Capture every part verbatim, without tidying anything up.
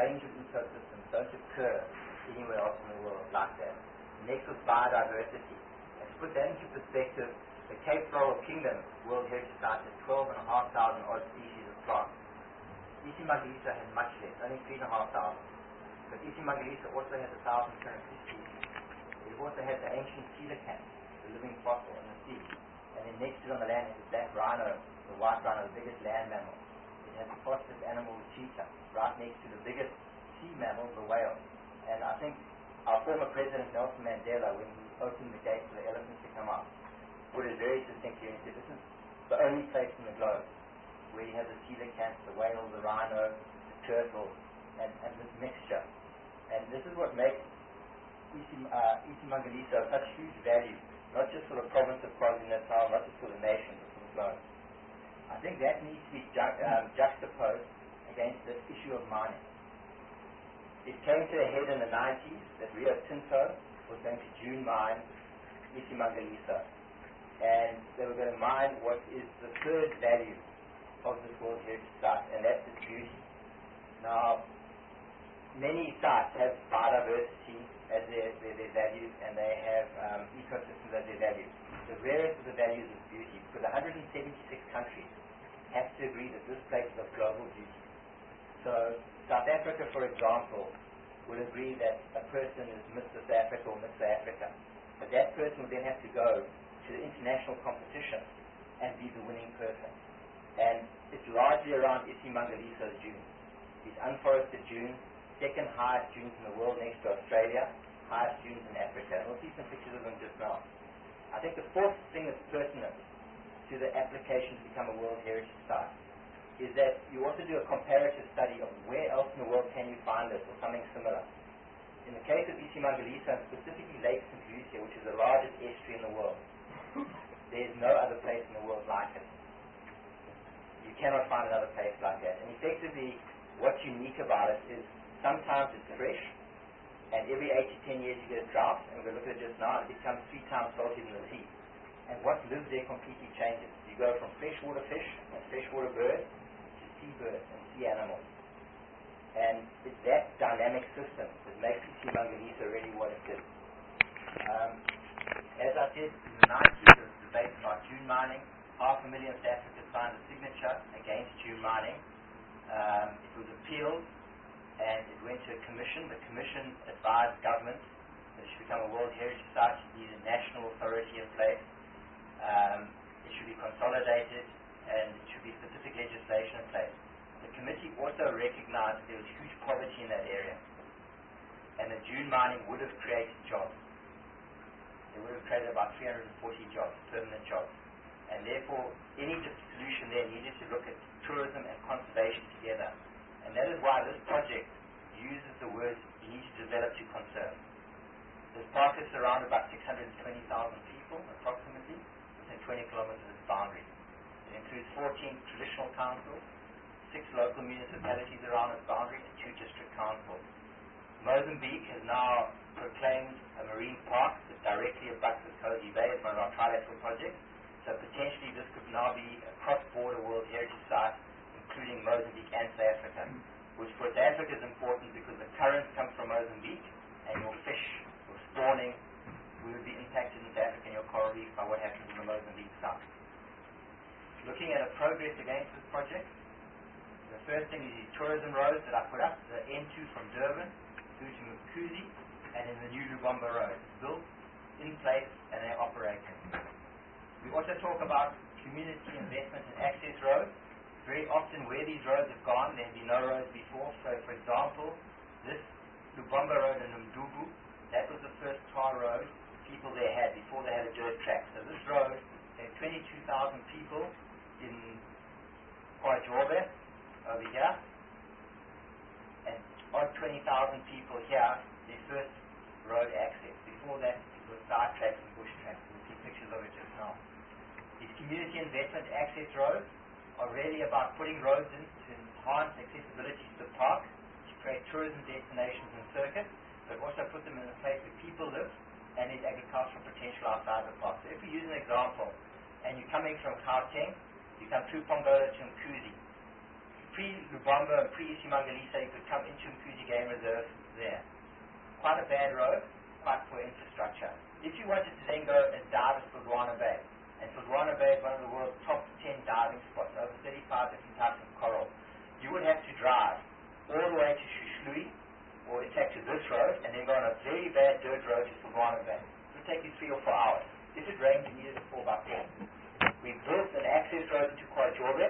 range of ecosystems don't occur anywhere else in the world like that. Next was biodiversity. And to put that into perspective, the Cape Floral Kingdom World Heritage Site has twelve and a half thousand odd species of plants. Isimangaliso has much less, only three and a half thousand. But Isimangaliso also has a thousand current species. It also has the ancient coelacanth, the living fossil in the sea. And then next to it on the land is the black rhino, the white rhino, the biggest land mammal. It has the fastest animal, the cheetah, right next to the biggest sea mammal, the whale. And I think our former President Nelson Mandela, when he opened the gate for the elephants to come out, put it very succinctly and said, this is the only place in the globe where you have the coelacanth, the whale, the rhino, the turtle, and, and this mixture. And this is what makes Isim, uh, Isimangaliso such huge value, not just for the province of KwaZulu-Natal, not just for the nation, but for the globe. I think that needs to be ju- um, juxtaposed against the issue of mining. It came to a head in the nineties that Rio Tinto was going to June mine Isimangaliso, and they were going to mine what is the third value of this World Heritage Site, and that's its beauty. Now, many sites have biodiversity as their, their, their values, and they have um, ecosystems as their values. The rarest of the values is beauty, because one hundred seventy-six countries have to agree that this place is of global beauty. So, South Africa, for example, will agree that a person is Mister South Africa or Mister Africa, but that person will then have to go to the international competition and be the winning person. And it's largely around Isimangaliso's dunes. These unforested dunes, second highest dunes in the world next to Australia, highest dunes in Africa. And we'll see some pictures of them just now. I think the fourth thing that's pertinent to the application to become a World Heritage Site is that you also do a comparative study of where else in the world can you find this or something similar. In the case of Isimangaliso, and specifically Lake Saint Lucia, which is the largest estuary in the world, there is no other place in the world like it. You cannot find another place like that. And effectively, what's unique about it is sometimes it's fresh, and every eight to ten years you get a drought, and we're going to look at it just now, it becomes three times saltier than the sea. And what lives there completely changes. You go from freshwater fish and freshwater birds to seabirds and sea animals. And it's that dynamic system that makes Isimangaliso really what it is. Um, as I said, in the nineties there was a debate about dune mining. Half a million South Africans signed a signature against dune mining. Um, it was appealed, and it went to a commission. The commission advised government that it should become a World Heritage Site. You need a national authority in place. Um, it should be consolidated, and it should be specific legislation in place. The committee also recognized there was huge poverty in that area, and the dune mining would have created jobs. It would have created about three hundred forty jobs, permanent jobs. And therefore, any solution there needed to look at tourism and conservation together. And that is why this project uses the words you need to develop to conserve. This park is surrounded by six hundred twenty thousand people, approximately, within twenty kilometers of its boundary. It includes fourteen traditional councils, six local municipalities around its boundary, and two district councils. Mozambique has now proclaimed a marine park that directly abuts the Cozy Bay as one of our trilateral projects. So potentially this could now be a cross-border World Heritage Site, including Mozambique and South Africa, which for South Africa is important because the currents come from Mozambique, and your fish, your spawning, will be impacted in South Africa and your coral reef by what happens in the Mozambique site. Looking at a progress against this project, the first thing is the tourism roads that I put up, the N two from Durban through to Mkuzi, and then the new Lubombo Road, built, in place, and they're operating. We also talk about community investment and access roads. Very often where these roads have gone, there have been no roads before. So for example, this Lubombo Road in Mdubu, that was the first tar road people there had before they had a dirt track. So this road, there are twenty-two thousand people in Kwajobe over here, and odd twenty thousand people here, their first road access. Before that, it was side tracks and bush tracks. We'll see pictures of it just now. These community investment access roads are really about putting roads in to enhance accessibility to the park, to create tourism destinations and circuits, but also put them in a place where people live and there's agricultural potential outside the park. So if we use an example, and you're coming from Gauteng, you come through Pongola to Mkuzi, pre-Lubombo and pre-Isimangaliso, you could come into Mkuzi Game Reserve there. Quite a bad road, quite poor infrastructure. If you wanted to then go and dive at Fulwana Bay, and Fulwana Bay is one of the world's top ten diving spots, over thirty-five different types of coral, you would have to drive all the way to Shushului, or in fact to this road, and then go on a very bad dirt road to Fulwana Bay. It would take you three or four hours. If it rained, you needed a four by four. We built an access road into Kwajobe,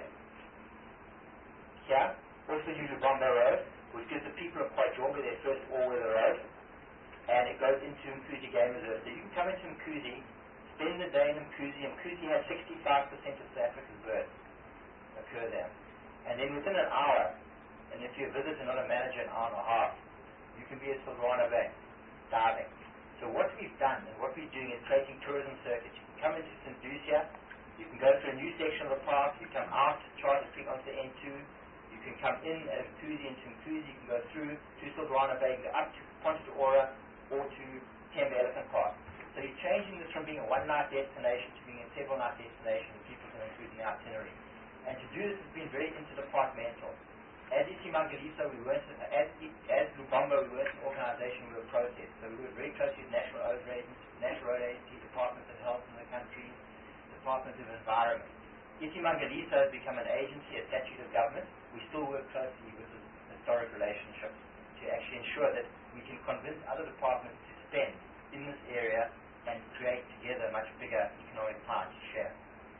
here, also new Lubombo Road, which gives the people of Kwajobe their first all-weather road, and it goes into Mkuzi Game Reserve. So you can come into Mkuzi, spend the day in Mkuzi, and Mkuzi has sixty-five percent of South Africa's birds occur there. And then within an hour, and if you're a visitor, not a manager, an hour and a half, you can be at Fulwana Bay, diving. So what we've done, and what we're doing, is creating tourism circuits. You can come into Saint Lucia, you can go through a new section of the park, you come out, Charter Street onto N two, you can come in at Mkuzi into Mkuzi, you can go through to Fulwana Bay, go up to Ponta de Ora, or to Tembe Elephant Park. So you're changing this from being a one-night destination to being a several-night destination that people can include in the itinerary. And to do this has been very interdepartmental. As Isimangaliso, we weren't, as, as Lubombo, we weren't an organization, we were a process. So we worked very closely with National Road Agency, National Road Agency, Department of Health in the country, Department of Environment. Isimangaliso has become an agency, a statute of government. We still work closely with the historic relationships to actually ensure that we can convince other departments to spend in this area and create together a much bigger economic pie to share.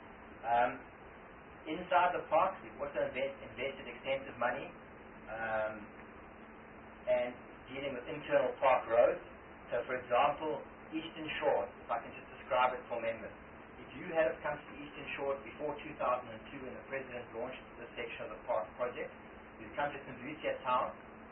Um, inside the parks, we've also invest, invested extensive money um, and dealing with internal park roads. So, for example, Eastern Shores, if I can just describe it for members. If you had have come to Eastern Shores before two thousand two when the President launched this section of the park project, you'd come to Saint Lucia Town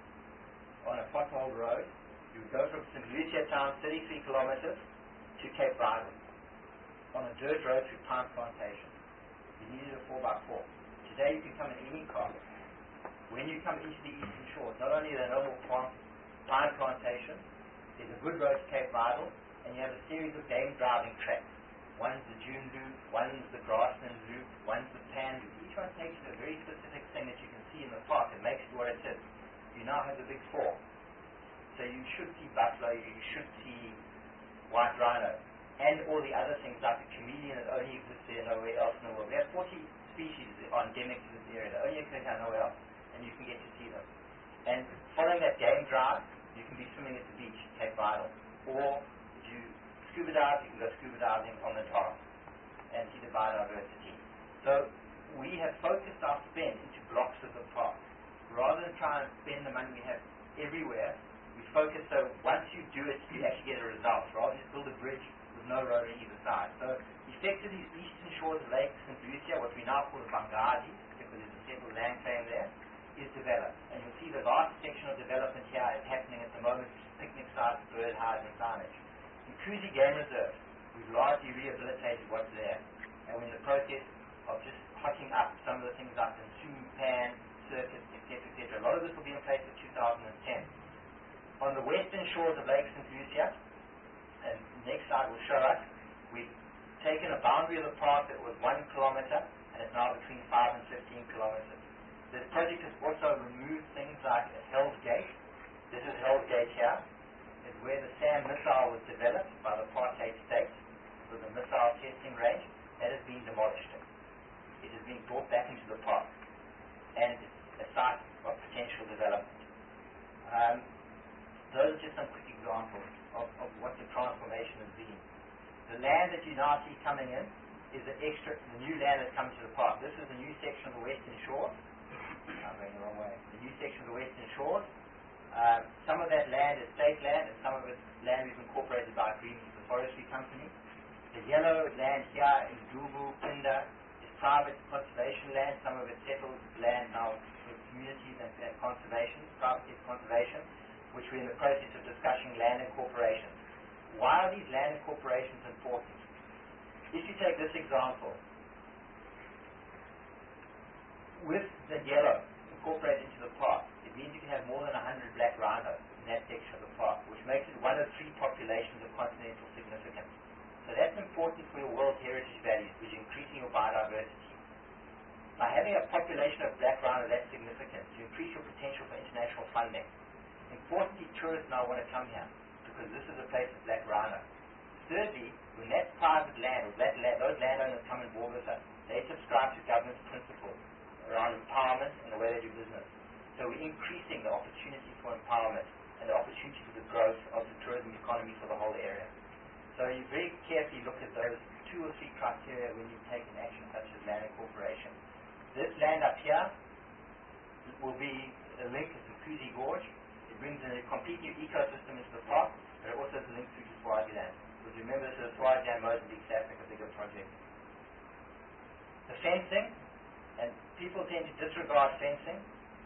on a pothole road. You would go from Saint Lucia Town thirty-three kilometers to Cape Bridle on a dirt road through pine plantation. You needed a four by four. Today you can come in any car. When you come into the Eastern Shores, not only the normal pine plantation, there's a good road to Cape Bridle, and you have a series of game driving tracks. One's the June Loop, one's the Grasslands Loop, one's the Pan Loop. Each one takes you to a very specific thing that you can see in the park and makes it what it is. You now have the big four. So you should see buffalo, you should see white rhino, and all the other things like the chameleon that only exists there nowhere else in the world. We have forty species that are endemic to this area that only occur here nowhere else, and you can get to see them. And following that game drive, you can be swimming at the beach, Cape Bridle, or if you scuba dive, you can go scuba diving on the top and see the biodiversity. So we have focused our spend into blocks of the park. Rather than try and spend the money we have everywhere, we focus so once you do it, you actually get a result. Rather than just build a bridge with no road on either side. So effectively, Eastern Shores of Lake Saint Lucia, what we now call the Bangazi, because there's a settled land claim there, is developed. And you'll see the last section of development here is happening at the moment, which is picnic sites, bird hides, and signage. In Mkuzi Game Reserve, we've largely rehabilitated what's there. And we're in the process of just hotting up some of the things like the Zoom Pan, circuits, et cetera, et cetera. A lot of this will be in place for two thousand ten. On the western shores of Lake Saint Lucia, and the next slide will show us, we've taken a boundary of the park that was one kilometer, and it's now between five and fifteen kilometers. This project has also removed things like Hell's Gate. This is Hell's Gate here. It's where the SAM missile was developed by the apartheid state. It was a missile testing range. That has been demolished. It has been brought back into the park, and it's a site of potential development. Um, those are just some quick examples of, of what the transformation has been. The land that you now see coming in is the extra, the new land that comes to the park. This is the new section of the Western Shore. I'm going the wrong way. The new section of the Western Shores. Um, some of that land is state land, and some of it land we've incorporated by agreement with the forestry company. The yellow land here in Dubu, Pinda, is private conservation land. Some of it's settled land now with communities and, and conservation, private conservation, which we're in the process of discussing land incorporations. Why are these land incorporations important? If you take this example, with the yellow incorporated into the park, it means you can have more than one hundred black rhinos in that section of the park, which makes it one of three populations of continental significance. So that's important for your World Heritage values, which is increasing your biodiversity. By having a population of black rhino that significant, funding. Importantly, tourists now want to come here because this is a place of black rhino. Thirdly, when that private land, or that land, those landowners come and board with us, they subscribe to government's principles around empowerment and the way they do business. So we're increasing the opportunity for empowerment and the opportunity for the growth of the tourism economy for the whole area. So you very carefully look at those two or three criteria when you take an action such as land incorporation. This land up here will be a link to Mkuzi Gorge. It brings in a complete new ecosystem into the park, but it also is a link through to Swaziland. Because remember, this is a Swaziland, Mozambique, South Africa bigger project. The fencing, and people tend to disregard fencing.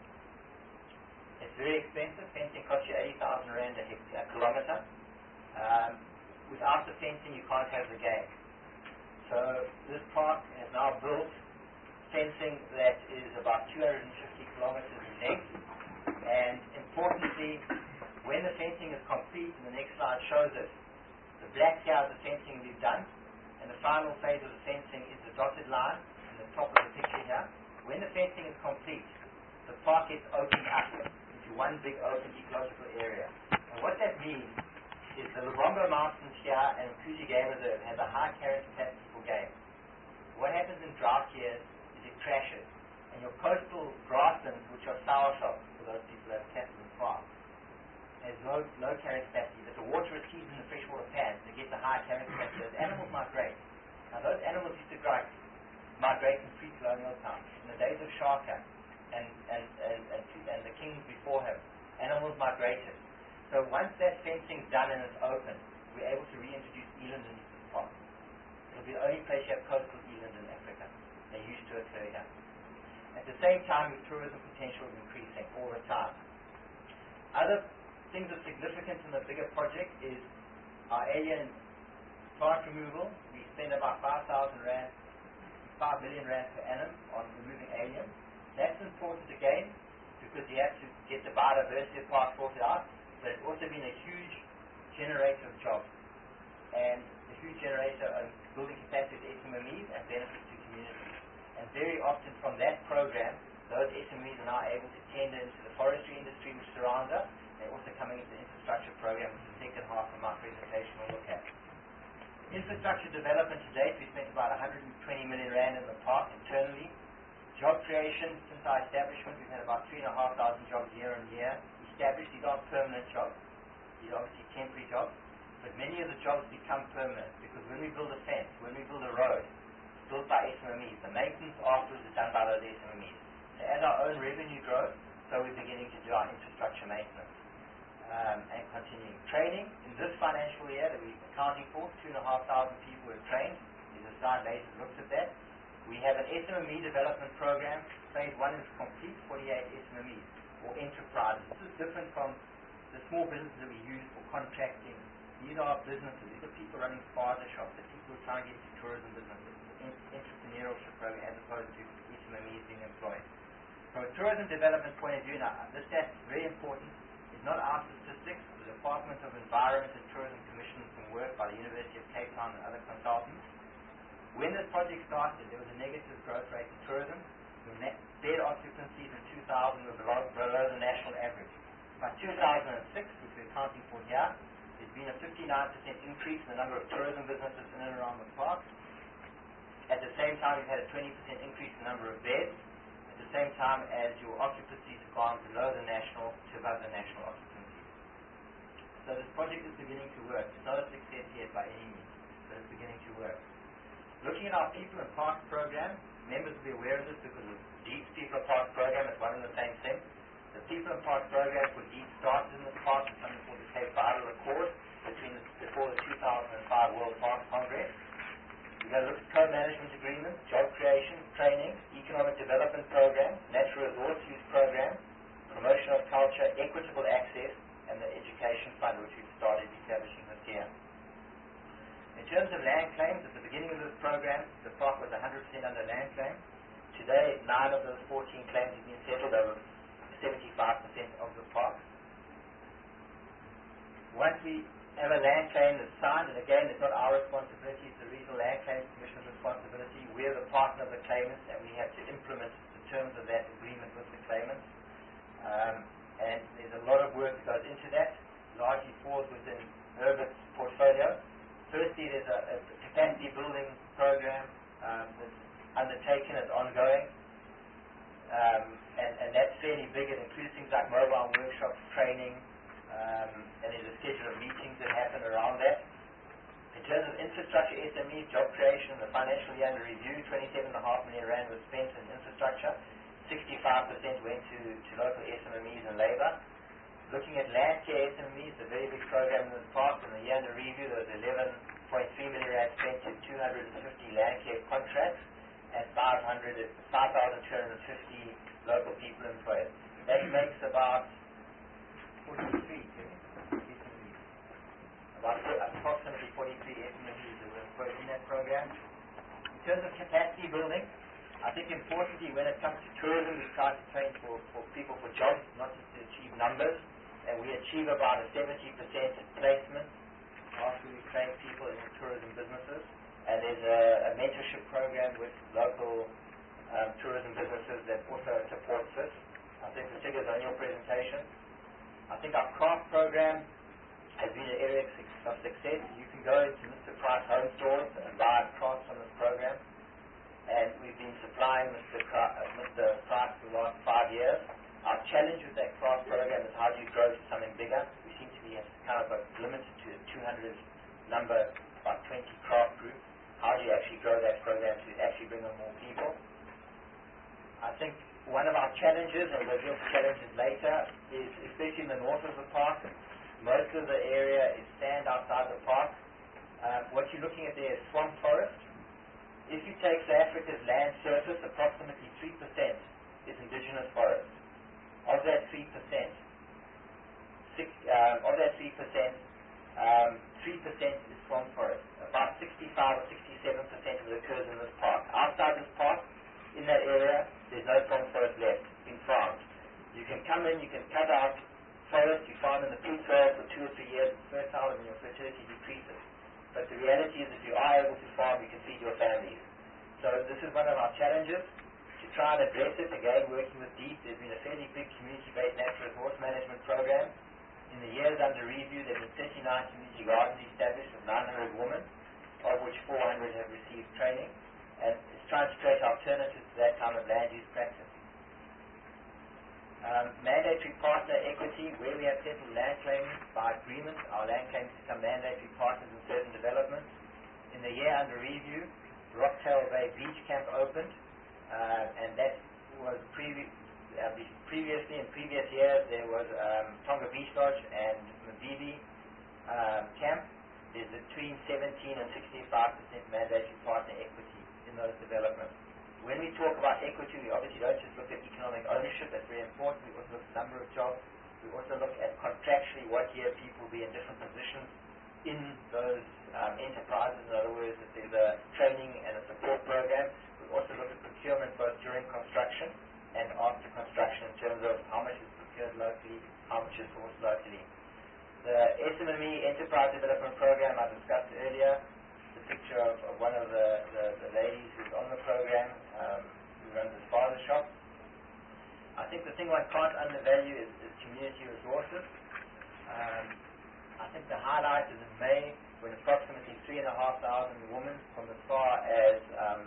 It's very expensive. Fencing costs you eighty thousand rand a, hect- a kilometre. Um, without the fencing, you can't have the game. So this park has now built fencing that is about two hundred fifty kilometers in length, and importantly, when the fencing is complete, and the next slide shows it, the black here is the fencing we've done, and the final phase of the fencing is the dotted line in the top of the picture here. When the fencing is complete, the park gets opened up into one big open ecological area. And what that means is the Lubombo Mountains here and Mkuzi Game Reserve has a high carrying capacity for game. What happens in drought years is it crashes, and your coastal grasslands, which are sourfel, for those people that have cattle and farms, has low, low carrying capacity, but the water recedes in the freshwater pans to get the high carrying capacity. Those animals migrate. Now those animals used to migrate, migrate in pre-colonial times. In the days of Shaka and, and, and, and, and the kings before him, animals migrated. So once that fencing's done and it's open, we're able to reintroduce eland into the park. It'll be the only place you have coastal eland in Africa. They used to occur here. At the same time, your tourism potential is increasing all the time. Other things of significance in the bigger project is our alien plant removal. We spend about five thousand rand, five million rand per annum on removing aliens. That's important again because you have to get the biodiversity of park sorted out. But it's also been a huge generator of jobs and a huge generator of building capacity of S M Es and benefits to communities. And very often from that program, those S M Es are now able to tender into the forestry industry which surrounds us. They're also coming into the infrastructure program, which is the second half of my presentation we'll look at. Infrastructure development to date, we spent about one hundred twenty million rand in the park internally. Job creation, since our establishment, we've had about three thousand five hundred jobs year on year. Established, these aren't permanent jobs, these are obviously temporary jobs, but many of the jobs become permanent because when we build a fence, when we build a road, it's built by S M Es. The maintenance afterwards is done by those S M Es. So as our own revenue grows, so we're beginning to do our infrastructure maintenance um, and continuing. Training, in this financial year that we're accounting for, two thousand five hundred people were trained. There's a slide later that looks at that. We have an S M E development program. Phase one is complete, forty-eight S M Es. Or enterprises. This is different from the small businesses that we use for contracting. These are businesses. These are people running spa shops. The people who are trying to get into tourism businesses. It's an entrepreneurship program as opposed to S M Es being employed. From a tourism development point of view, now this stat is very important. It's not our statistics. The Department of Environment and Tourism commissioned some work by the University of Cape Town and other consultants. When this project started, there was a negative growth rate in tourism. The net bed occupancies in two thousand were below, below the national average. By two thousand six, which we're accounting for here, there's been a fifty-nine percent increase in the number of tourism businesses in and around the park. At the same time, we've had a twenty percent increase in the number of beds. At the same time as your occupancies have gone below the national to above the national occupancies. So this project is beginning to work. It's not a success yet by any means, but it's beginning to work. Looking at our People and Parks program, members will be aware of this because of Deep's People and Parks program. It's one and the same thing. The People and Parks program for Deep started in the park with something called the Cape Vital Accord between the, before the two thousand five World Parks Congress. We're going to look at co-management agreements, job creation, training, economic development program, natural resource use program, promotion of culture, equitable access, and the education fund, which we've started establishing this year. In terms of land claims, at the beginning of this program, the park was one hundred percent under land claim. Today, nine of those fourteen claims have been settled over seventy-five percent of the park. Once we have a land claim that's signed, and again, it's not our responsibility, it's the Regional Land Claims Commission's responsibility. We're the partner of the claimants, and we have to implement the terms of that agreement with the claimants. Um, and there's mobile workshops, training, um, and there's a schedule of meetings that happen around that. In terms of infrastructure, S M Es, job creation, the financial year under review, twenty-seven point five million rand was spent in infrastructure, sixty-five percent went to, to local S M Es and labour. Looking at land care S M Es, a very big program in the past, in the year under review there was eleven point three million rand spent in two hundred fifty land care contracts and five thousand two hundred fifty local people employed. That makes about forty-three, about approximately forty-three S M Es that were employed in that program. In terms of capacity building, I think importantly when it comes to tourism, we try to train for, for people for jobs, not just to achieve numbers, and we achieve about a seventy percent placement after we train people in tourism businesses. And there's a, a mentorship program with local um, tourism businesses that also supports this. I think the figures on your presentation. I think our craft program has been an area of success. You can go into Mister Price home stores and buy crafts from this program. And we've been supplying Mister Cra- uh, Mister Price for the last five years. Our challenge with that craft program is how do you grow to something bigger. We seem to be kind of limited to a two hundred number, about twenty craft groups. How do you actually grow that program to actually bring on more people? I think one of our challenges, and we'll deal with challenges later, is especially in the north of the park, most of the area is sand outside the park. Uh, what you're looking at there is swamp forest. If you take South Africa's land surface, approximately three percent is indigenous forest. Of that three percent, six, uh, of that three percent, um, three percent is swamp forest. About sixty-five or sixty-seven percent of it occurs in this park. Outside this park, in that area, there's no swamp forest left, it's been farmed. You can come in, you can cut out forest, you farm in the peat soil for two or three years, it's fertile and your fertility decreases. But the reality is if you are able to farm, you can feed your families. So this is one of our challenges. To try and address it, again, working with DEEP, there's been a fairly big community-based natural resource management program. In the years under review, there have been thirty-nine community gardens established with nine hundred women, of which four hundred have received training. And it's trying to create alternatives to that kind of land use practice. Um, mandatory partner equity, where we have settled land claims by agreement, our land claims become mandatory partners in certain developments. In the year under review, Rocktail Bay Beach Camp opened, uh, and that was previ- uh, previously in previous years there was um, Tonga Beach Lodge and Mabibi um, Camp. There's between seventeen and sixty-five percent mandatory partner equity in those developments. When we talk about equity, we obviously don't just look at economic ownership, that's very important. We also look at the number of jobs. We also look at contractually what year people will be in different positions in those um, enterprises. In other words, if there's a training and a support program. We also look at procurement both during construction and after construction in terms of how much is procured locally, how much is sourced locally. The S M E Enterprise Development Program I discussed earlier, the picture of, of one of the, the, the ladies who's on the program, um, who runs a father shop. I think the thing one can't undervalue is, is community resources. Um, I think the highlight is in May when approximately three and a half thousand women from as far as um,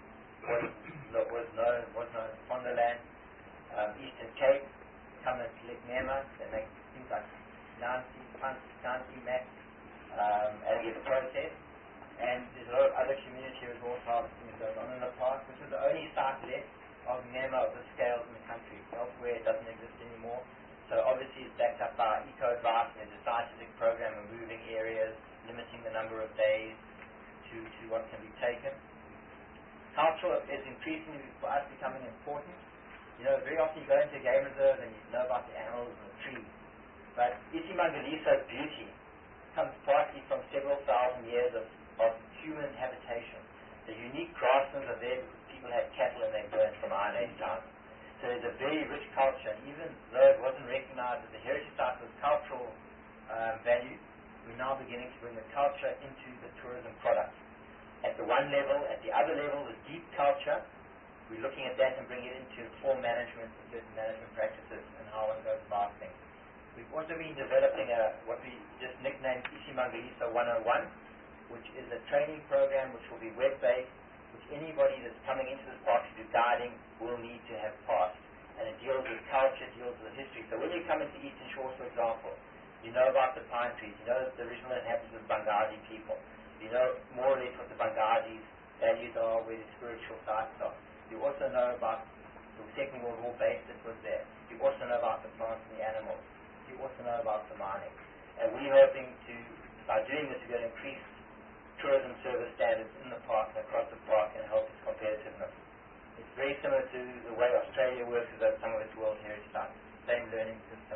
what was known was known as Fonderland, um, Eastern Cape, come and collect NEMA. They make things like Nancy, Punch, Nancy, Mac, um, and get processed. And there's a lot of other community resource harvesting that goes on in the park. This is the only site left of NEMA of this scale in the country. Elsewhere it doesn't exist anymore. So obviously it's backed up by eco-advice and there's a scientific program of moving areas, limiting the number of days to, to what can be taken. Cultural is increasingly for us becoming important. You know, very often you go into a game reserve and you know about the animals and the trees. But Isimangalisa's beauty comes partly from several thousand years of, of human habitation. The unique grasslands are there because people had cattle and they burned from Iron Age times. So there's a very rich culture. Even though it wasn't recognized as a heritage site with cultural um, value, we're now beginning to bring the culture into the tourism product. At the one level, at the other level, the deep culture, we're looking at that and bringing it into informed management and certain management practices and how one goes about things. We've also been developing a, what we just nicknamed Isimangalisa one oh one, which is a training program which will be web-based, which anybody that's coming into this park to do guiding will need to have passed. And it deals with culture, it deals with history. So when you come into Eastern Shore, for example, you know about the pine trees, you know the original inhabitants of the Bangazi people, you know more or less what the Bangazis' values are, where the spiritual sites are. You also know about the Second World War base that was there. You also know about the plants and the animals. You also know about the mining. And we're hoping to, by doing this, we're going to increase tourism service standards in the park and across the park and help its competitiveness. It's very similar to the way Australia works with some of its World Heritage sites. Same learning system.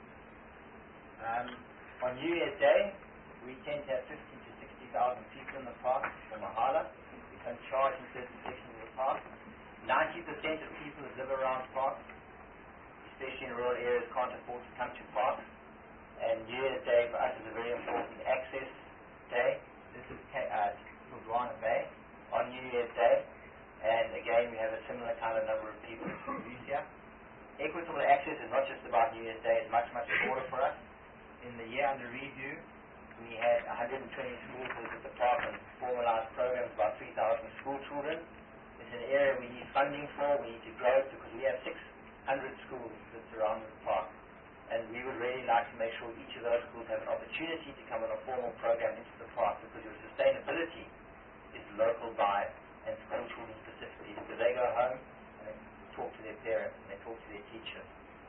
Um, on New Year's Day, we tend to have fifty to sixty thousand people in the park for Mahala. We can charge in certain sections of the park. ninety percent of people that live around parks, especially in rural areas, can't afford to come to parks. And New Year's Day for us is a very important access day. This is uh, Bulwana Bay on New Year's Day. And again, we have a similar kind of number of people in Lucia. Equitable access is not just about New Year's Day, it's much, much broader for us. In the year under review, we had one hundred twenty schools visit the park and formalized programs, about three thousand school children. It's an area we need funding for, we need to grow because we have six hundred schools that surround the park. And we would really like to make sure each of those schools have an opportunity to come on a formal program into the park, because your sustainability is local by and school children specifically, because they go home and they talk to their parents and they talk to their teachers.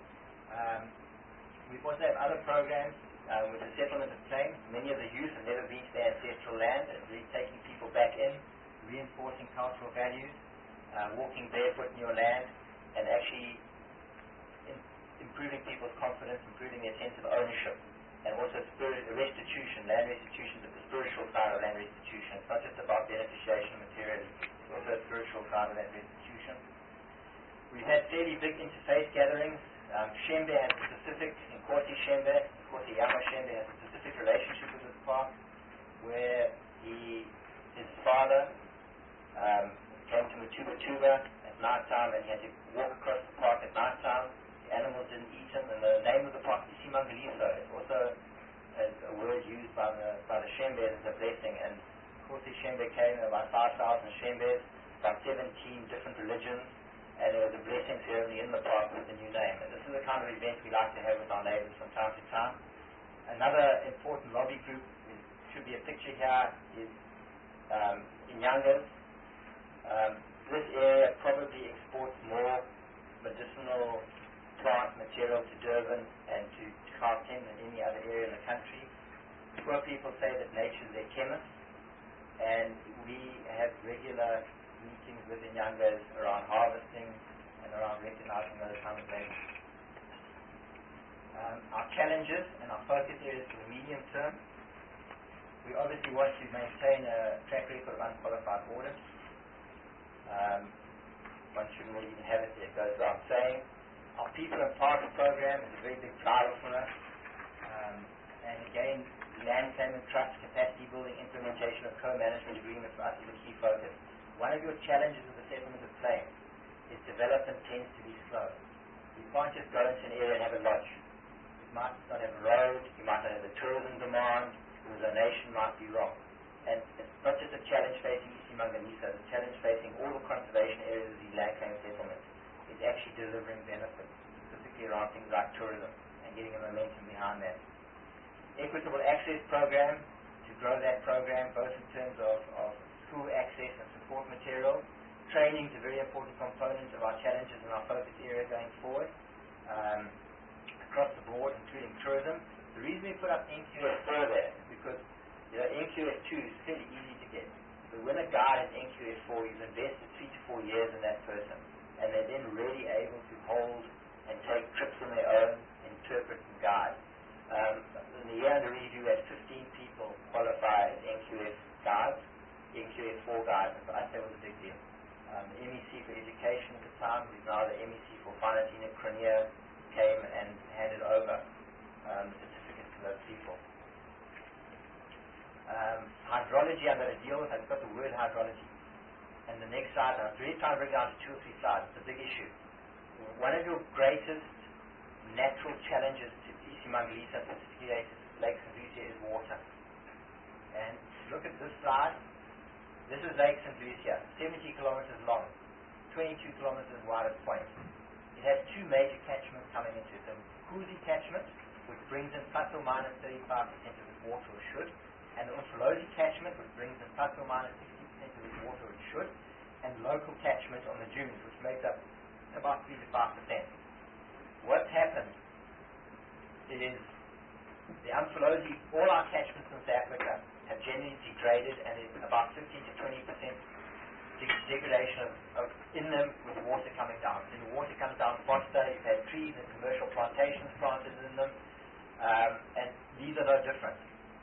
Um, we also have other programs uh, with the settlement of claims. Many of the youth have never been to their ancestral land, and really taking people back in, reinforcing cultural values, uh, walking barefoot in your land, and actually in, improving people's confidence, improving their sense of ownership, and also spirit restitution. Land restitution is the spiritual side of land restitution. It's not just about beneficiation materially, it's also a spiritual side of land restitution. We've had fairly big interfaith gatherings. Um, Shembe has a specific, Nkosi Shembe, Nkosi Yama Shembe has a specific relationship with this park, where he, his father um, came to Matuba Tuba at night time, and he had to walk across the park at night time. The animals didn't eat him, and the name of the park is Isimangaliso. It's also a, a word used by the by the Shembes as a blessing. And of course, the Shembe came, there were about five thousand Shembes, about seventeen different religions, and there was a blessing ceremony in the park with the new name. And this is the kind of event we like to have with our neighbors from time to time. Another important lobby group, is, should be a picture here, is um, Inyangas. Um, this area probably exports more medicinal plant material to Durban and to Gauteng than any other area in the country. Poor people say that nature is their chemist, and we have regular meetings with Inyangas around harvesting and around recognizing those kind of things. Um, our challenges and our focus areas for the medium term, we obviously want to maintain a track record of unqualified audits. Um, one shouldn't really even have it there, it goes without saying. Our People and Partner program is a very big driver for us. Um, and again, land claim and trust, capacity building, implementation of co-management agreements for us is a key focus. One of your challenges with the settlement of claims is development tends to be slow. You can't just go into an area and have a lodge. You might not have a road, you might not have the tourism demand, the donation might be wrong. And it's not just a challenge facing Isimangaliso, it's a challenge facing all the conservation areas of these land claim settlements. Is actually delivering benefits, specifically around things like tourism and getting a momentum behind that. Equitable access program, to grow that program both in terms of, of school access and support materials. Training is a very important component of our challenges and our focus area going forward, um, across the board, including tourism. The reason we put up N Q S four there is because you know, N Q S two is fairly easy to get. So when a guide has N Q S four, you've invested three to four years in that person, and they're then really able to hold and take trips on their own, interpret and guide. Um, in the year under review, we had fifteen people qualify as N Q S guides, N Q S four guides, and for us that was a big deal. Um, the M E C for Education at the time, who's now the M E C for Finance in Crimea, came and handed over um, the certificates to those people. Um, hydrology, I'm going to deal with, I've got the word hydrology. And the next slide, I'm really trying to bring down to two or three slides. It's a big issue. One of your greatest natural challenges to Isimangaliso, particularly Lake Saint Lucia, is water. And look at this slide. This is Lake Saint Lucia, seventy kilometers long, twenty-two kilometers wide at point. It has two major catchments coming into it, the Mkuzi catchment, which brings in plus or minus thirty-five percent of its water, or should, and the Umfolozi catchment, which brings in plus or minus sixty percent of its water, or should, and local catchment on the dunes, which makes up about three to five percent. What's happened is the Umfolozi, all our catchments in South Africa have generally degraded, and there's about fifteen to twenty percent degradation of, of in them with water coming down. So the water comes down faster, you've had trees and commercial plantations planted in them, um, and these are no different.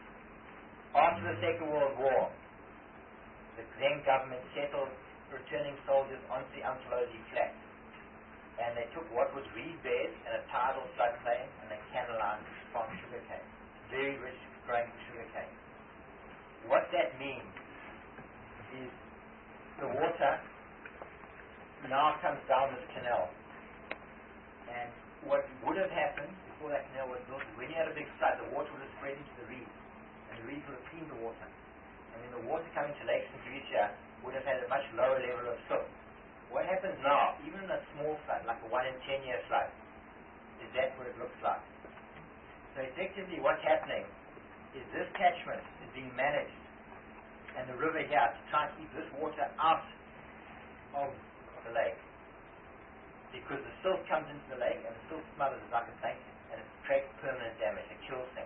After the Second World War, the then government settled returning soldiers onto the Umfolozi Flats, and they took what was reed beds and a tidal floodplain, and they canalized it from sugarcane. Very rich growing sugarcane. What that means is the water now comes down this canal, and what would have happened before that canal was built is when you had a big flood, the water would have spread into the reeds, and the reeds would have cleaned the water, and then the water coming to Lake Saint Lucia would have had a much lower level of silt. What happens now, even in a small flood, like a one in ten year flood, is that's what it looks like. So effectively what's happening is this catchment is being managed, and the river here, to try and keep this water out of the lake, because the silt comes into the lake and the silt smothers like a blanket, and it creates permanent damage, it kills things.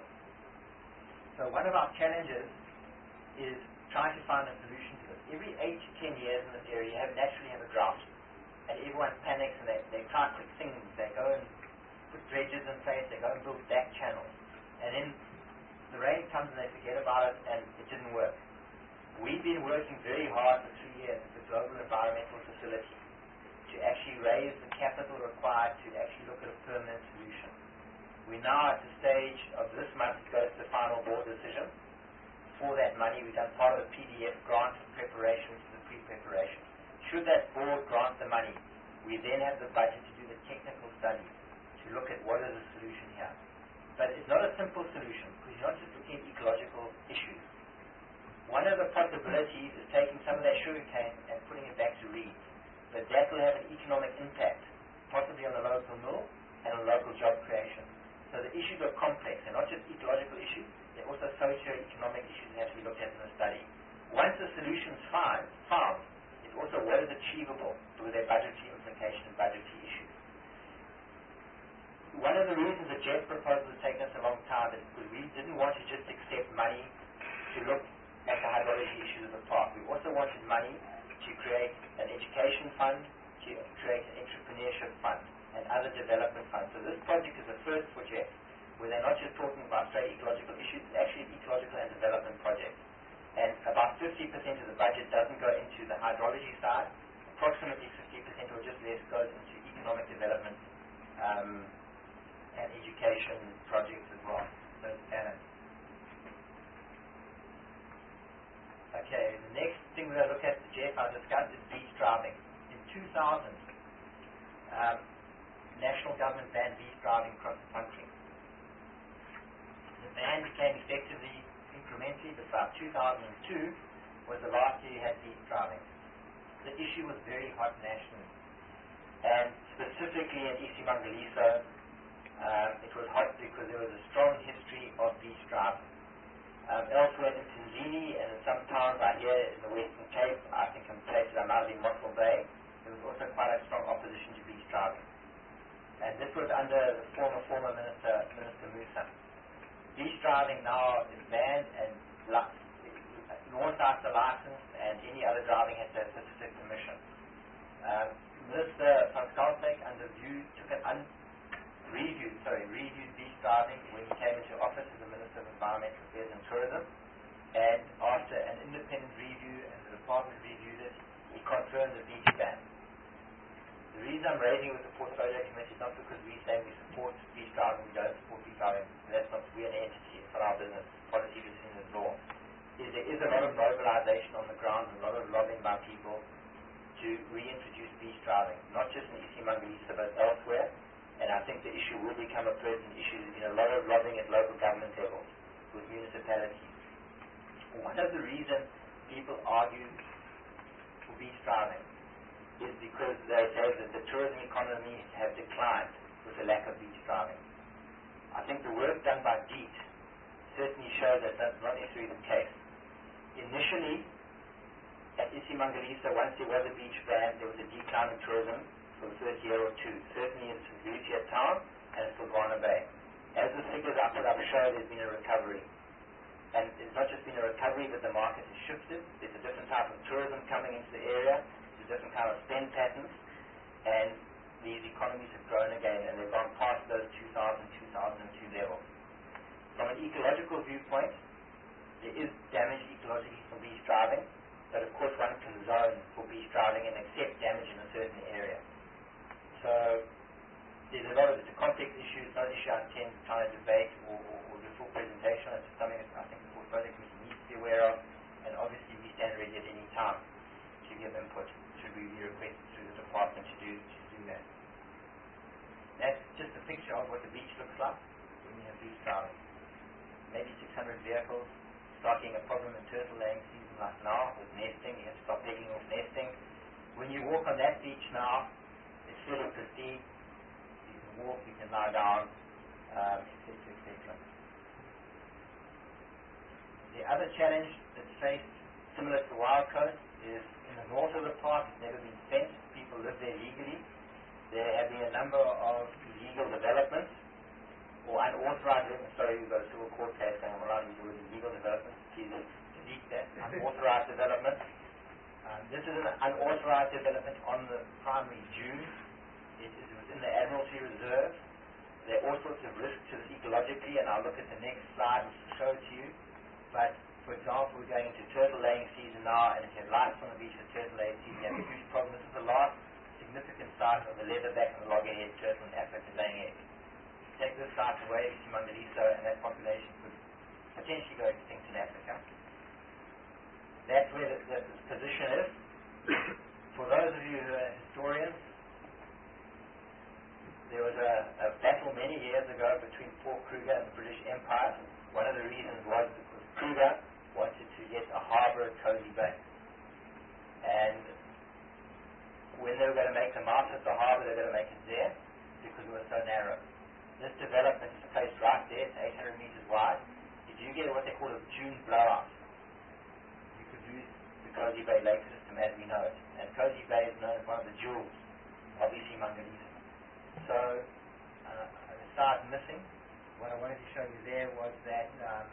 So one of our challenges is trying to find a solution to this. Every eight to ten years in this area you have naturally have a drought, and everyone panics and they, they try quick things. They go and put dredges in place, they go and build back channels, and then the rain comes and they forget about it, and it didn't work. We've been working very hard for three years with the Global Environmental Facility to actually raise the capital required to actually look at a permanent solution. We're now at the stage of this month to go to the final board decision. For that money, we've done part of the P D F grant for preparation to the pre-preparation. Should that board grant the money, we then have the budget to do the technical study to look at what is the solution here. But it's not a simple solution, because you're not just looking at ecological issues. One of the possibilities is taking some of that sugarcane and putting it back to reeds. But that will have an economic impact, possibly on the local mill and on local job creation. So the issues are complex, and not just ecological issues, they're also socio-economic issues that have to be looked at in the study. Once the solution's found, found, it's also what is achievable with their budgetary implication and budgetary issues. One of the reasons that Jeff's proposal has taken us a long time is because we didn't want to just accept money to look at the hydrology issues of the park. We also wanted money to create an education fund, to create an entrepreneurship fund, and other development funds. So this project is the first for Jeff, where they're not just talking about straight ecological issues, it's actually an ecological and development project. And about fifty percent of the budget doesn't go into the hydrology side, approximately fifty percent or just less goes into economic development um, and education projects as well. So it's balanced. Okay, the next thing we're going to look at, Jeff, I discussed, is beach driving. In two thousand, um, national government banned beach driving across the country. The ban became effectively incrementally, but about two thousand two was the last year you had beach driving. The issue was very hot nationally, and specifically in Isimangaliso, um, it was hot because there was a strong history of beach driving. Um, elsewhere in Tanzania and in some towns out here in the Western Cape, I think in places I might have been Mossel Bay, there was also quite a strong opposition to beach driving. And this was under the former former Minister, Minister Musa. Beach driving now is banned, and north after licensed, and any other driving has to have specific permission. Um, Minister van Schalkwyk under view took an un reviewed, sorry, reviewed beach driving when he came into office as the Minister of Environmental Affairs and Tourism, and after an independent review, and the department reviewed it, he confirmed the beach ban. The reason I'm raising it with the Portfolio Committee is not because we say we support beach driving, we don't support beach driving, that's not, we're an entity, it's not our business, policy decision is law. Is there is a lot of mobilization on the ground, and a lot of lobbying by people to reintroduce beach driving, not just in Isimangaliso but elsewhere. And I think the issue will become a pertinent issue. There's been a lot of lobbying at local government levels with municipalities. One of the reasons people argue for beach driving is because they say that the tourism economies have declined with the lack of beach driving. about DEET certainly show that that's not necessarily the case. Initially, at Isimangaliso, once there was a beach ban, there was a decline in tourism for the first year or two, certainly in Saint Lucia town and Silvana Bay. As the figures I put up show, there's been a recovery. And it's not just been a recovery, but the market has shifted. There's a different type of tourism coming into the area. There's a different kind of spend patterns. And these economies have grown again, and they've gone past those two thousand, two thousand two levels. From an ecological viewpoint, there is damage ecologically from beach driving, but of course one can zone for beach driving and accept damage in a certain area. So there's a lot of, it's a complex issue. It's not an issue I intend to try to debate or, or, or do a full presentation. It's something that I think the portfolio committee needs to be aware of, and obviously we stand ready at any time to give input should we be requested through the department to do, to do that. That's just a picture of what the beach looks like when you have beach driving. Maybe six hundred vehicles, starting a problem in turtle laying season like now with nesting. You have to stop pegging off nesting. When you walk on that beach now, it's fairly pristine. You can walk, you can lie down, um, et cetera, et cetera. The other challenge that's faced, similar to the Wild Coast, is in the north of the park. It's never been fenced. People live there legally. There have been a number of illegal developments or unauthorized developments. Sorry, we've got a civil court case going on. I'm allowed to use the word illegal developments. Please delete that. Unauthorized development. Um, this is an unauthorized development on the primary dune. It is within the Admiralty Reserve. There are all sorts of risks to this ecologically, and I'll look at the next slide which will show it to you. But, for example, we're going into turtle laying season now, and if you have lights on the beach at turtle laying season, you have a huge problem. This is the last significant site of the leatherback and the loggerhead turtle in Africa laying eggs. Take this site away, Isimangaliso, and that population could potentially go extinct in Africa. That's where the, the, the position is. For those of you who are historians, there was a, a battle many years ago between Paul Kruger and the British Empire. One of the reasons was because Kruger wanted to get a harbour at Cozy Bay. And when they were going to make the mouth of the harbour, they were going to make it there because it was so narrow. This development is placed right there. It's eight hundred meters wide. If you get what they call a dune blowout, you could lose the Cozy Bay Lake system as we know it. And Cozy Bay is known as one of the jewels of Isimangaliso. So, uh, aside missing, what I wanted to show you there was that um,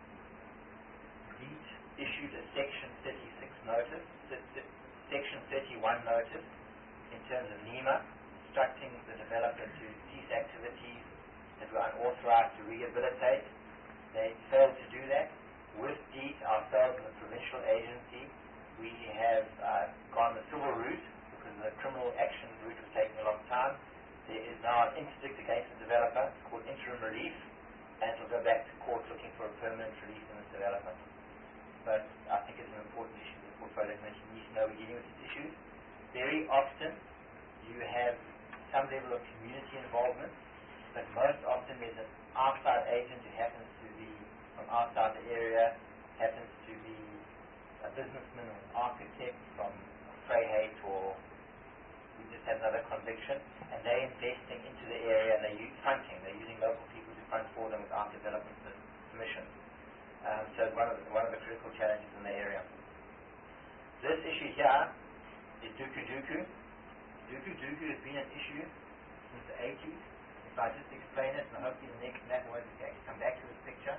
DEET issued a Section thirty-six notice, Section thirty-one notice in terms of NEMA, instructing the developer to cease activities that were unauthorized to rehabilitate. They failed to do that. With DEET, ourselves and the provincial agency, we have uh, gone the civil route because the criminal action route was taking a long time. There is now an interdict against the developer called interim relief, and it will go back to court looking for a permanent release in this development. But I think it's an important issue the portfolio committee needs to know we're dealing with these issues. Very often you have some level of community involvement, but most often there's an outside agent who happens to be from outside the area, happens to be a businessman or an architect from Freyheit, or we just had another conviction, and they're investing into the area and they're using fronting. They're using local people to front for them without development permission. Um, so it's one of, the, one of the critical challenges in the area. This issue here is Duku Duku. Duku Duku has been an issue since the eighties. If I just explain it, and hopefully the next map will actually come back to this picture.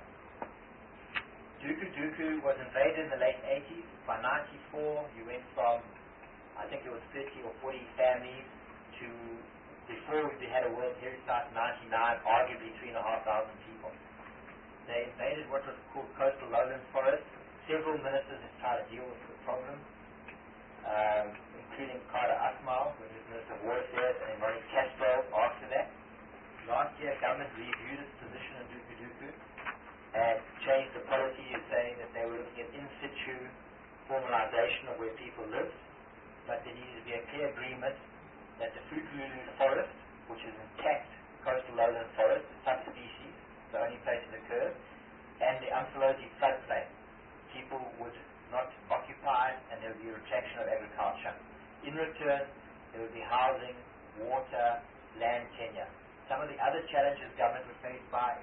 Duku Duku was invaded in the late eighties. By ninety-four, you went from, I think it was thirty or forty families to, before we had a World Heritage Site in ninety-nine, arguably three and a half thousand people. They invaded what was called coastal lowland forest. Several ministers have tried to deal with the problem, um, including Carter Asmal, who was Minister of Water Affairs, and Ronnie Castro after that. Last year, government reviewed its position in Duku Duku and changed the policy, saying that they were looking at in situ formalization of where people live, but there needed to be a clear agreement that the Fukululu forest, which is intact coastal lowland forest, subspecies, the only place it occurs, and the Umfolozi floodplain, people would not occupy, and there would be a retraction of agriculture. In return, there would be housing, water, land tenure. Some of the other challenges government was faced by is the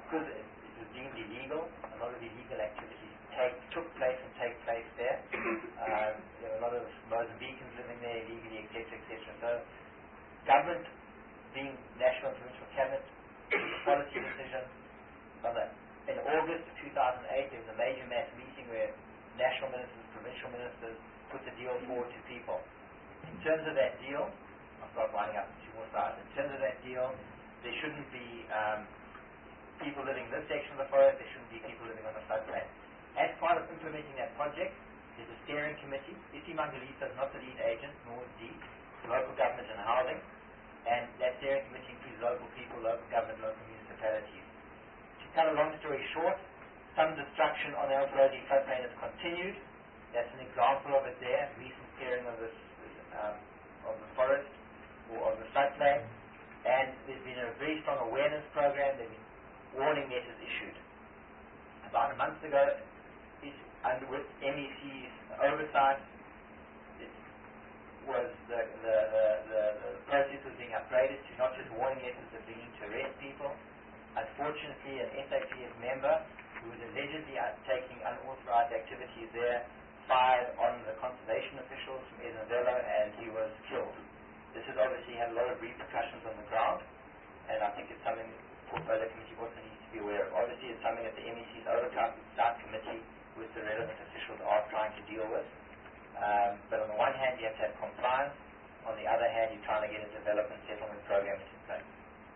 because it, it was deemed illegal, a lot of illegal activities take, took place and take place there. Um, there were a lot of Mozambicans living there illegally, et cetera, et cetera. So government, being national and provincial cabinet, took a policy decision on that. In August of two thousand eight, there was a major mass meeting where national ministers, provincial ministers put the deal forward to people. In terms of that deal, I'll start winding up two more slides. In terms of that deal, there shouldn't be um, people living in this section of the forest, there shouldn't be people living on the floodplain. As part of implementing that project, there's a steering committee. Isimangaliso is not the lead agent, nor is D, local government and housing, and that steering committee includes local people, local government, local municipalities. To cut a long story short, some destruction on the Alpharodi floodplain has continued. That's an example of it there, recent clearing of, this, um, of the forest or of the floodplain. And there's been a very strong awareness program. There have been warning letters issued. About a month ago, it, under with M E C's oversight, it was the, the, the, the, the process was being upgraded to not just warning letters, but beginning to arrest people. Unfortunately, an S A P F member who was allegedly taking unauthorized activities there fired on the conservation officials from Ezenvelo, and he was killed. This has obviously had a lot of repercussions on the ground, and I think it's something the Portfolio Committee also needs to be aware of. Obviously, it's something that the M E C's Oversight Committee with the relevant officials are trying to deal with. Um, but on the one hand, you have to have compliance. On the other hand, you're trying to get a development settlement program into place.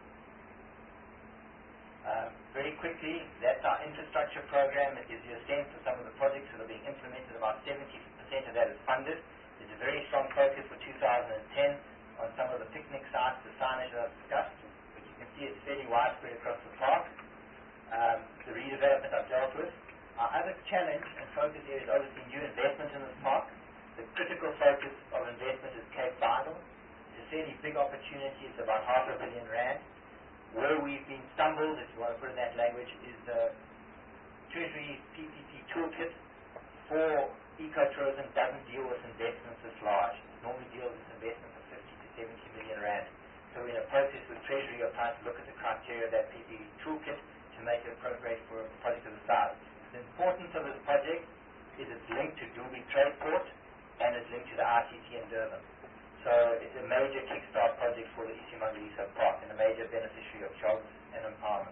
Um, very quickly, that's our infrastructure program. It gives you a sense of some of the projects that are being implemented. About seventy percent of that is funded. There's a very strong focus for two thousand ten on some of the picnic sites, the signage that I've discussed, but you can see it's fairly widespread across the park. Um, the redevelopment I've dealt with. Our other challenge and focus area is obviously new investment in this park. The critical focus of investment is Cape Vidal. It's a fairly big opportunity. It's about half a billion rand. Where we've been stumbled, if you want to put it in that language, is the Treasury P P P toolkit for ecotourism doesn't deal with investments this large. It normally deals with investments of fifty to seventy million rand. So we're in a process with Treasury of trying to look at the criteria of that P P P toolkit to make it appropriate for a project of the size. The importance of this project is it's linked to Dulby Trade Port and it's linked to the I C T in Durban. So it's a major kickstart project for the Isimangaliso Park and a major beneficiary of jobs and empowerment.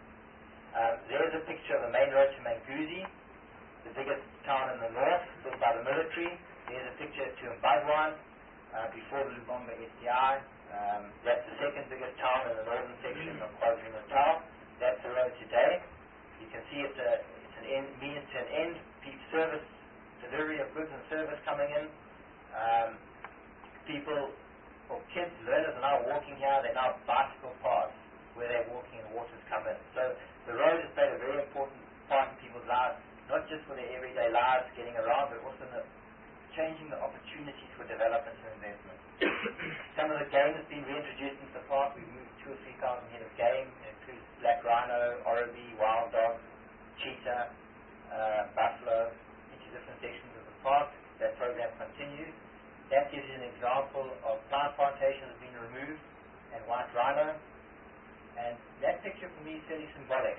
Um, there's a picture of the main road to Manguzi, the biggest town in the north, built by the military. There's a picture to Mbazwan, uh, before the Lubomba S D I. Um, that's the second biggest town in the northern section of KwaZulu-Natal. That's the road today. You can see it's, a, it's an end, means to an end, peak service, delivery of goods and service coming in. Um, people, or kids, learners are now walking here. They're now bicycle paths where they're walking and water's come in. So the road has played a very important part in people's lives, not just for their everyday lives, getting around, but also the changing the opportunities for development and investment. Some of the game has been reintroduced into the park. We've moved two or three thousand head of game. It includes black rhino, oribi, wild dog, cheetah, uh, buffalo, into different sections of the park. That program continues. That gives you an example of plant plantations that have been removed and white rhino. And that picture for me is fairly symbolic.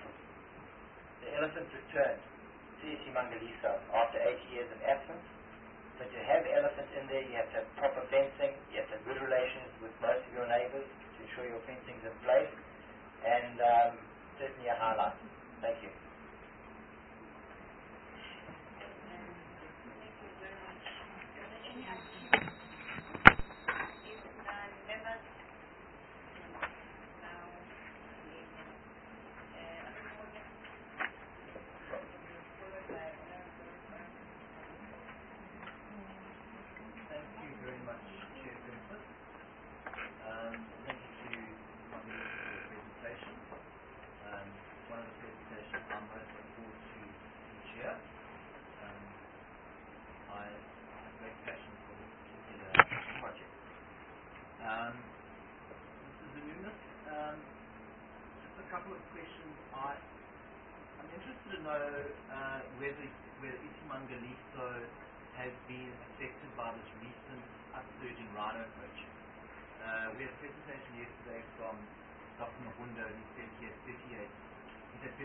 The elephant returned to Isimangaliso after eighty years of absence. But to have elephants in there, you have to have proper fencing, you have to have good relations with most of your neighbors to ensure your fencing is in place, and um, certainly a highlight. Thank you. Isimangaliso has been affected by this recent upsurge in rhino poaching. Uh, we had a presentation yesterday from Doctor Mahunda, and he said he had thirty-eight, he said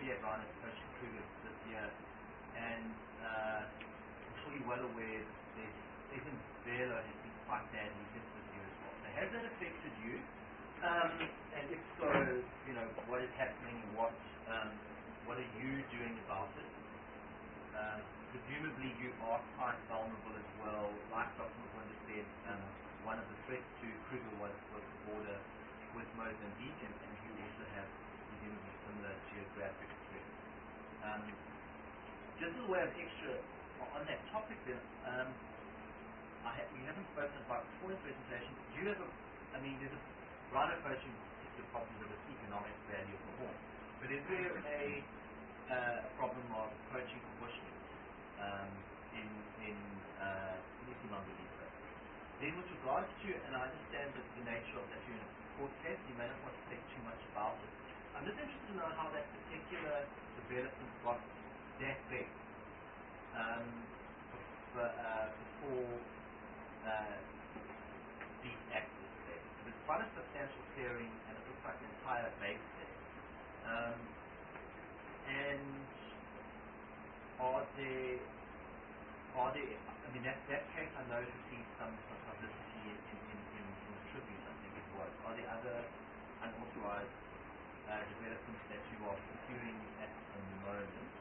already at Rhino approaching Kruger this year, and uh, I'm sure you're well aware that even Velo has been quite badly hit this year as well. So has that affected you? Um, and if so, you know, what is happening? What um, what are you doing about it? Um, presumably you are quite vulnerable as well. Like Doctor McWinder said, um, one of the threats to Kruger was, was the border with Mozambique, and, and you also have presumably similar geographic threats. Um, just as a way of extra, on that topic then, um, I ha- we haven't spoken about before the presentation. Do you have a, I mean, there's a rhino poaching particular problem with its economic value of the horn, but is there a uh, problem of poaching for bushmeat um, in in uh, Isimangaliso? Then with regards to, and I understand that the nature of that you're in a court case, you may not want to say too much about it. I'm just interested to know how that particular development got that big um, b- uh, before uh, these access there. There's quite a substantial clearing, and it looks like an entire base there. Um, and are there, are there, I mean, that, that case I know received some, some publicity in, in, in, in, in the Tribune, I think it was. Are there other unauthorized uh, developments that you are pursuing at the moment?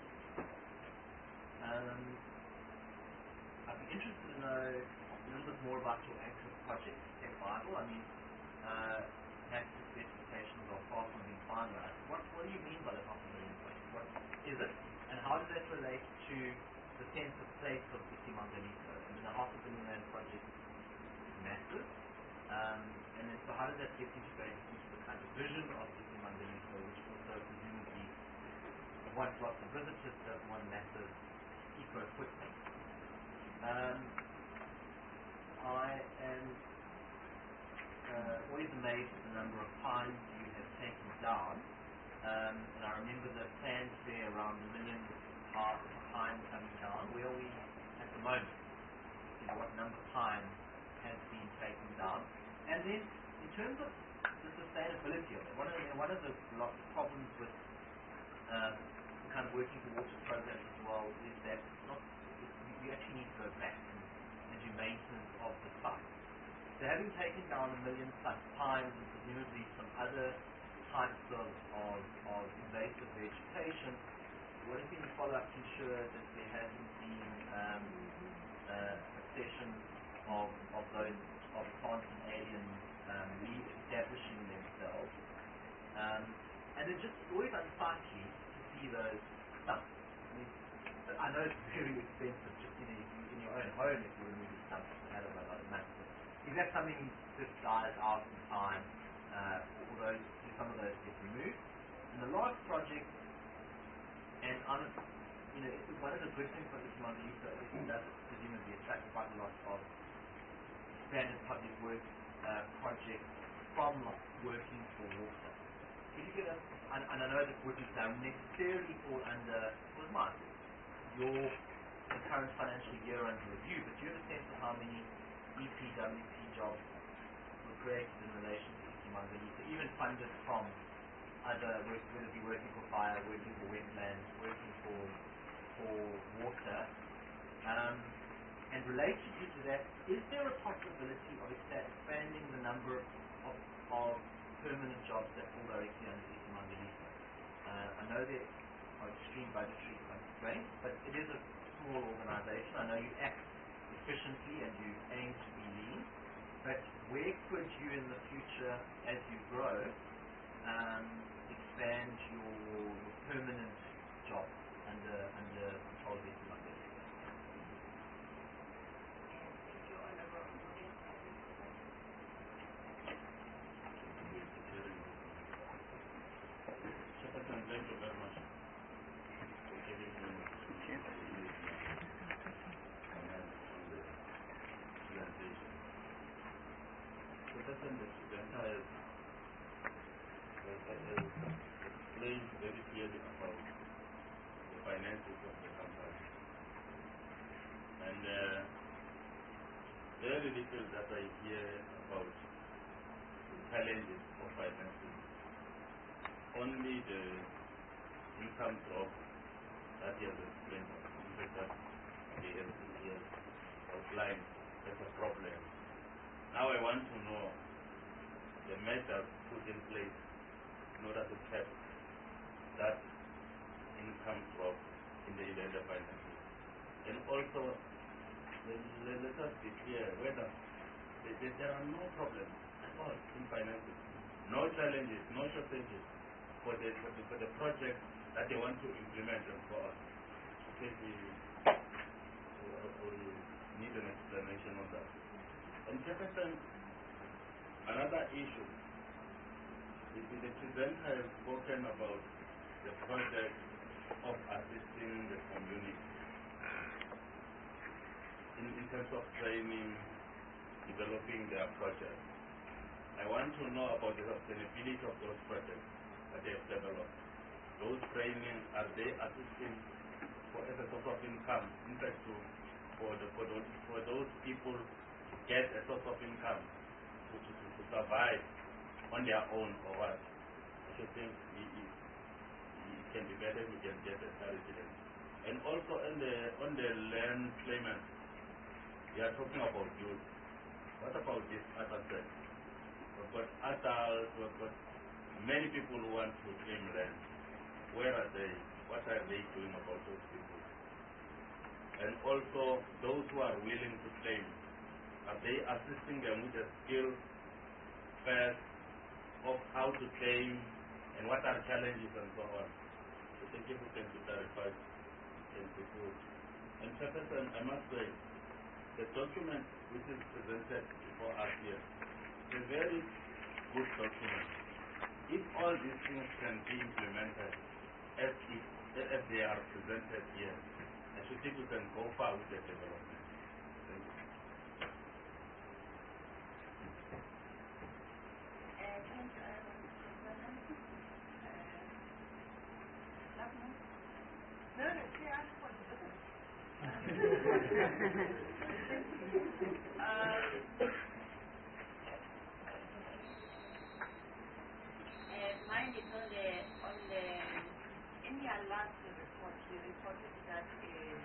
Um, I'd be interested to know a little bit more about your anchor project, Tech Bible. I mean, uh, access specifications are far from being finalized. What, what do you mean by the half a million project? What is it? And how does that relate to the sense of place of Isimangaliso? I mean, the half a billion rand project is massive. Um, and then, so how does that get integrated into the kind of vision of Isimangaliso, which also presumably, once lots of visitors, does one massive eco footprint? Um, I am uh, always amazed at the number of pines you have taken down. Um, and I remember the plans there around a million half pine coming down. Where are we at the moment? You know, what number of pine has been taken down? And then, in terms of the sustainability of it, one of the, one of the lot of problems with um, kind of working towards a program as well is that not, you actually need to go back and, and do maintenance of the site. So having taken down a million plus pines and presumably some other types of, of, of invasive vegetation, what has been the follow-up to ensure that there hasn't been um, uh, succession of, of those of plants and aliens um, re-establishing themselves? Um, and it's just always unsightly to see those stumps. I mean, I know it's very expensive just in, a, in your own home if you remove the stumps and have a lot of money. Is that something that dies out in time, uh, or those, do some of those get removed? And the last project, and I'm, you know, one of the good things about this Isimangaliso is it does presumably attract quite a lot of standard public works uh, projects from working for water. Could you give us, and, and I know that wouldn't necessarily fall under, well, it might, your the current financial year under review, but do you have a sense of how many E P W P jobs were created in relation to Isimangaliso, even funded from other, whether it be working for fire, working for wetlands, working for for water, um, and related to that, is there a possibility of expanding the number of, of permanent jobs that fall directly under Isimangaliso? Uh, I know there are extreme budgetary constraints, but it is a small organization. I know you act efficiently and you aim to be lean, but where could you in the future, as you grow, um, expand your, your permanent jobs under under control of Isimangaliso? Thank you very much for giving me the presentation. Professor Nesuganda has, has explained very clearly about the finances of the company. And uh, very little that I hear about the challenges of finances. Only the income drop that he has explained, in fact, that he has, he has outlined as a problem. Now I want to know the measures put in place in order to cap that income drop in the event of finances. And also, let, let us be clear whether there, there are no problems at all in finances, no challenges, no shortages for the, for the, for the project that they want to implement and so on. Okay, we, we need an explanation on that. And Jefferson, another issue, the, the presenter has spoken about the project of assisting the community in, in terms of training, developing their projects. I want to know about the sustainability of those projects that they have developed. Those trainings, are they assisting for as a source of income, in fact, to, for, the, for, those, for those people to get a source of income, to, to, to survive on their own or what? I should think it, it, it can be better if we can get a clarity there. And also on the, on the land claimant, we are talking about youth. What about this other set? We've got adults, we've got many people who want to claim land. Where are they? What are they doing about those people? And also, those who are willing to claim, are they assisting them with the skills first of how to claim and what are challenges and so on? I think if we can clarify, can be good. And Jefferson, I must say, the document which is presented before us here is a very good document. If all these things can be implemented as, if, as they are presented here, I should think we can go far with the development. Thank you. Mine is on the, on the, in your last report, you reported that, uh,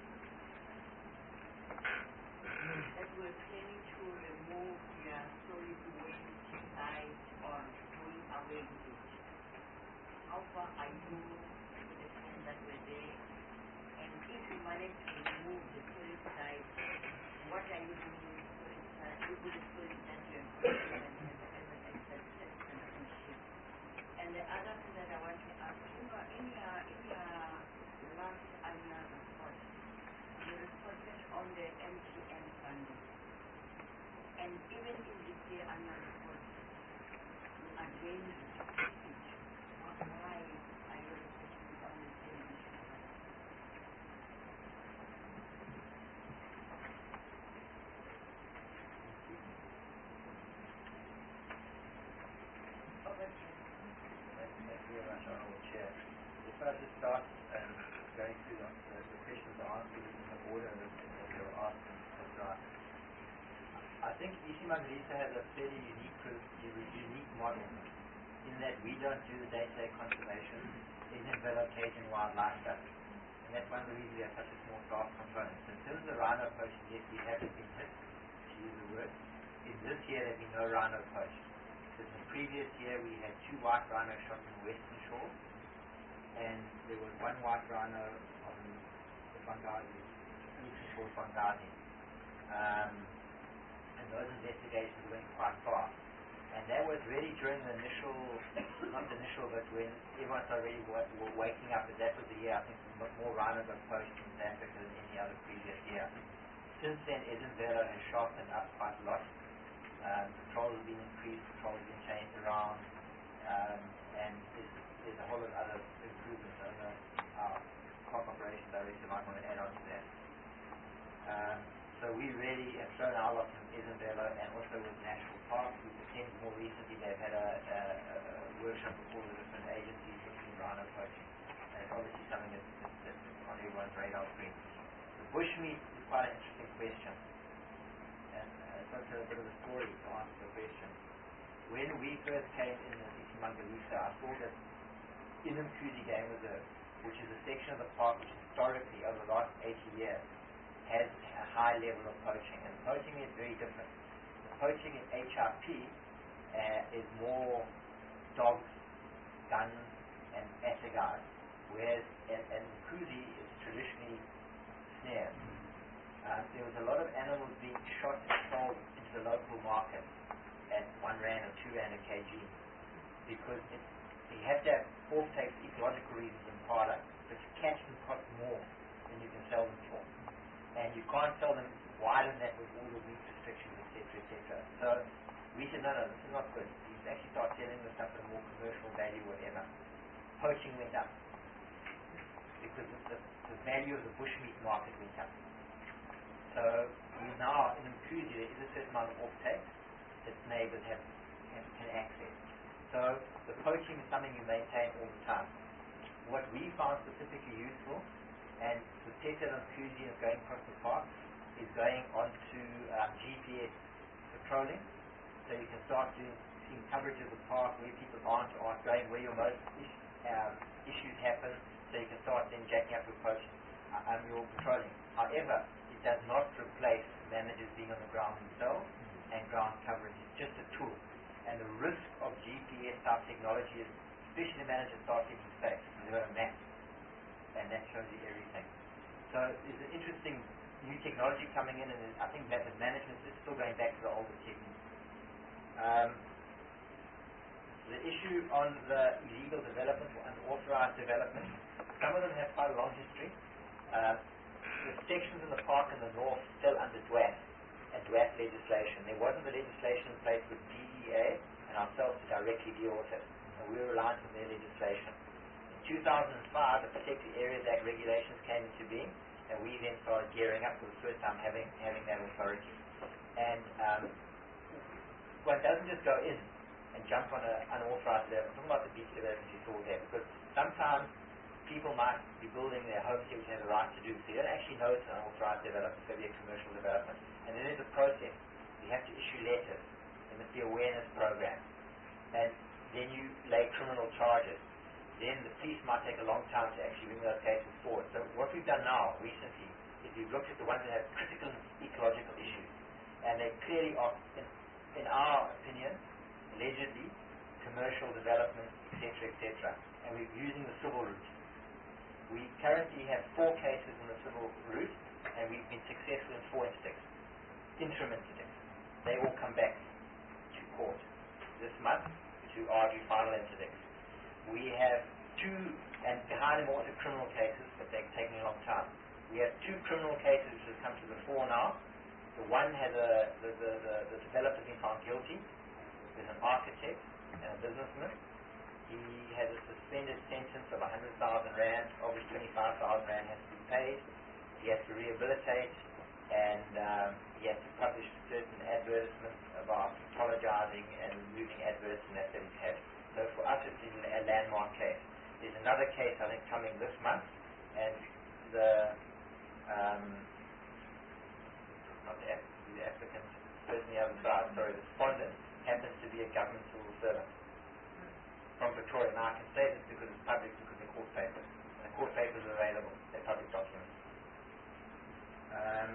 that we're planning to remove your solid waste site or doing away with it. How far are you with the time that we're there? And if you manage to remove the solid site, what are you doing with the solid site? With the solid that you're implementing as an expense? And the other thing that I want to ask, you know, in your, in your last annual report, you reported on the M T N funding. And even in this year annual report, you again repeat it. Why are you repeating on the same issue? Over to you. Thank you very much, Honourable Chair. If I just start um, going through the, the, the questions and answers in the order that they were asked and et cetera. I think Isimangalisa has a fairly unique, unique model in that we don't do the day-to-day conservation in development and wildlife stuff. And that's one of the reasons we have such a small staff component. So in terms of the rhino poaching, yes, we haven't been hit, to use the word. In this year, there have been no rhino poached. In the previous year, we had two white rhinos shot in Western Shore, and there was one white rhino on the Bangazi, Eastern Shore Bangazi. Um, and those investigations went quite far. And that was really during the initial, not the initial, but when everyone started really w- w- waking up, and that was the year, I think, more rhino got poached in South Africa than any other previous year. Since then, Edinburgh has sharpened up quite a lot. Um, control has been increased, control has been changed around, um, and there's, there's a whole lot of other improvements over our crop operation director might want to add on to that. Um, so we really have shown our lot in Isabella and also with National Park. We've attended more recently, they've had a, a, a workshop with all the different agencies looking at rhino poaching. And it's obviously something that's, that's, that's on everyone's radar screen. The bushmeat is quite an interesting question. I'll tell a bit of a story to answer the question. When we first came in the Isimangalisa, I saw that in Umkhuze Game Reserve, which is a section of the park which historically, over the last eighty years, has a high level of poaching. And poaching is very different. The poaching in H R P uh, is more dogs, guns, and assegais, whereas in, in Umkhuze it's traditionally snares. Um, there was a lot of animals being shot and sold into the local market at one rand or two rand a kg, because it, you have to have off-takes for ecological reasons in Parla, but you catch them cost more than you can sell them for. And you can't sell them wider than that with all the weight restrictions, et cetera, et cetera. So we said, no, no, this is not good. You actually start selling the stuff at more commercial value, whatever. Poaching went up because the, the value of the bushmeat market went up. So we now, in Umkhuze, there is a certain amount of off-take that neighbours have, have, can access. So the poaching is something you maintain all the time. What we found specifically useful, and the test at Umkhuze is going across the park, is going onto um, G P S patrolling. So you can start doing, seeing coverage of the park, where people aren't, or aren't going, where your most is, um, issues happen, so you can start then jacking up your poaching, uh, um, your patrolling. However, it does not replace managers being on the ground themselves and ground coverage. It's just a tool. And the risk of G P S type technology is, especially the managers start getting space, because they've got a map, and that shows you everything. So there's an interesting new technology coming in, and I think method management is still going back to the older techniques. Um, the issue on the illegal development or unauthorized development, some of them have quite a long history. Uh, the sections in the park in the north still under D W A T and D W A T legislation. There wasn't the legislation in place with D E A and ourselves to directly deal with it, and we were reliant on their legislation. In two thousand five, the Protected Areas Act regulations came into being, and we then started gearing up for the first time having having that authority. And um, one doesn't just go in and jump on an unauthorized development. I'm talking about the beach development you saw there, because sometimes people might be building their homes here, which they have the right to do, so you don't actually know it's an unauthorized development, it's going to be a commercial development. And then there's a process. You have to issue letters. There must be awareness programs. And then you lay criminal charges. Then the police might take a long time to actually bring those cases forward. So what we've done now, recently, is we've looked at the ones that have critical ecological issues. And they clearly are, in, in our opinion, allegedly, commercial development, et cetera, et cetera. And we're using the civil route. We currently have four cases in the civil route, and we've been successful in four interdicts, interim interdicts. They all come back to court this month to argue final interdicts. We have two, and behind them also criminal cases, but they're taking a long time. We have two criminal cases which have come to the fore now. The one has a, the, the, the, the developer has been found guilty. There's an architect and a businessman. He has a suspended sentence of one hundred thousand rand, of which twenty-five thousand rand has to be paid. He has to rehabilitate, and um, he has to publish certain advertisements about apologizing and removing adverts, and that's what he's had. So for us, it's a landmark case. There's another case, I think, coming this month, and the um, not the, app- the applicant, person on the other side, sorry, the respondent happens to be a government civil servant from Victoria. Now I can say this because it's public, because they're court papers. And the court papers are available. They're public documents. Um,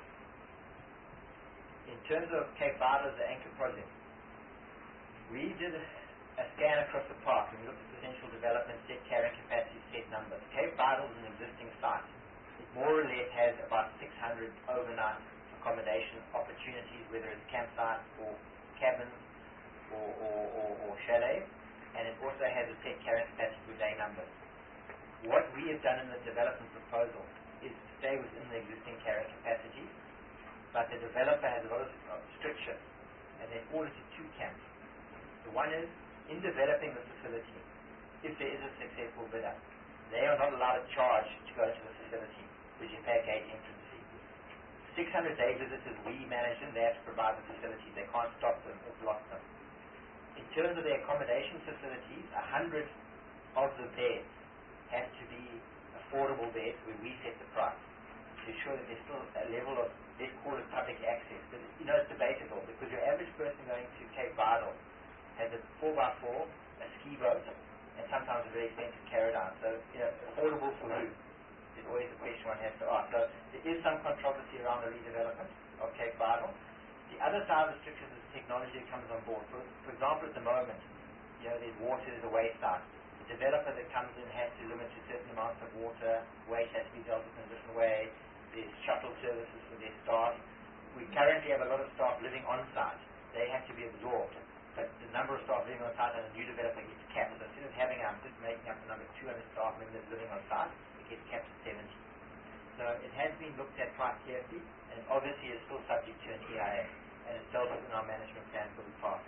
in terms of Cape Vidal as the anchor project, we did a scan across the park and we looked at potential development, set carrying capacity, set numbers. Cape Vidal is an existing site. It more or less has about six hundred overnight accommodation opportunities, whether it's campsites or cabins or, or, or, or chalets. And it also has a set carrying capacity for day numbers. What we have done in the development proposal is to stay within the existing carrying capacity, but the developer has a lot of restrictions, and they've ordered to two camps. The one is, in developing the facility, if there is a successful bidder, they are not allowed to charge to go into the facility, which you pay a gate entrance fee. six hundred day visitors, we manage them, they have to provide the facility, they can't stop them or block them. In terms of the accommodation facilities, one hundred of the beds have to be affordable beds where we set the price to ensure that there's still a level of, let's call it public access. But, you know, it's debatable because your average person going to Cape Vidal has a four by four, a ski boat, and sometimes a very expensive carry down. So, you know, affordable for who is always a question one has to ask. So there is some controversy around the redevelopment of Cape Vidal. The other side of the restrictions is technology that comes on board. For, for example, at the moment, you know, there's water, there's a waste side. The developer that comes in has to limit to certain amounts of water, waste has to be dealt with in a different way. There's shuttle services for their staff. We currently have a lot of staff living on site. They have to be absorbed. But the number of staff living on site and a new developer gets capped. So instead of having, I'm just making up the number two hundred staff members living on site, it gets capped at seventy. So it has been looked at quite carefully, and obviously is still subject to an E I A, and it's dealt with in our management plan for the past.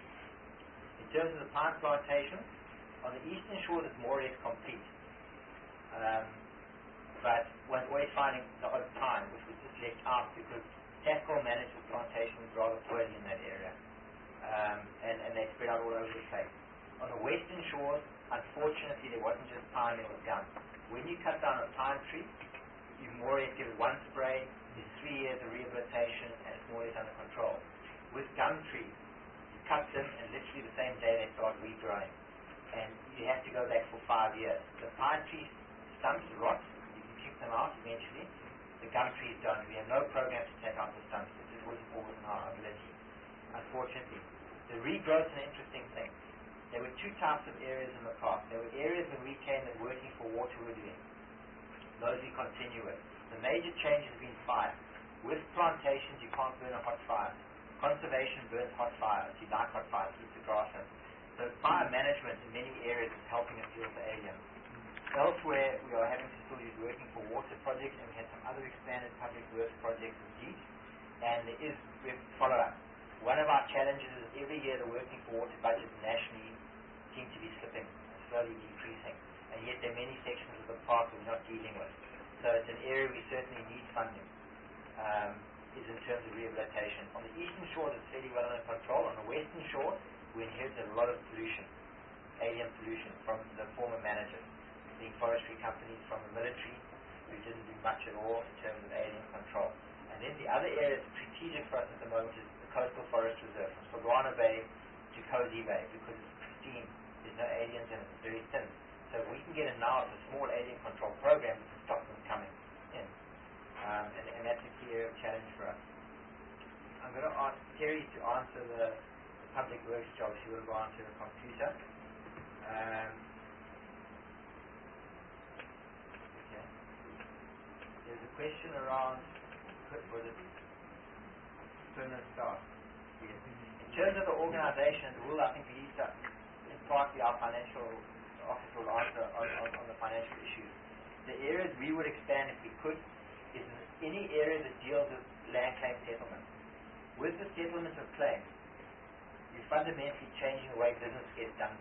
In terms of the pine plantation, on the eastern shore it's more or less complete. Um, but one's always finding the odd pine, which was just left out because Tascol manages plantations rather poorly in that area. Um, and, and they spread out all over the place. On the western shores, unfortunately, there wasn't just pine, there was gum. When you cut down a pine tree, you more or less give it one spray, there's three years of rehabilitation, and it's more or less under control. With gum trees, you cut them, and literally the same day they start regrowing. And you have to go back for five years. The pine tree stumps rot, you can kick them out eventually. The gum trees don't. We have no program to take out the stumps. It just wasn't all within our ability, unfortunately. The regrowth is an interesting thing. There were two types of areas in the past. There were areas when we came that working for water were doing. Those we continue with. The major change has been fire. With plantations, you can't burn a hot fire. Conservation burns hot fire. You like hot fire, keeps the grass in. So fire management in many areas is helping us deal with the aliens. Elsewhere, we are having to still use working for water projects, and we had some other expanded public works projects in Deep, and there is follow-up. One of our challenges is every year the working for water budget nationally seem to be slipping, slowly decreasing, and yet there are many sections of the park that we're not dealing with. So it's an area we certainly need funding, um, is in terms of rehabilitation. On the eastern shore, it's fairly well under control. On the western shore, we inherited a lot of pollution, alien pollution from the former managers, being forestry companies from the military, who didn't do much at all in terms of alien control. And then the other area that's strategic for us at the moment is the Coastal Forest Reserve, from Saguana Bay to Cozy Bay, because it's pristine, there's no aliens in it, it's very thin. So we can get in now with a small alien control program to stop them coming in. Um, and, and that's a key area of challenge for us. I'm going to ask Terry to answer the, the public works job. She will go onto the computer. Um, okay. There's a question around was it permanent staff. Yes. In terms of the organization and the rule, I think Lisa, in partly our financial officer will answer on, on, on the financial issues. The areas we would expand if we could is in any area that deals with land claim settlement. With the settlement of claims, you're fundamentally changing the way business gets done.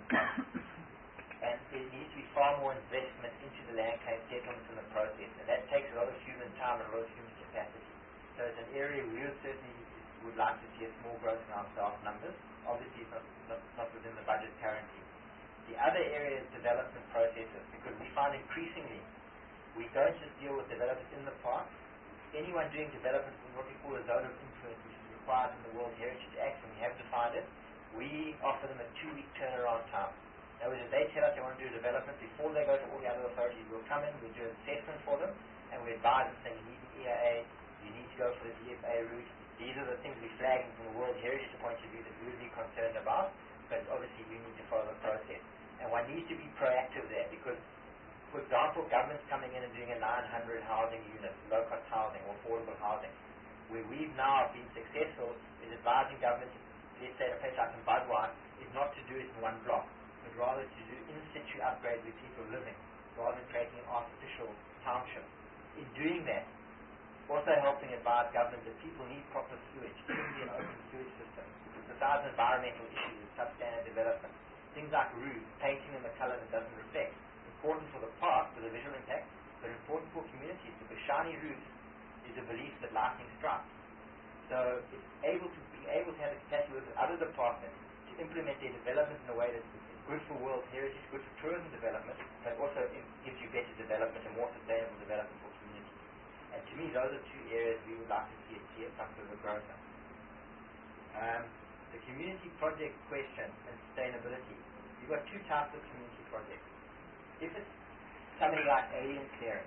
And there needs to be far more investment into the land claim settlement in the process. And that takes a lot of human time and a lot of human capacity. So it's an area we would certainly would like to see a small growth in our staff numbers. Obviously, it's not, not, not within the budget currently. The other area is development processes, because we find increasingly we don't just deal with developers in the park. Anyone doing development in what we call a zone of influence, which is required in the World Heritage Act, and we have defined it, we offer them a two-week turnaround time. In other words, if they tell us they want to do development before they go to all the other authorities, we'll come in, we'll do an assessment for them, and we advise them saying you need an E I A, you need to go for the D F A route. These are the things we're flagging from the World Heritage point of view that we would be concerned about, but obviously you need to follow the process. And one needs to be proactive there, because, for example, government's coming in and doing a nine hundred housing unit, low-cost housing or affordable housing. Where we've now been successful is advising government, let's say a place like in Budwine, is not to do it in one block, but rather to do in-situ upgrades where people are living, rather than creating an artificial township. In doing that, also helping advise government that people need proper sewage, particularly an open sewage system. Besides environmental issues of substandard development, things like roofs, painting in the color that doesn't reflect. Important for the park, for the visual impact, but important for communities, because shiny roofs is a belief that lightning strikes. So it's able to be able to have a capacity with other departments to implement their development in a way that's good for World Heritage, good for tourism development, but also gives you better development and more sustainable development for communities. And to me, those are two areas we would like to see it see some sort of a growth in. Um, the community project question and sustainability. you've got two types of community projects. If it's something like alien clearing,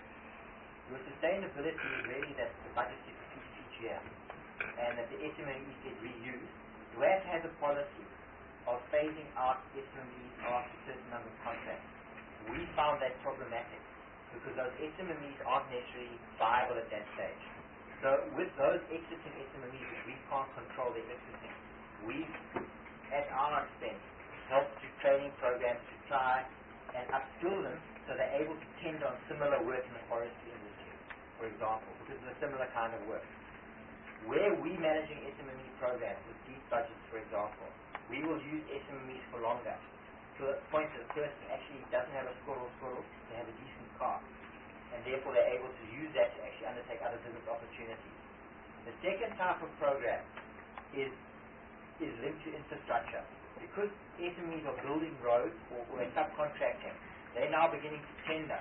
your sustainability is really that the budget is reduced each year and that the S M E Es get reused. You have to have a policy of phasing out S M Es after a certain number of contracts. We found that problematic because those S M Es aren't necessarily viable at that stage. So with those exiting S M Es, we can't control their exiting. We, at our expense, help through training programs to try and upskill them so they're able to tend on similar work in the forestry industry, for example, because it's a similar kind of work. Where we managing S M E programs with deep budgets, for example, we will use S M Es for longer. To the point that the person actually doesn't have a squirrel squirrel, they have a decent car. And therefore they're able to use that to actually undertake other business opportunities. The second type of program is is linked to infrastructure. Because S M Es are building roads or, or subcontracting, they're now beginning to tender.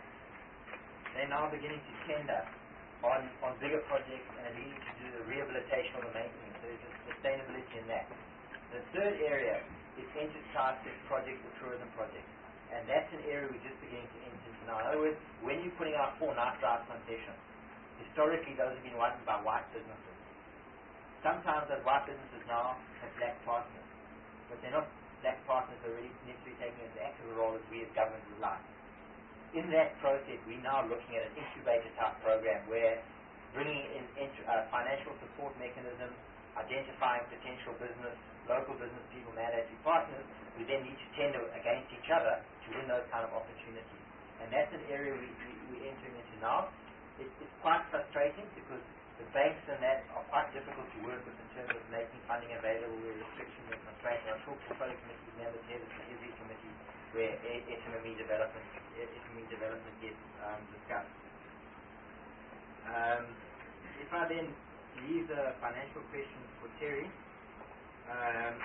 They're now beginning to tender on, on bigger projects and are needing to do the rehabilitation or the maintenance. So there's a sustainability in that. The third area is enterprise projects or tourism projects. And that's an area we're just beginning to enter into now. In other words, when you're putting out four night drive concessions, historically those have been run by white businesses. Sometimes those white businesses now have black partners, but they're not black partners who are really necessarily taking as active a role as we as government would like. In that process, we're now looking at an incubator type program where bringing in int- uh, financial support mechanisms, identifying potential business, local business people, mandatory partners, we then need to tender against each other to win those kind of opportunities. And that's an area we, we, we're entering into now. It, it's quite frustrating because the banks and that are quite difficult to work with in terms of making funding available with restrictions and constraints. And I'm sure portfolio committees members here in every committee where S M E development, S M E development gets um, discussed. Um, if I then leave the financial questions for Terry, um,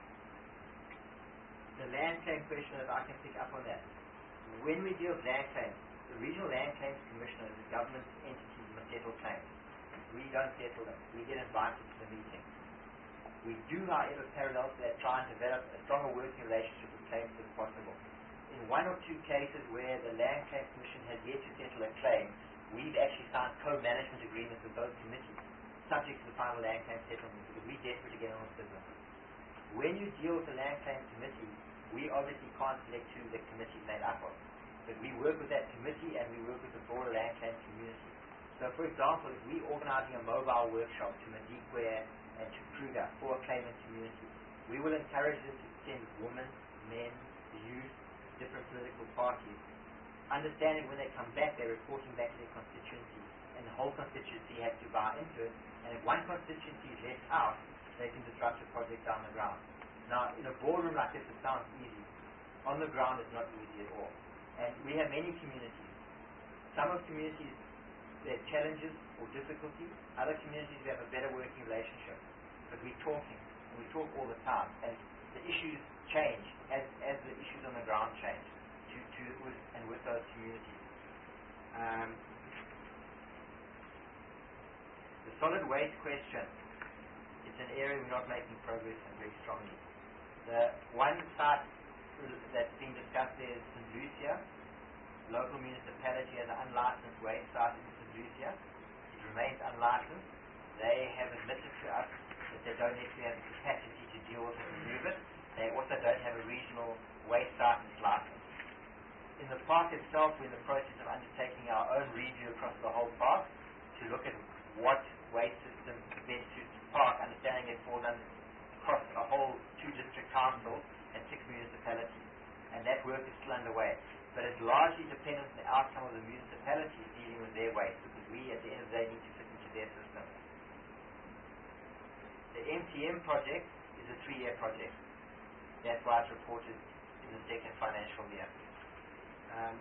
the land claim question, that I can pick up on that. When we deal with land claims, the Regional Land Claims Commissioner is a government entity that must settle claims. We don't settle them. We get invited to the meeting. We do, however, parallel to that, try and develop a stronger working relationship with claims as possible. In one or two cases where the Land Claims Commission has yet to settle a claim, we've actually signed co-management agreements with both committees, subject to the final land claim settlement, because we're desperate to get on with business. When you deal with the Land Claims Committee, we obviously can't select who the committee is made up of. But we work with that committee and we work with the broader land claims community. So, for example, if we're organizing a mobile workshop to Madikwe and to Kruger for a claimant community, we will encourage them to send women, men, youth, different political parties, understanding when they come back, they're reporting back to their constituency, and the whole constituency has to buy into it. And if one constituency is left out, they can disrupt the project down the ground. Now, in a boardroom like this, it sounds easy. On the ground, it's not easy at all. And we have many communities. Some of communities, there are challenges or difficulties. Other communities, we have a better working relationship. But we're talking, and we talk all the time. And the issues change as, as the issues on the ground change to, to with, and with those communities. Um, the solid waste question, it's an area we're not making progress in very strongly. The one site that's being discussed there is Saint Lucia. Local municipality has an unlicensed waste site in Saint Lucia. It remains unlicensed. They have admitted to us that they don't necessarily have the capacity to deal with it and move it. They also don't have a regional waste site that's licensed. In the park itself, we're in the process of undertaking our own review across the whole park to look at what waste system best suits the park, understanding it falls under, across a whole two district councils and six municipalities. And that work is still underway. But it's largely dependent on the outcome of the municipalities dealing with their waste, because we, at the end of the day, need to fit into their system. The M T M project is a three-year project. That's why it's reported in the second financial year. Um,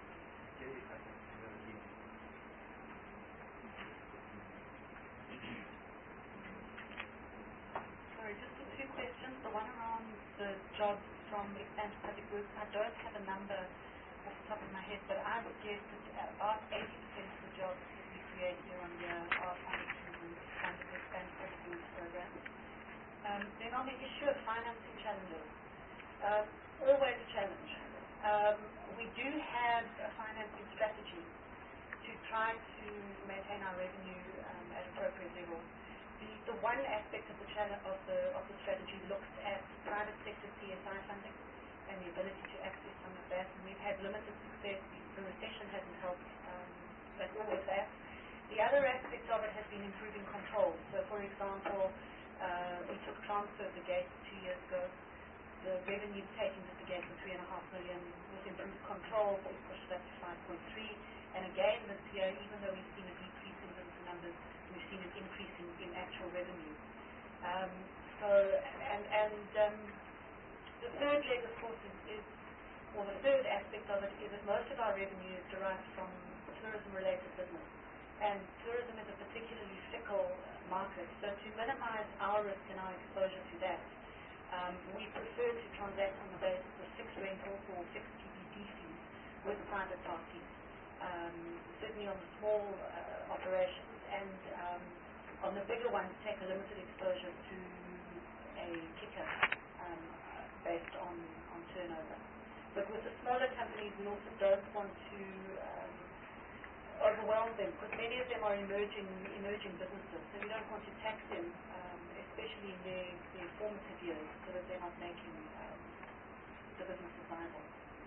Sorry, just a few questions. The one around the jobs from Expand Public Works, I don't have a number off the top of my head, but I would guess that about eighty percent of the jobs that we create year on year are funded through the Expand Public Works program. Um, then on the issue of financing challenges, Um, always a challenge. Um, we do have a financing strategy to try to maintain our revenue um, at appropriate levels. The, the one aspect of the challenge of the of the strategy looks at private sector C S I funding and the ability to access some of that. And we've had limited success. The, the recession hasn't helped um, at all with that. The other aspect of it has been improving control. So, for example, uh, we took transfer of the gates two years ago. The revenue taken at the gate was three and a half million. With improved control, we pushed that to five point three. And again this year, even though we've seen a decrease in visitor numbers, we've seen an increase in, in actual revenue. Um, so, and, and um, the third leg, of course, is, is, or the third aspect of it is that most of our revenue is derived from tourism-related business. And tourism is a particularly fickle market. So to minimize our risk and our exposure to that, um, we prefer to transact on the basis of fixed rentals or fixed P P P fees with private parties. Um, certainly on the small uh, operations, and um, on the bigger ones take a limited exposure to a kicker um, uh, based on, on turnover. But with the smaller companies, we also don't want to um, overwhelm them, because many of them are emerging emerging businesses, so we don't want to tax them, um, especially in their, their formative years, so that they're not making um, the business viable.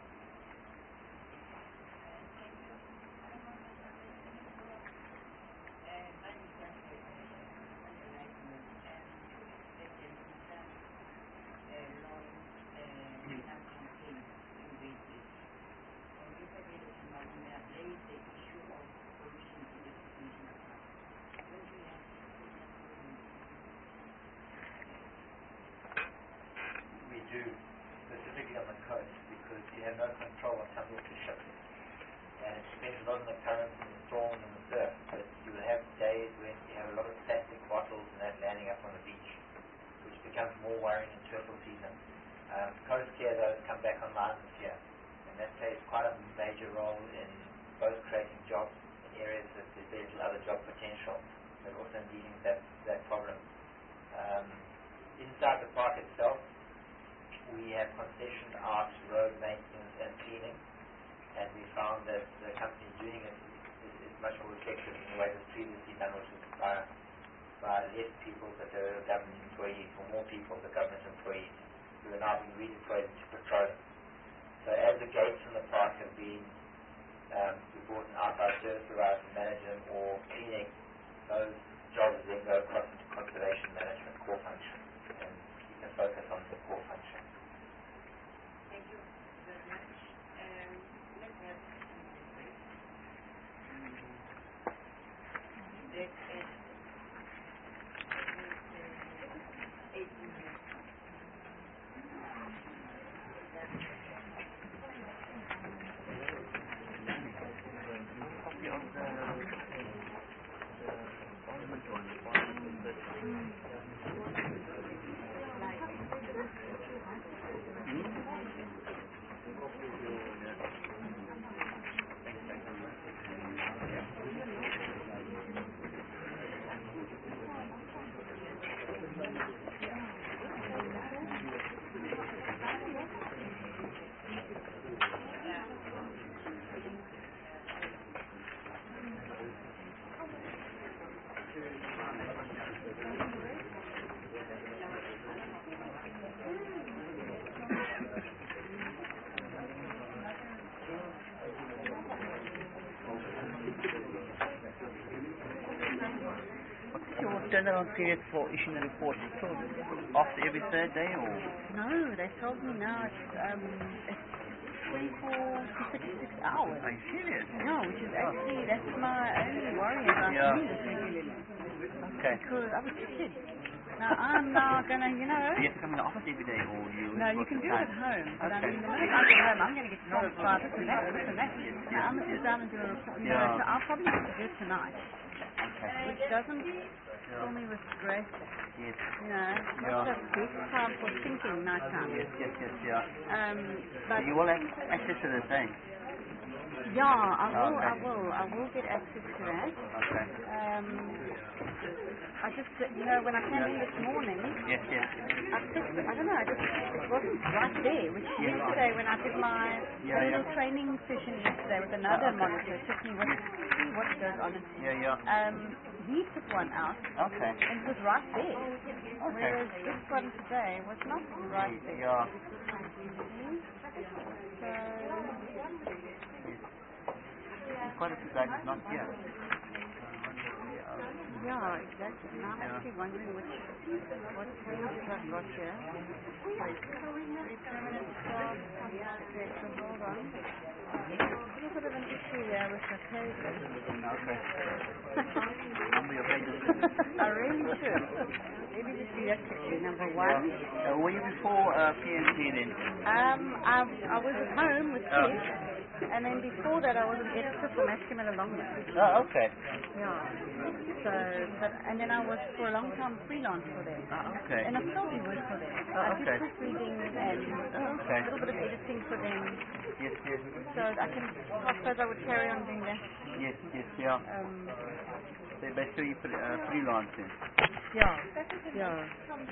Specifically on the coast, because you have no control on some of the ships, and it depends a lot on the currents and the storms and the surf. But you will have days when you have a lot of plastic bottles and that landing up on the beach, which becomes more worrying in turtle season. Um, Coast Care, those come back online this year, and that plays quite a major role in both creating jobs in areas that there's very little other job potential, but also in dealing with that, that problem. Um, inside the park itself, we have concessioned out road maintenance and cleaning, and we found that the company doing it is, is much more effective in the way it was previously done, which was by, by less people, but they were government employees, or more people, the government employees, who are now being redeployed into patrolling. So as the gates in the park have been, um, we brought an outside service provider to manage them, or cleaning, those jobs then go across into conservation management core function, and you can focus on the core function. Thank you very much. Um, let's have something brief. That is eight minutes. Copy of the, the parliament one, the parliament that turnaround period for issuing a report? So after every third day, or? No, they told me now it's, um, it's twenty-four to thirty-six hours. Are you serious? No, which is actually, that's my only worry about Yeah. me. Okay. Because I was just said, now I'm now gonna, you know. Do you have to come in the office every day, or you? No, you work can from do it time? at home. But I Okay. mean, the minute I get home, I'm going to get stopped by this and that, this and that. Now I'm going to sit down and do a report. You know, Yeah. so I'll probably have to do it tonight. Okay. Which doesn't fill me with stress. Yes. You know, Yeah. not the best time for thinking night time. Yes, yes, yes, yeah. Um, So but you will have access to the thing. Yeah, I will, Okay. I will, I will get access to that. Okay. Um, I just, you know, when I came in this morning, Yes, yes. I clicked, I don't know, I just, it wasn't right there, which yesterday when I did my Yeah, little yeah. training session yesterday with another Oh, okay. monitor, it took me what, see what goes on. Yeah, yeah. Um, he took one out, Okay. and it was right there. Okay. Whereas this one today was not right there. Yeah. So, Quite a few guys is not here. yeah, exactly. Now I'm Yeah. actually wondering which, what pages I've got here. Wait, three permanent staff. Okay, so hold on. A little bit of an issue here with the pages. Okay. Number your pages. I really should. Maybe just do that quickly. Number one. Yeah. Uh, were you before uh, P N G then? Um, I, I was at home with Oh. kids, and then before that I was an editor for Masculine Alongman. Oh, okay. Yeah. So, but, and then I was for a long time freelance for them. Oh, okay. And I still do work for them. Oh, I do okay. proofreading and Oh, okay. a little bit of editing for them. Yes, yes. So I can, I suppose I would carry on doing that. Yes, yes, yeah. Um, So basically free, uh, freelancing. yeah, yeah.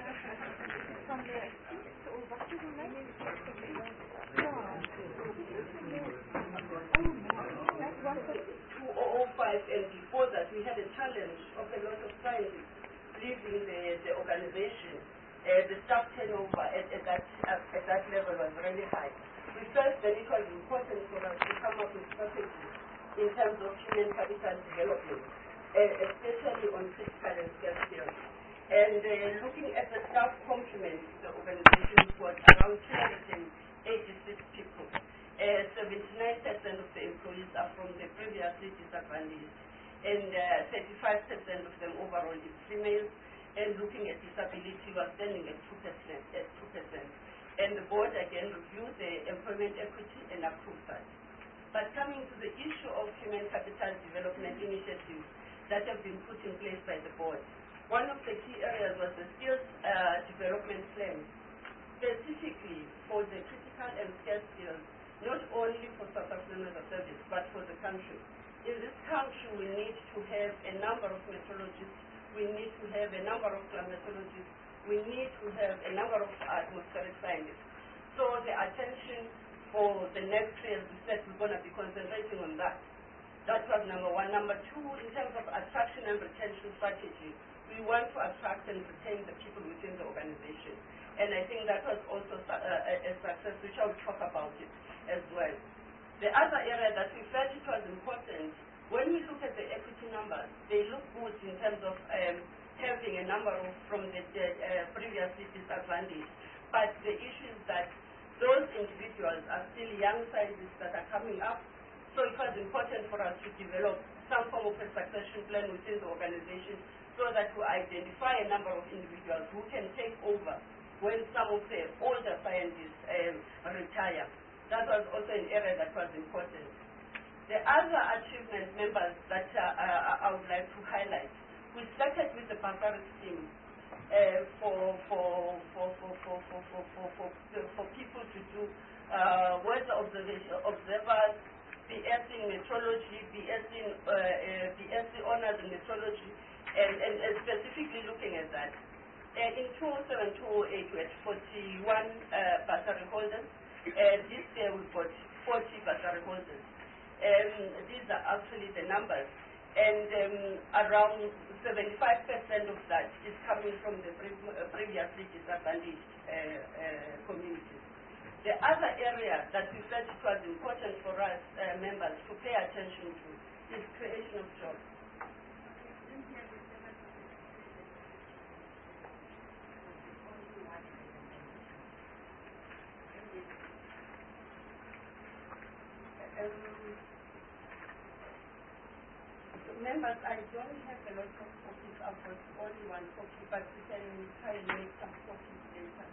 two thousand five, and before that we had a challenge of a lot of scientists leaving the, the organization. Uh, the staff turnover at, at, that, at, at that level was really high. We felt that it was important for us to come up with strategies in terms of human capital development, uh, especially on critical and scarce skills. And uh, looking at the staff complement, the organization was around two hundred eighty-six people. Uh, seventy-nine percent of the employees are from the previously disadvantaged, and uh, thirty-five percent of them overall is female, and looking at disability, we are standing at two percent. At two percent. And the board again reviewed the employment equity and approved that. But coming to the issue of human capital development initiatives that have been put in place by the board, one of the key areas was the skills uh, development plan, specifically for the critical and scarce skills, not only for South African Weather Service, but for the country. In this country, we need to have a number of meteorologists, we need to have a number of climatologists, we need to have a number of atmospheric scientists. So the attention for the next year, as we said, we're going to be concentrating on that. That was number one. Number two, in terms of attraction and retention strategy, we want to attract and retain the people within the organization. And I think that was also a, a success, which I will talk about it as well. The other area that we felt it was important, when we look at the equity numbers, they look good in terms of um, having a number of from the, the uh, previously disadvantaged. But the issue is that those individuals are still young scientists that are coming up. So it was important for us to develop some form of a succession plan within the organization so that we identify a number of individuals who can take over when some of the older scientists um, retire. That was also an area that was important. The other achievement members that uh, uh, I would like to highlight, we started with the bursary scheme uh, for, for, for, for, for, for, for, for, for, for people to do uh, weather observation, observers, B S in meteorology, B S in uh, uh, B S c honors in meteorology, and, and, and specifically looking at that. Uh, in two thousand seven, two thousand eight, we had forty-one uh, bursary holders. Uh, this year we've got forty bursary holders. Um, these are actually the numbers. And um, around seventy-five percent of that is coming from the pre uh, previously disadvantaged uh, uh, communities. The other area that we felt it was important for us uh, members to pay attention to is creation of jobs. Um, members, I don't have a lot of copies. I've got only one copy, but we can try and make some copies later.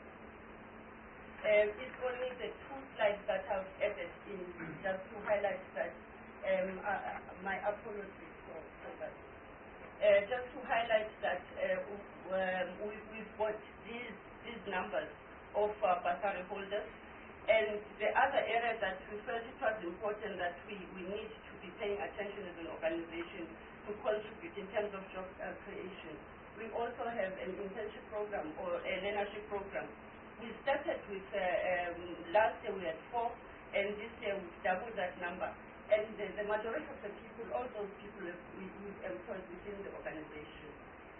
Um, it's only the two slides that I've added in just to highlight that. Um, uh, my apologies for, for that. Uh, just to highlight that uh, um, we, we've got these these numbers of uh, bursary holders, And the other area that we felt it was important that we, we need to be paying attention as an organization to contribute in terms of job uh, creation. We also have an internship program or a learnership program. We started with, uh, um, last year we had four, and this year we've doubled that number. And the, the majority of the people, all those people have, we, we've employed within the organization.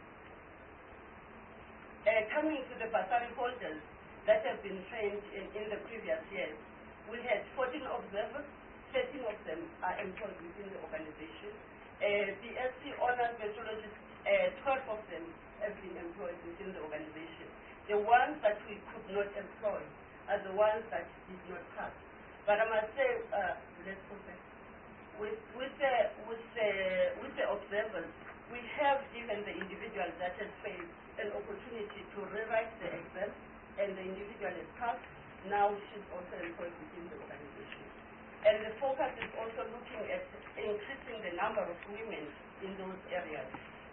Uh, coming to the bursary holders that have been trained in, in the previous years, we had fourteen observers, thirteen of them are employed within the organization. Uh, B S c honors metrologists, uh, twelve of them have been employed within the organization. The ones that we could not employ are the ones that did not pass. But I must say, uh, let's go back. With, with, the, with, the, with the observers, we have given the individual that has failed an opportunity to rewrite the exam, and the individual has passed. Now she's also employed within the organization. And the focus is also looking at increasing the number of women in those areas.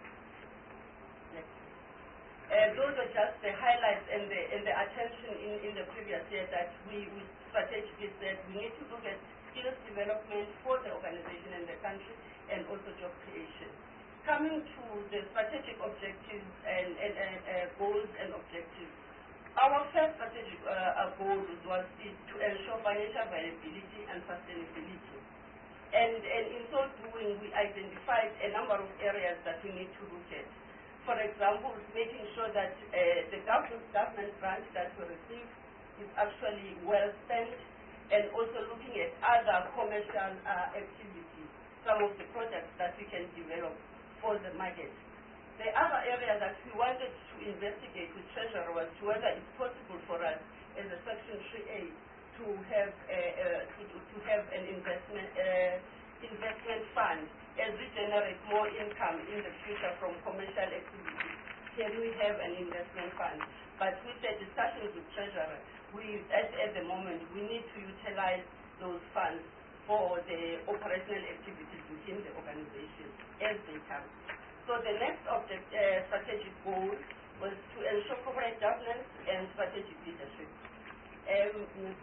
Next. Uh, those are just the highlights and the, and the attention in, in the previous year that we, we strategically said we need to look at skills development for the organization and the country, and also job creation. Coming to the strategic objectives and, and, and uh, goals and objectives, our first strategic uh, goal was is to ensure financial viability and sustainability. And, and in so doing, we identified a number of areas that we need to look at. For example, making sure that uh, the government, government grant that we receive is actually well spent, and also looking at other commercial uh, activities, some of the projects that we can develop for the market. The other area that we wanted to investigate with Treasury was whether it's possible for us as a Section three A to have a, uh, to, to have an investment uh, investment fund as we generate more income in the future from commercial activities. Can we have an investment fund? But with the discussions with Treasury, we at, at the moment we need to utilize those funds for the operational activities within the organization as they come. So the next object, uh, strategic goal was to ensure corporate governance and strategic leadership. Um,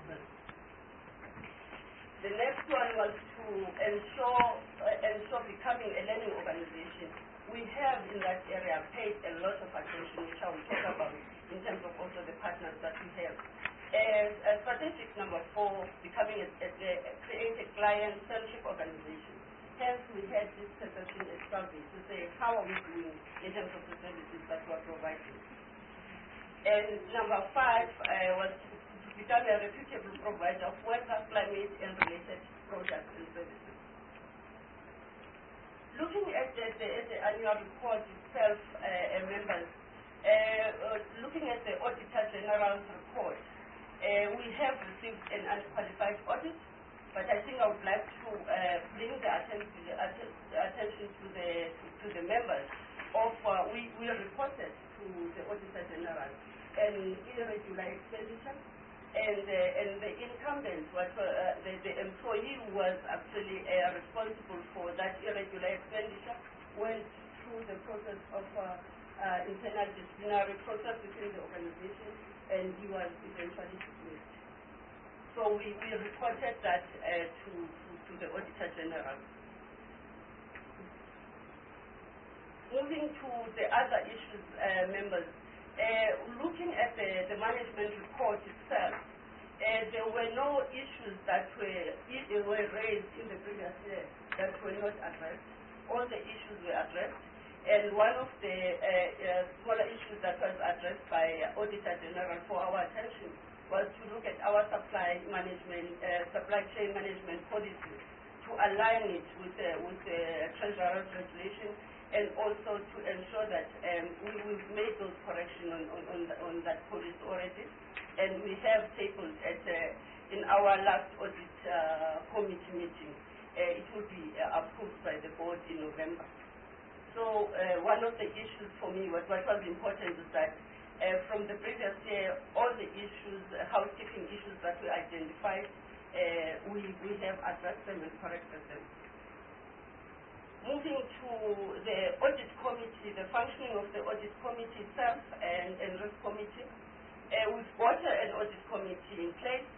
the next one was to ensure, uh, ensure becoming a learning organization. We have in that area paid a lot of attention, which I will talk about in terms of also the partners that we have. And uh, strategic number four, becoming a, a, a create a client-centric organization. Hence, we had this perception survey to say how are we doing in terms of the services that we are providing. And number five uh, was to become a reputable provider of weather, climate, and related products and services. Looking at the, the, at the annual report itself, uh, uh, members, uh, uh, looking at the Auditor General's report, uh, we have received an unqualified audit, but I think I would like to uh, bring the attention, the attention to the to, to the members of uh, we we reported to the Auditor General an irregular expenditure, and uh, and the incumbent was uh, the, the employee who was actually uh, responsible for that irregular expenditure went through the process of uh, uh, internal disciplinary process within the organization, and he was eventually dismissed. So we, we reported that uh, to, to, to the Auditor General. Moving to the other issues, uh, members, uh, looking at the, the management report itself, uh, there were no issues that were, were raised in the previous year that were not addressed. All the issues were addressed, and one of the uh, uh, smaller issues that was addressed by Auditor General for our attention was to look at our supply management, uh, supply chain management policy, to align it with the with the Treasury's regulation, and also to ensure that um, we, we've made those corrections on on, on, the, on that policy already, and we have tabled at uh, in our last audit uh, committee meeting. Uh, it will be uh, approved by the board in November. So uh, one of the issues for me, what, what was important is that Uh, from the previous year, all the issues, uh, housekeeping issues that we identified, uh, we, we have addressed them and corrected them. Moving to the audit committee, the functioning of the audit committee itself and, and risk committee, uh, we've got uh, an audit committee in place.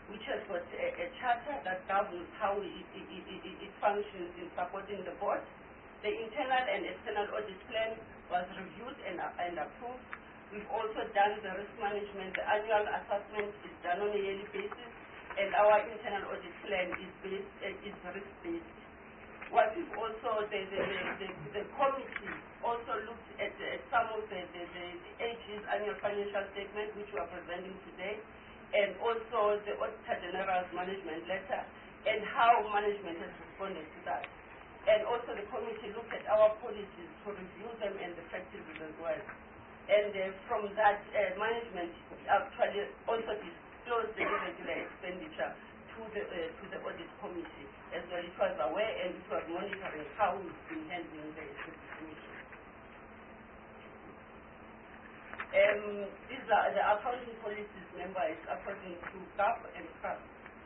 which has got a, a charter that governs how it, it, it, it, it functions in supporting the board. The internal and external audit plan was reviewed and, uh, and approved. We've also done the risk management. The annual assessment is done on a yearly basis, and our internal audit plan is based uh, is risk-based. What we've also, the, the, the, the, the committee also looked at, at some of the, the, the, the A G's annual financial statement, which we are presenting today, and also the Auditor General's management letter, and how management has responded to that. And also the committee looked at our policies to review them and the practices as well. And uh, from that, uh, management actually also disclosed the irregular expenditure to the uh, to the audit committee, as well. It was aware and it was monitoring how we've been handling the situation. Um, these are the accounting policies members according to G A P and C R A P.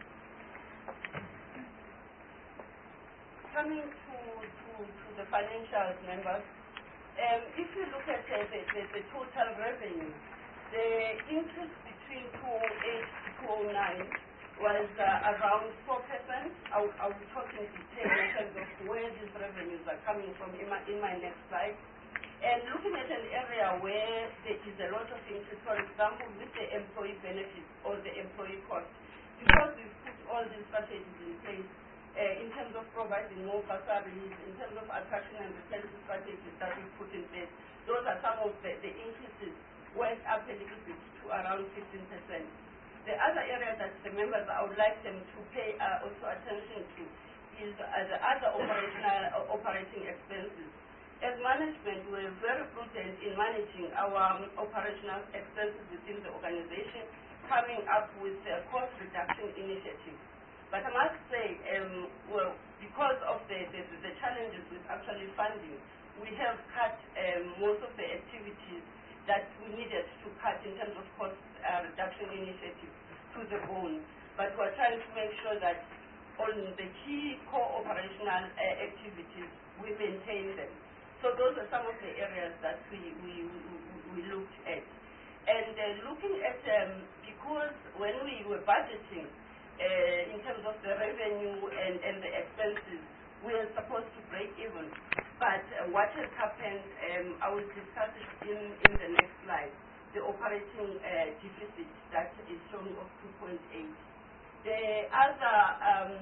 Coming to, to, to the financials members, um, if you look at uh, the, the, the total revenue, the increase between two thousand eight to two thousand nine was uh, around four percent. I'll, I'll talk in detail in terms of where these revenues are coming from in my, in my next slide. And looking at an area where there is a lot of increase, for example, with the employee benefits or the employee cost, because we've put all these strategies in place, uh, in terms of providing more bursaries, in terms of attraction and retention strategies that we've put in place, those are some of the, the increases went up a little bit to around fifteen percent. The other area that the members, I would like them to pay uh, also attention to is uh, the other operational uh, operating expenses. As management, we're very prudent in managing our um, operational expenses within the organization, coming up with a cost reduction initiative. But I must say, um, well, because of the, the, the challenges with actually funding, we have cut um, most of the activities that we needed to cut in terms of cost uh, reduction initiatives to the bone. But we're trying to make sure that on the key core operational uh, activities, we maintain them. So those are some of the areas that we, we, we, we looked at. And uh, looking at, um, because when we were budgeting, uh, in terms of the revenue and, and the expenses, we are supposed to break even. But uh, what has happened, um, I will discuss it in, in the next slide, the operating uh, deficit that is shown of two point eight. The other um,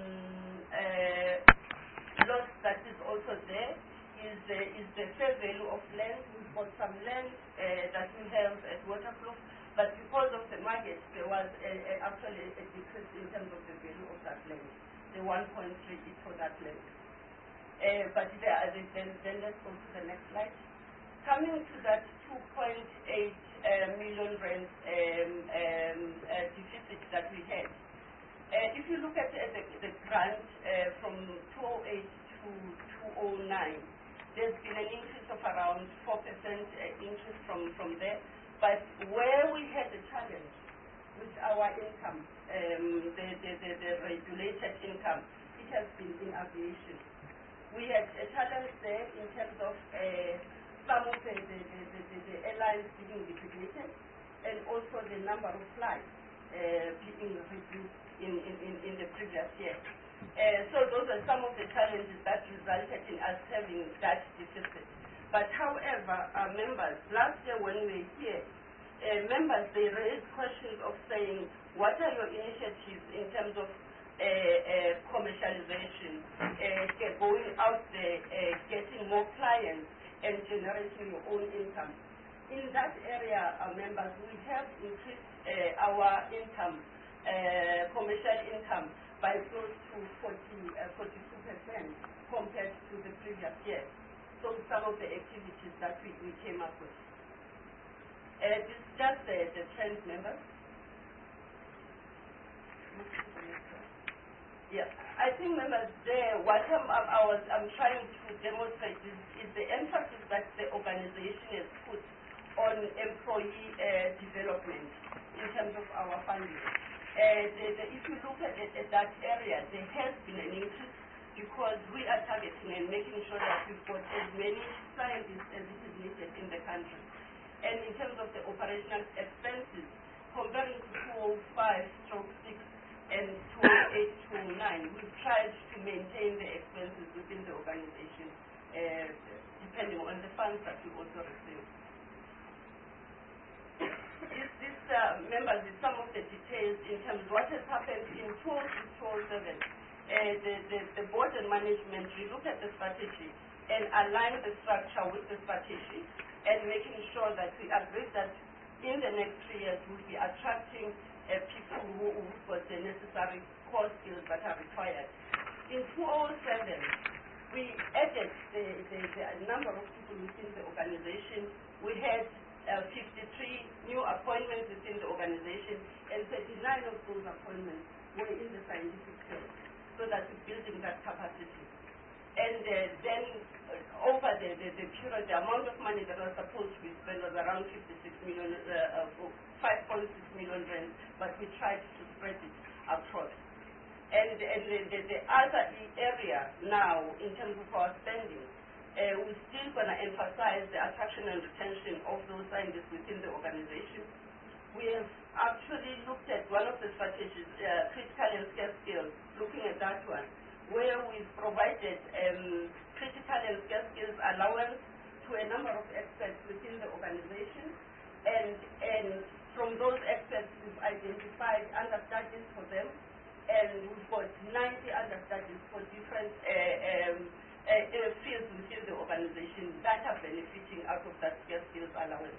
uh, loss that is also there is the, is the fair value of land. We've got some land uh, that we have at Waterkloof, but because of the market, there was a, a, actually a decrease in terms of the value of that land, the one point three is for that land. Uh, but there are the, then, then let's go to the next slide. Coming to that two point eight uh, million rand um, um, uh, deficit that we had, uh, if you look at uh, the, the grant uh, from two thousand eight to two thousand nine, there's been an increase of around four percent uh, increase from, from there. But where we had a challenge with our income, um, the, the, the, the regulated income, it has been in aviation. We had a challenge there in terms of uh, some of the, the, the, the, the airlines being liquidated, and also the number of flights uh, being reduced in, in, in, in the previous year. Uh, so those are some of the challenges that resulted in us having that deficit. But however, our members, last year when we were here, uh, members, they raised questions of saying, what are your initiatives in terms of uh, uh, commercialization, uh, going out there, uh, getting more clients, and generating your own income? In that area, our members, we have increased uh, our income, uh, commercial income, by close to forty-two percent compared to the previous year. So some of the activities that we, we came up with. Uh, this is just the, the trend, members. Yeah, I think, members, there, what I'm, I was, I'm trying to demonstrate is, is the emphasis that the organization has put on employee uh, development in terms of our funding. Uh, the, the, if you look at, it, at that area, there has been an increase because we are targeting and making sure that we've got as many scientists as it is needed in the country. And in terms of the operational expenses, comparing to two thousand five stroke six, and two oh eight twenty-nine, we've tried to maintain the expenses within the organization, uh, depending on the funds that we also receive. This, this uh, members, is some of the details in terms of what has happened in two oh six, two oh seven. Uh, the, the, the board and management, we look at the strategy and align the structure with the strategy and making sure that we agree that in the next three years we'll be attracting uh, people who, who've got the necessary core skills that are required. In two oh seven, we added the, the, the number of people within the organization. We had uh, fifty-three new appointments within the organization, and thirty-nine of those appointments were in the scientific field, so that we're building that capacity. And uh, then uh, over the, the, the period, the amount of money that was supposed to be spent was around fifty-six million, uh, uh, five point six million rand, but we tried to spread it across. And, and the, the, the other area now, in terms of our spending, uh, we're still going to emphasize the attraction and retention of those scientists within the organization. We have actually looked at one of the strategies, uh, critical and scarce skills, looking at that one, where we've provided um, critical and scarce skills allowance to a number of experts within the organization, and, and from those experts we've identified understudies for them, and we've got ninety understudies for different uh, um, uh, uh, fields within the organization that are benefiting out of that scarce skills allowance.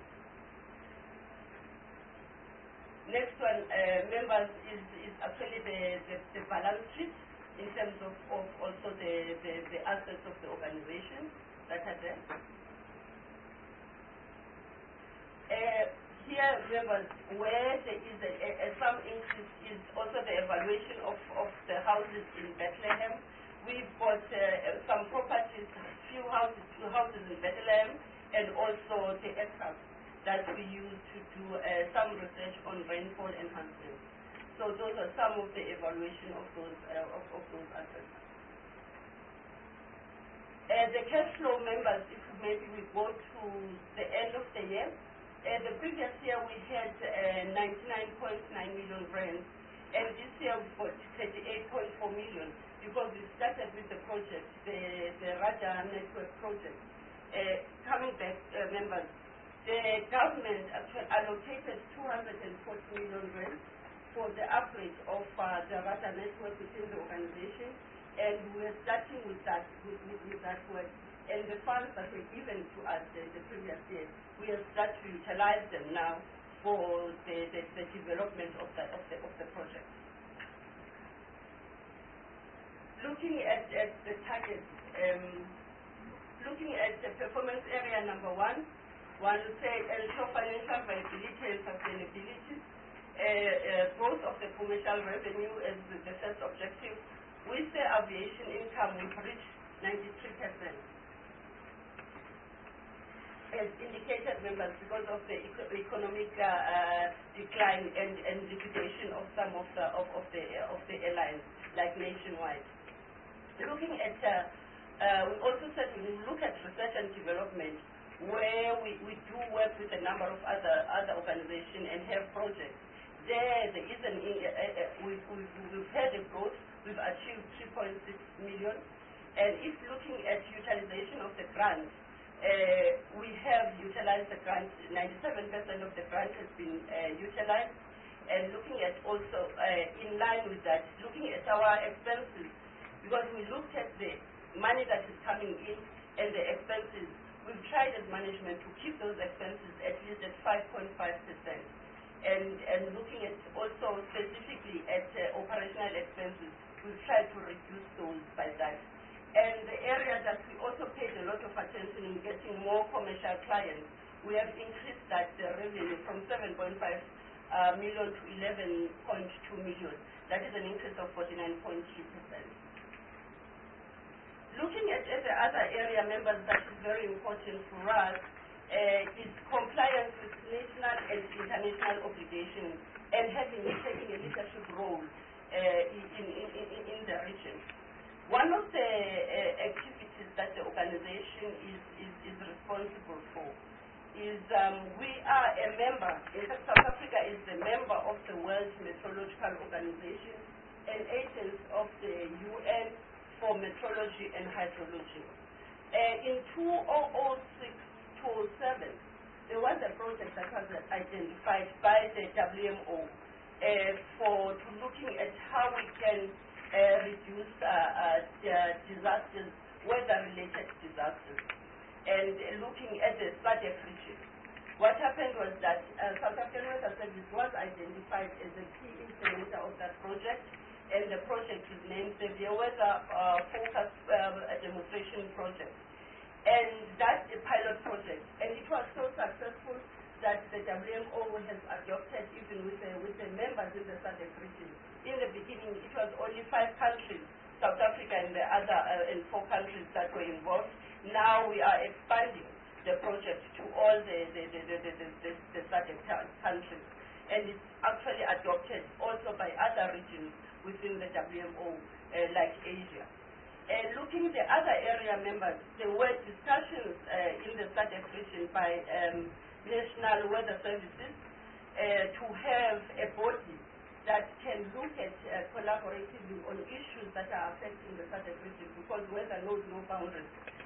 Next one, uh, members, is, is actually the, the, the balance sheet in terms of, of also the, the, the assets of the organization that are there. Uh, here, members, where there is a, a, a some increase is also the evaluation of, of the houses in Bethlehem. We've got uh, some properties, few houses, two houses in Bethlehem, and also the aircraft that we use to do uh, some research on rainfall enhancement. So those are some of the evaluation of those uh, of, of those assets. Uh, the cash flow, members, if maybe we go to the end of the year, uh, the previous year we had uh, ninety-nine point nine million rand, and this year we've got thirty-eight point four million because we started with the project, the, the Radar Network project. Uh, coming back, uh, members, the government actually allocated two hundred forty million rand for the upgrade of uh, the Radar network within the organization, and we're starting with that with, with, with that work. And the funds that were given to us the, the previous year, we have started to utilize them now for the, the, the development of the, of the of the project. Looking at, at the targets, um, looking at the performance area number one, one would say ensure financial viability and sustainability. Uh, uh, growth of the commercial revenue is the, the first objective. With the aviation income, we've reached ninety-three percent. As indicated, members, because of the eco economic uh, uh, decline and, and liquidation of some of the of, of the uh, of the airlines, like Nationwide. Looking at, uh, uh, we also said we look at research and development, where we, we do work with a number of other other organizations and have projects. There, there is an, uh, uh, we've, we've, we've had a growth, we've achieved three point six million, and if looking at utilization of the grants, uh, we have utilized the grants, ninety-seven percent of the grant has been uh, utilized, and looking at also, uh, in line with that, looking at our expenses, because we looked at the money that is coming in and the expenses, we've tried as management to keep those expenses at least at five point five percent. And, and looking at also specifically at uh, operational expenses, we've tried to reduce those by that. And the area that we also paid a lot of attention in getting more commercial clients, we have increased that uh, revenue from seven point five uh, million to eleven point two million. That is an increase of forty-nine point three percent. Looking at, at the other area, members, that is very important for us, uh, is compliance with national and international obligations and having taking a leadership role uh, in, in, in, in the region. One of the uh, activities that the organization is, is, is responsible for is um, we are a member, in fact South Africa is a member of the World Meteorological Organization, an agent of the U N for meteorology and hydrology. Uh, in two thousand six to two thousand seven, there was a project that was identified by the W M O uh, for to looking at how we can uh, reduce uh, uh, the disasters, weather-related disasters, and uh, looking at the S A D C region. What happened was that uh, South African Weather Service was identified as a key implementer of that project, and the project is named the Severe Weather uh, Focus uh, Demonstration Project. And that's a pilot project, and it was so successful that the W M O has adopted even with the, with the members in the S A D C region. In the beginning, it was only five countries, South Africa and the other uh, and four countries that were involved. Now we are expanding the project to all the, the, the, the, the, the, the S A D C countries, and it's actually adopted also by other regions within the W M O, uh, like Asia. Uh, looking at the other area members, there were discussions uh, in the S A D C region by um, National Weather Services uh, to have a body that can look at uh, collaboratively on issues that are affecting the S A D C region, because weather knows no boundaries.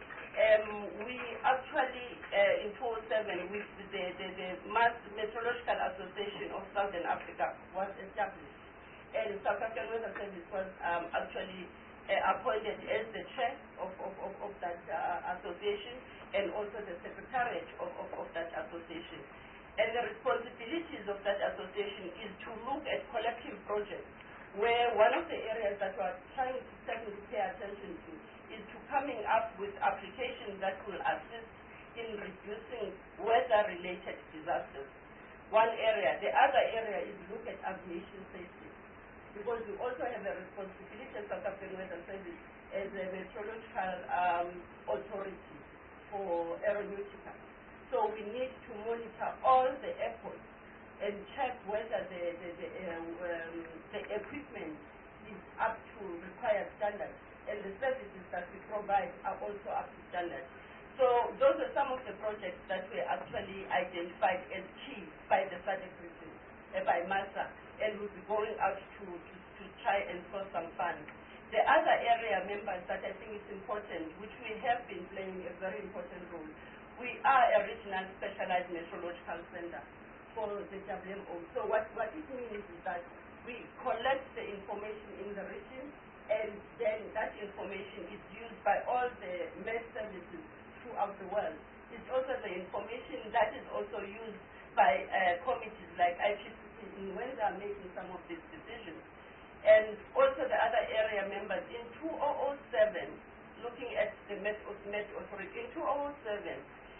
Um, we actually, uh, in two thousand seven, with the, the, the Mass Meteorological Association of Southern Africa was established, and South African Weather Service was um, actually uh, appointed as the chair of, of, of, of that uh, association, and also the secretariat of, of, of that association. And the responsibilities of that association is to look at collective projects, where one of the areas that we are trying to certainly pay attention to is to coming up with applications that will assist in reducing weather-related disasters. One area. The other area is look at aviation safety, because we also have a responsibility as South African Weather Service as a meteorological um, authority for aeronautica. So we need to monitor all the airports and check whether the, the, the, uh, um, the equipment is up to required standards, and the services that we provide are also up to standards. So those are some of the projects that were actually identified as key by the S A D C region, uh, by MASA, and we'll be going out to, to, to try and source some funds. The other area members that I think is important, which we have been playing a very important role, we are a regional specialized meteorological center for the W M O. So what, what it means is that we collect the information in the region, and then that information is used by all the Met services throughout the world. It's also the information that is also used by uh, committees like I P C C when they are making some of these decisions. And also the other area members, in two thousand seven, looking at the Met, Met Authority, in two thousand seven,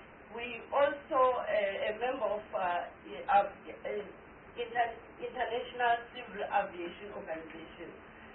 we also, uh, a member of uh, uh, inter International Civil Aviation Organization,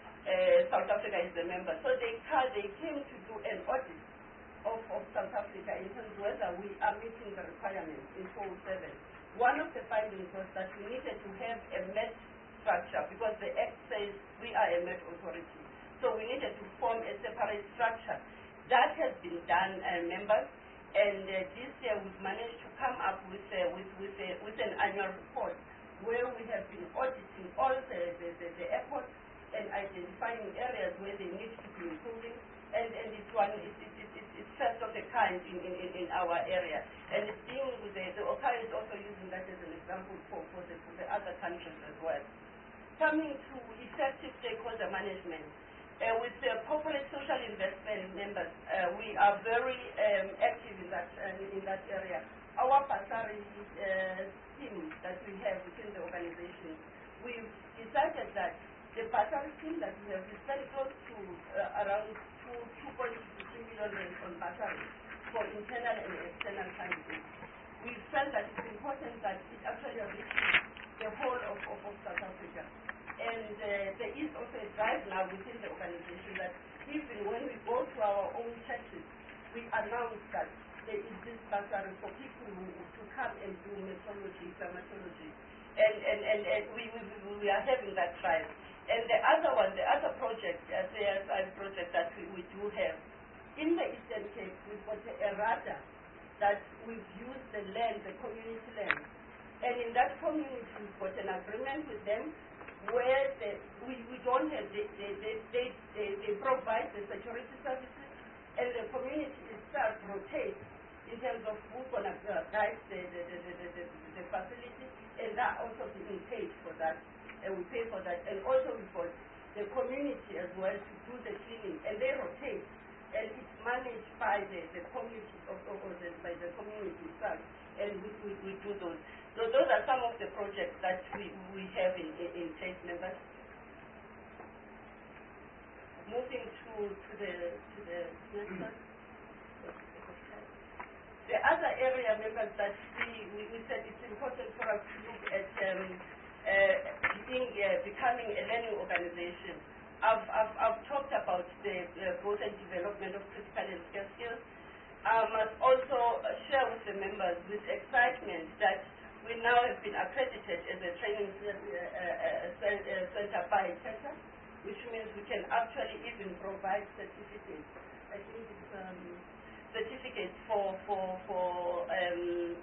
uh, South Africa is the member. So they, they came to do an audit of, of South Africa in terms of whether we are meeting the requirements in two thousand seven. One of the findings was that we needed to have a Met structure, because the Act says we are a Met authority. So we needed to form a separate structure. That has been done, uh, members, and uh, this year we've managed to come up with, uh, with, with, uh, with an annual report where we have been auditing all the, the, the, the airports and identifying areas where they need to be improving, and, and it's one, it, it, it, it, it's first of a kind in, in, in our area. And it's being with the, the O C A is also using that as an example for, for, the, for the other countries as well. Coming to effective stakeholder management, uh, with the corporate social investment members, uh, we are very um, active in that, uh, in that area. Our Basari uh, team that we have within the organization, we've decided that the Basari team that we have is very close to uh, around two point two three million range on Basari for internal and external candidates. We felt that it's important that it actually reaches the whole of, of, of South Africa. And uh, there is also a drive now within the organization that even when we go to our own churches, we announce that there is this bursary for people who, to come and do meteorology, climatology. And, and, and, and we, we, we are having that drive. And the other one, the other project, uh, the A S I project that we, we do have, in the Eastern Cape, we've got a radar that we've used the land, the community land. And in that community, we've got an agreement with them where the, we, we don't have, they, they, they, they, they, they provide the security services, and the community itself rotates in terms of who's going to uh, guide the, the, the, the, the, the facility, and that also being paid for that, and we pay for that. And also we've got the community as well to do the cleaning, and they rotate, and it's managed by the, the community, or, or the, by the community itself, and we, we, we do those. So those are some of the projects that we, we have in, in, in place members. Moving to, to the to the next one. The other area, members, that we, we, we said it's important for us to look at um, uh, being, uh, becoming a learning organization. I've, I've, I've talked about the uh, growth and development of critical healthcare skills. I must also uh, share with the members with excitement that we now have been accredited as a training uh, uh, uh, center by TESA, which means we can actually even provide certificates. I think it's um, certificates for for for um,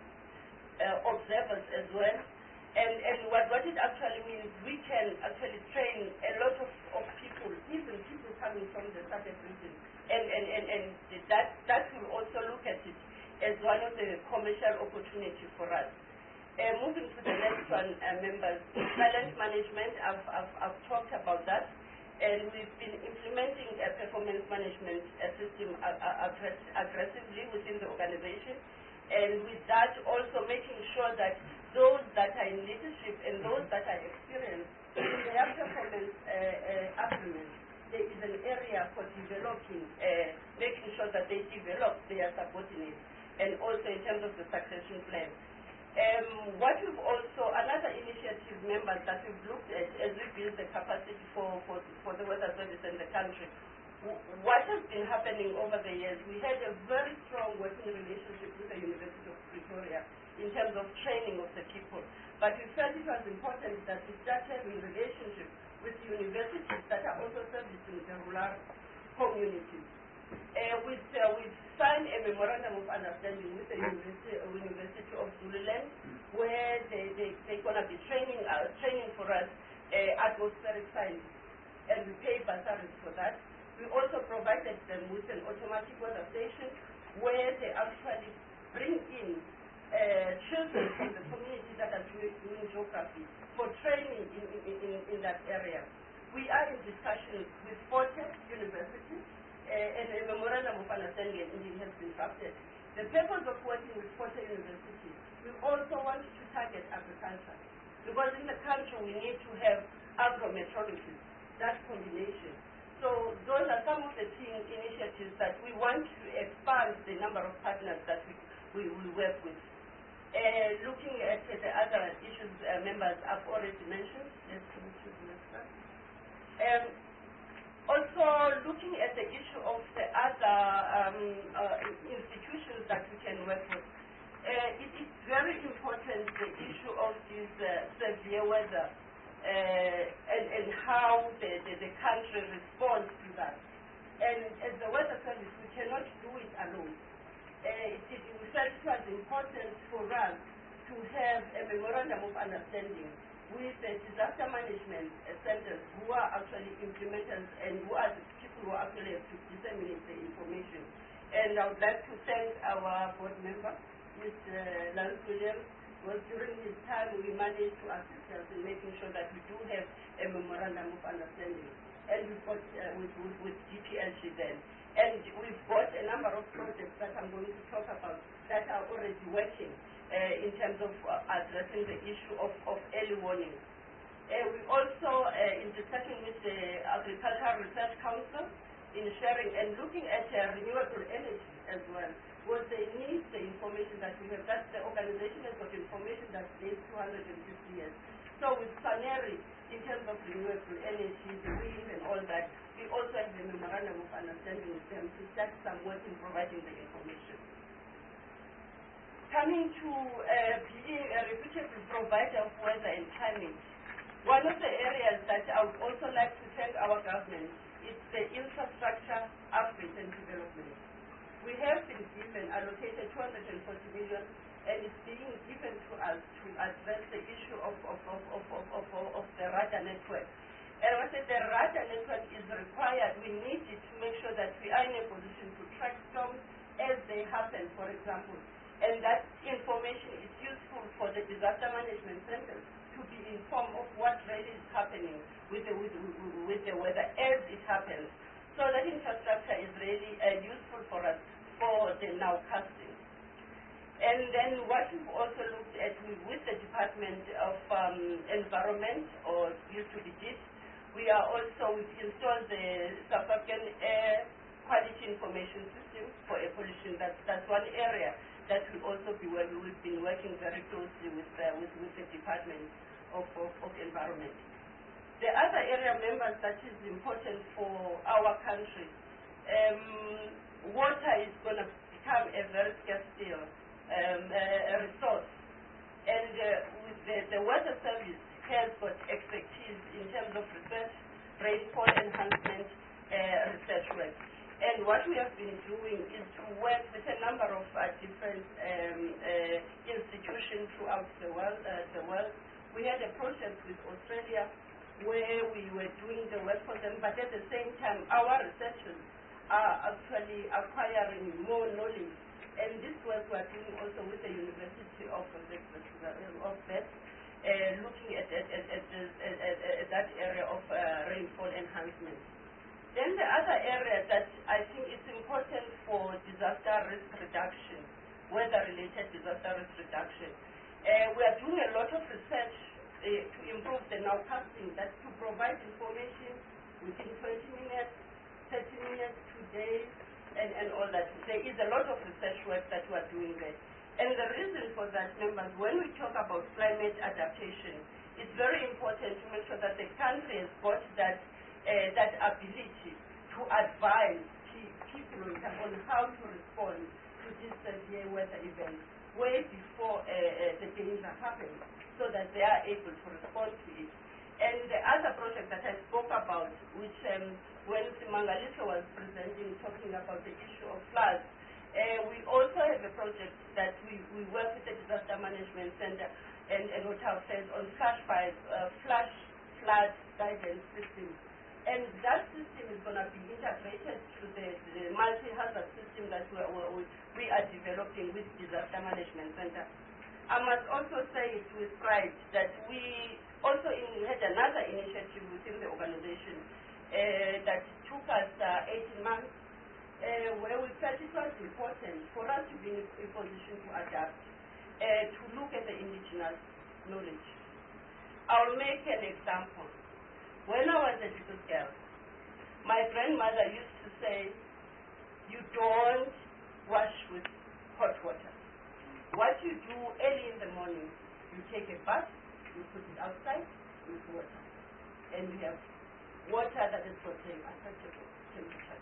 uh, observers as well. And and what, what it actually means, we can actually train a lot of, of people, even people coming from the SADC region, and and, and, and that that will also look at it as one of the commercial opportunities for us. Uh, moving to the next one, uh, members, talent management, I've, I've, I've talked about that. And we've been implementing a performance management uh, system uh, uh, aggress aggressively within the organization. And with that, also making sure that those that are in leadership and those that are experienced in their performance uh, uh, agreements, there is an area for developing, uh, making sure that they develop their subordinates, and also in terms of the succession plan. Um, what we've also, another initiative, members, that we've looked at as we build the capacity for, for, for the weather service in the country, w what has been happening over the years, we had a very strong working relationship with the University of Pretoria in terms of training of the people. But we felt it was important that we start having relationship with universities that are also servicing the rural communities. Uh, with, uh, we've signed a memorandum of understanding with the University, uh, University of Zululand, where they, they, they're going to be training, uh, training for us uh, atmospheric science, and we pay bursaries for that. We also provided them with an automatic weather station where they actually bring in uh, children from the community that are doing, doing geography for training in, in, in, in that area. We are in discussions with Forte University, Uh, and a memorandum of understanding indeed has been drafted. The purpose of working with Forte University, we also want to target agriculture, because in the country we need to have agrometrology, that combination. So those are some of the team initiatives that we want to expand the number of partners that we, we will work with. Uh, looking at uh, the other issues, uh, members have already mentioned. Let's move to the next one. Um, Also, looking at the issue of the other um, uh, institutions that we can work with, uh, it is very important, the issue of this uh, severe weather uh, and, and how the, the, the country responds to that. And as the weather service, we cannot do it alone. Uh, it, it, we felt it was important for us to have a memorandum of understanding with the disaster management uh, centers who are actually implementers and who are the people who actually have to disseminate the information. And I would like to thank our board member, Mister Lance Williams, because during his time we managed to assist us in making sure that we do have a memorandum of understanding. And we've got uh, with, with, with D P L G then. And we've got a number of projects that I'm going to talk about that are already working Uh, in terms of uh, addressing the issue of, of early warning. Uh, we also, uh, in discussion with the Agricultural Research Council, in sharing and looking at uh, renewable energy as well, because they need the information that we have. That's the organization has got information that dates two hundred fifty years. So with Saneri, in terms of renewable energy, the wind and all that, we also have the memorandum of understanding with them to start some work in providing the information. Coming to uh, being a reputable provider of weather and climate, one of the areas that I would also like to thank our government is the infrastructure upgrade and development. We have been given, allocated two hundred forty million, and it's being given to us to address the issue of, of, of, of, of, of, of, of the radar network. And I said the radar network is required. We need it to make sure that we are in a position to track storms as they happen, for example. And that information is useful for the disaster management centers to be informed of what really is happening with the, with, with the weather as it happens. So that infrastructure is really uh, useful for us for the nowcasting. And then what we've also looked at with the Department of um, Environment, or used to be D I T, we are also, we've installed the South African Air Quality Information System for air pollution. That's, that's one area that will also be where we've been working very closely with, uh, with, with the Department of, of, of Environment. The other area, members, that is important for our country, um, water is going to become a very scarce still. Um, a, a resource, and uh, with the, the water service has got expertise in terms of research, rainfall enhancement, uh, research work. And what we have been doing is to work with a number of uh, different um, uh, institutions throughout the world. Uh, the world. We had a project with Australia where we were doing the work for them, but at the same time, our researchers are actually acquiring more knowledge. And this work we are doing also with the University of, of Perth, uh, looking at, at, at, at, at, at, at that area of uh, rainfall enhancement. Then the other area that I think is important for disaster risk reduction, weather-related disaster risk reduction, uh, we are doing a lot of research uh, to improve the nowcasting, that's to provide information within twenty minutes, thirty minutes, two days, And, and all that. There is a lot of research work that we are doing there. And the reason for that, members, when we talk about climate adaptation, it's very important to make sure that the country has got that, uh, that ability to advise people on how to respond to these severe weather events way before uh, uh, the danger happens, so that they are able to respond to it. And the other project that I spoke about, which um, when Simangaliso was presenting, talking about the issue of floods, uh, we also have a project that we, we work with the Disaster Management Center and, and Water Affairs on flash fires, uh, flash flood guidance system. And that system is going to be integrated to the, the multi-hazard system that we are, we, we are developing with Disaster Management Center. I must also say it with pride that we also in, had another initiative within the organization uh, that took us uh, eighteen months, uh, where we felt it was important for us to be in a position to adapt, uh, to look at the indigenous knowledge. I'll make an example. When I was a little girl, my grandmother used to say, you don't wash with hot water. What you do early in the morning, you take a bath, you put it outside with water. And we have water that is contained acceptable temperature.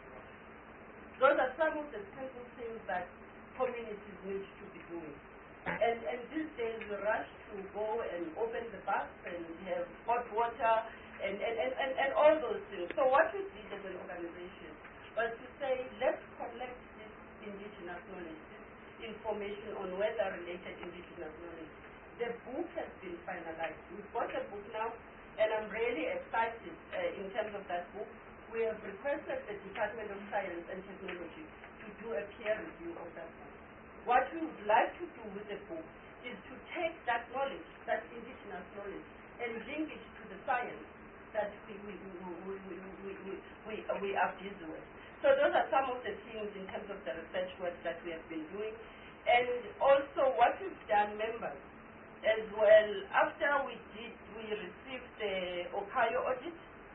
Those are some of the simple things that communities need to be doing. And, and these days we rush to go and open the bath and have hot water and, and, and, and, and all those things. So what we did as an organization was to say, let's collect this indigenous knowledge, information on weather-related indigenous knowledge. The book has been finalized. We've got a book now, and I'm really excited uh, in terms of that book. We have requested the Department of Science and Technology to do a peer review of that book. What we would like to do with the book is to take that knowledge, that indigenous knowledge, and link it to the science that we, we, we, we, we, we, we, we are busy with. So those are some of the things in terms of the research work that we have been doing. And also what we've done, members, as well, after we did, we received the Okayo audit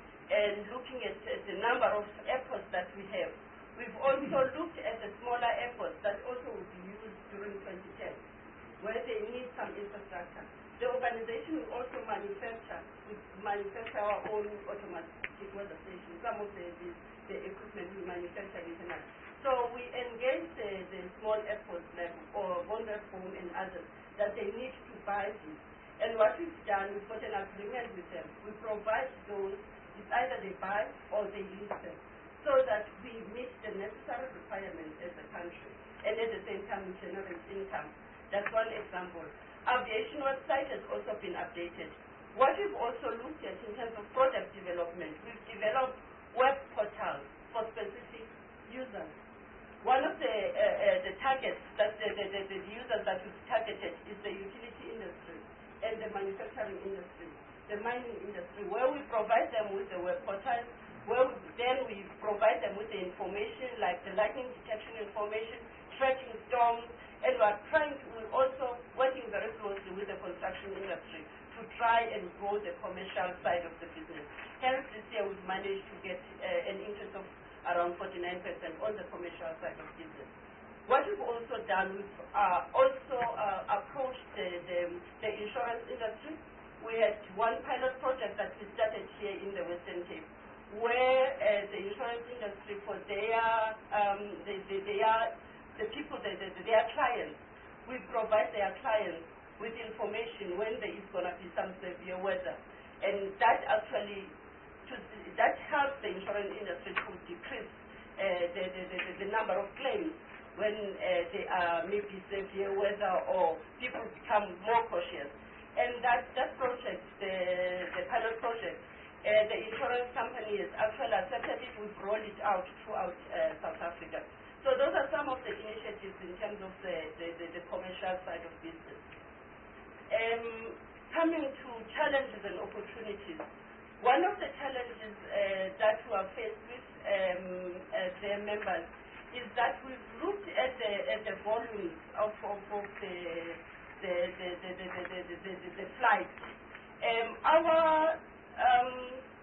and looking at, at the number of airports that we have. We've also looked at the smaller airports that also will be used during twenty ten, where they need some infrastructure. The organization will also manufacture, we manufacture our own automatic weather stations. Some of the, the the equipment we manufacture internal. So we engage the, the small airports like or Vodafone and others that they need to buy this. And what we've done, we've got an agreement with them. We provide those, it's either they buy or they lease them, so that we meet the necessary requirements as a country. And at the same time we generate income. That's one example. Aviation website has also been updated. What we've also looked at in terms of product development, we've developed web portals for specific users. One of the, uh, uh, the targets that the, the, the, the users that we've targeted is the utility industry and the manufacturing industry, the mining industry, where we provide them with the web portals, where we, then we provide them with the information like the lightning detection information, tracking storms, and we're trying to, we're also working very closely with the construction industry to try and grow the commercial side of the business. Hence, this year we've managed to get uh, an increase of around forty-nine percent on the commercial side of business. What we've also done, we've uh, also uh, approached the, the, the insurance industry. We had one pilot project that we started here in the Western Cape, where uh, the insurance industry, for their, um, the, the, their, the people, the, the, their clients, we provide their clients with information when there is going to be some severe weather. And that actually, to, that helps the insurance industry to decrease uh, the, the, the, the number of claims when uh, there are maybe severe weather or people become more cautious. And that, that project, the, the pilot project, uh, the insurance company has actually accepted it. We've rolled it out throughout uh, South Africa. So those are some of the initiatives in terms of the, the, the, the commercial side of business. Um, coming to challenges and opportunities, one of the challenges uh, that we are faced with um, as their members is that we've looked at the, at the volumes of, of, of the, the, the, the, the, the, the, the, the, the flights. Um, our um,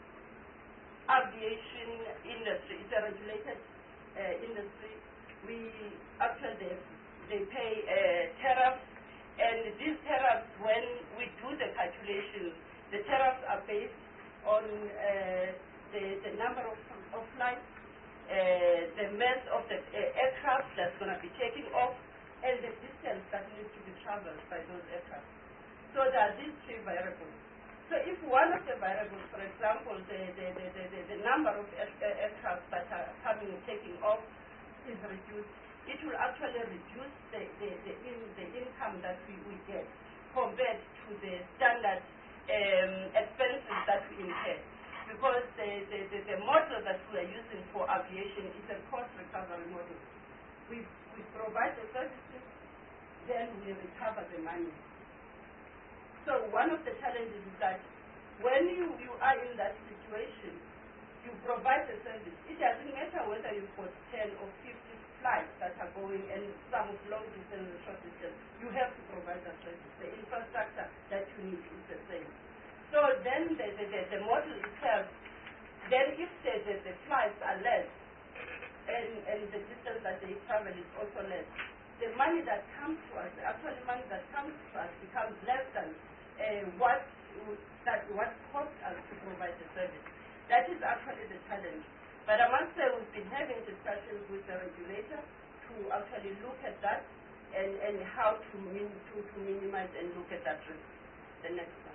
aviation industry is a regulated uh, industry. We actually, they, they pay uh, tariffs, and these tariffs, when we do the calculations, the tariffs are based on uh, the, the number of, of flights, uh, the mass of the uh, aircraft that's going to be taking off, and the distance that needs to be traveled by those aircraft. So there are these three variables. So if one of the variables, for example, the, the, the, the, the, the number of air, uh, aircraft that are coming and taking off is reduced, it will actually reduce the, the, the, in, the income that we, we get compared to the standard um, expenses that we incur. Because the, the, the, the model that we are using for aviation is a cost recovery model. We, we provide the services, then we recover the money. So one of the challenges is that when you, you are in that situation, you provide the service. It doesn't matter whether you've got ten or fifty flights that are going and some of long distance and short distance. You have to provide that service. The infrastructure that you need is the same. So then the, the, the, the model itself, then if the, the, the flights are less and, and the distance that they travel is also less, the money that comes to us, the actual money that comes to us becomes less than uh, what, that, what costs us to provide the service. That is actually the challenge. But I must say we've been having discussions with the regulator to actually look at that and, and how to, min, to, to minimize and look at that risk. The next one.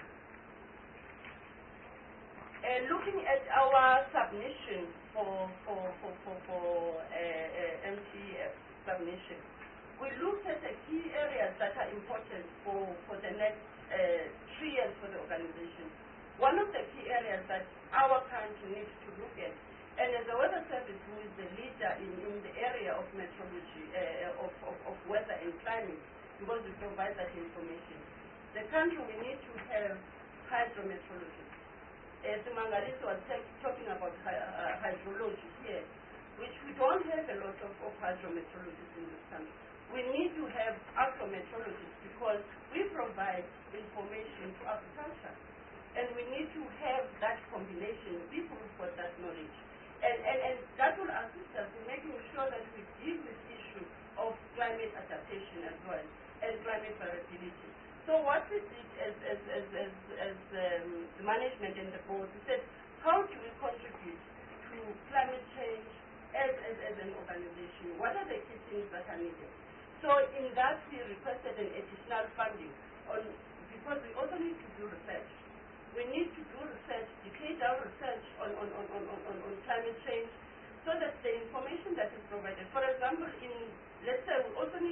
Uh, looking at our submission for, for, for, for, for uh, uh, M T F submission, we looked at the key areas that are important for, for the next uh, three years for the organization. One of the key areas that our country needs to look at, and as a weather service who is the leader in, in the area of meteorology, uh, of, of, of weather and climate, because we provide that information, the country we need to have hydrometeorologists. Uh, Simangalisi was talking about hy uh, hydrology here, which we don't have a lot of, of hydrometeorologists in this country. We need to have aquameteorologists because we provide information to agriculture. And we need to have that combination, people who've got that knowledge. And, and, and that will assist us in making sure that we deal with the issue of climate adaptation as well, and climate variability. So what we did as, as, as, as, as um, the management and the board, we said, how do we contribute to climate change as, as, as an organization? What are the key things that are needed? So in that, we requested an additional funding, on, because we also need to do research. We need to do research, decade-long research on, on, on, on, on, on climate change, so that the information that is provided, for example, in, let's say we also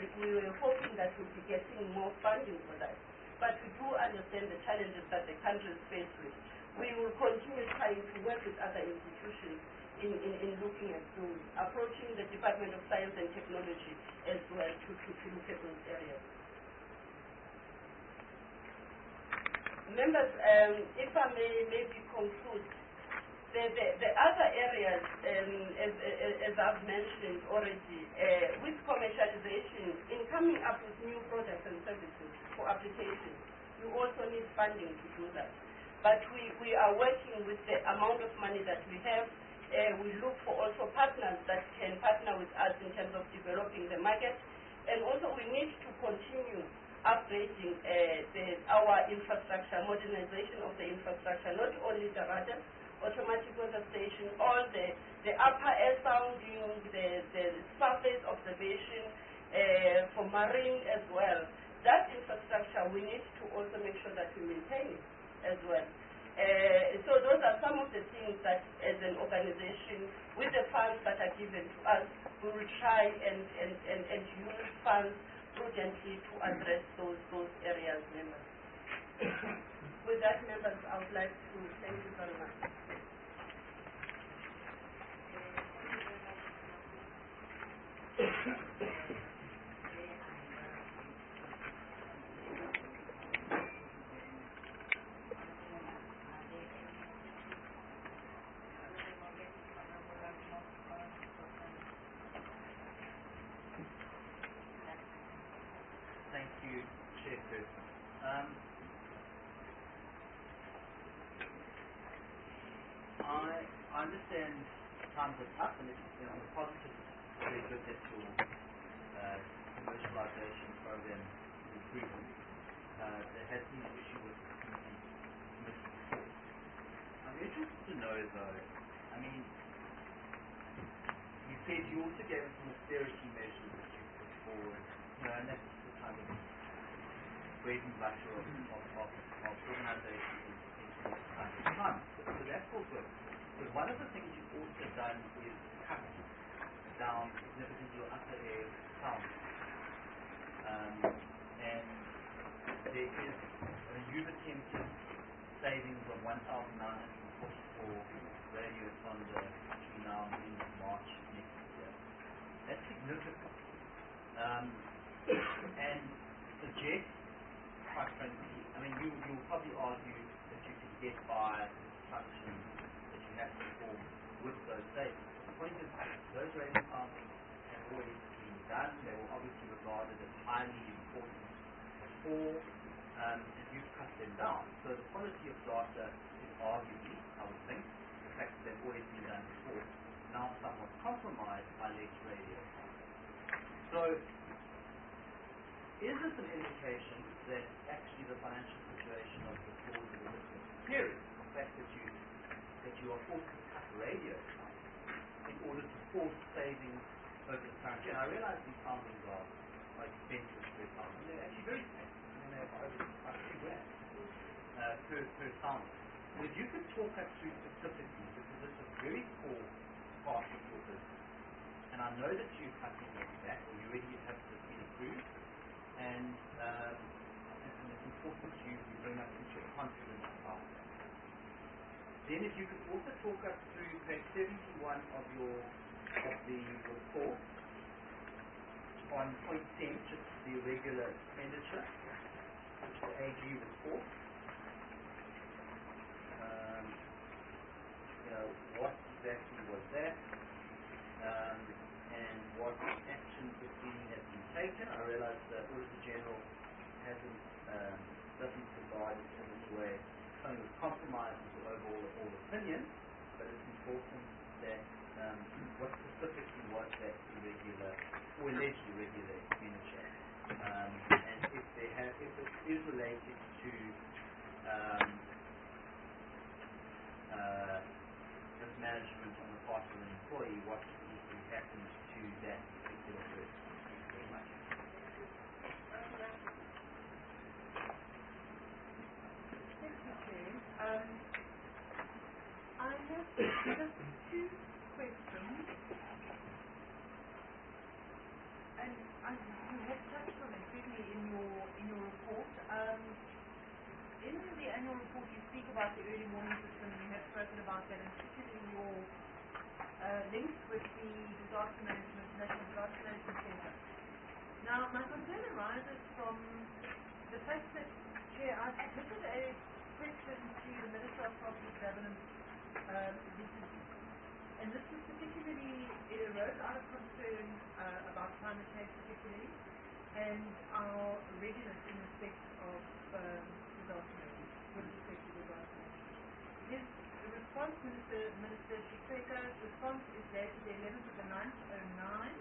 we, we were hoping that we'll be getting more funding for that. But we do understand the challenges that the country is faced with. We will continue trying to work with other institutions in, in, in looking at those, approaching the Department of Science and Technology as well to, to, to look at those areas. Members, um, if I may maybe conclude, the, the, the other areas, um, as, as, as I've mentioned already, uh, with commercialization, in coming up with new products and services for application, you also need funding to do that. But we, we are working with the amount of money that we have. Uh, we look for also partners that can partner with us in terms of developing the market. And also we need to continue upgrading uh, the, our infrastructure, modernization of the infrastructure, not only the radar, automatic weather station, all the, the upper air sounding, the, the surface observation uh, for marine as well. That infrastructure, we need to also make sure that we maintain it as well. Uh, so those are some of the things that as an organization, with the funds that are given to us, we will try and, and, and, and use funds prudently to address those, those areas, members. With that, members, I would like to thank you very much. Thank you, Chairperson. Um, I, I understand times are tough, and it's, you know, the positive is very good that your uh, commercialization program is improving. Uh, there has been an issue with committee support. I'm interested to know, though, I mean, you said you also gave us some austerity measures that you put forward, you know, and that's the kind of bread and butter of, of, of, of organizations in, in this kind of time. So, so that's all good. But one of the things you've also done is cut down significantly your upper air sound. Um, and there is, I mean, you've attempted savings of one thousand nine hundred forty-four radio thunder between now and the end of March next year. That's significant. Um, and suggests, quite frankly, I mean, you, you'll probably argue that you can get by the assumption that you have to perform with those savings. The point is, those radio sounds have always been done. They were obviously regarded as highly important before, um, and you've cut them down. So the quality of data is arguably, I would think, the fact that they've always been done before, now somewhat compromised by less radio. So, is this an indication that actually the financial situation of the schools is a bit more superior? The fact that you that you are forced to cut radio in order to force savings over the current year. And I realize these soundings are, are expensive per sound, and they're actually very expensive. I mean, they're over like two grand uh, per, per sound. But if you could talk us through specifically, because it's a very core part of your business, and I know that you're cutting maybe back, or you already have this been approved, and, um, and it's important to you, you bring us into your confidence about that. Then if you could also talk us through page seventy-one of your of the report on point ten, just the regular expenditure, which is the A G report. Um, you know, what exactly was that? Um, and what actions, if any, have been taken. I realize the Auditor General hasn't, um, doesn't regard it in this way something that compromises the overall all opinion, but it's important that um, what specifically was that irregular or alleged irregular expenditure, um, and if they have, if it is related to um, uh, mismanagement on the part of an employee, what specifically happens to that particular person. Thank you very much. Thank you, Chair. Um, I have just two questions, and I I, you have touched on it briefly in your in your report. Um, in the annual report, you speak about the early warning system. You have spoken about that, and particularly your uh, links with the disaster management, National Disaster Management Centre. Now, my concern arises from the fact that, Chair, I submitted a question to the Minister of Corporate Governance um, recently, and this was particularly, it arose out of concern uh, about climate change particularly, and our readiness in respect of um, disaster management, with respect to disaster management. His response, Minister, Minister Shikeka's response is dated the eleventh of the ninth, oh nine.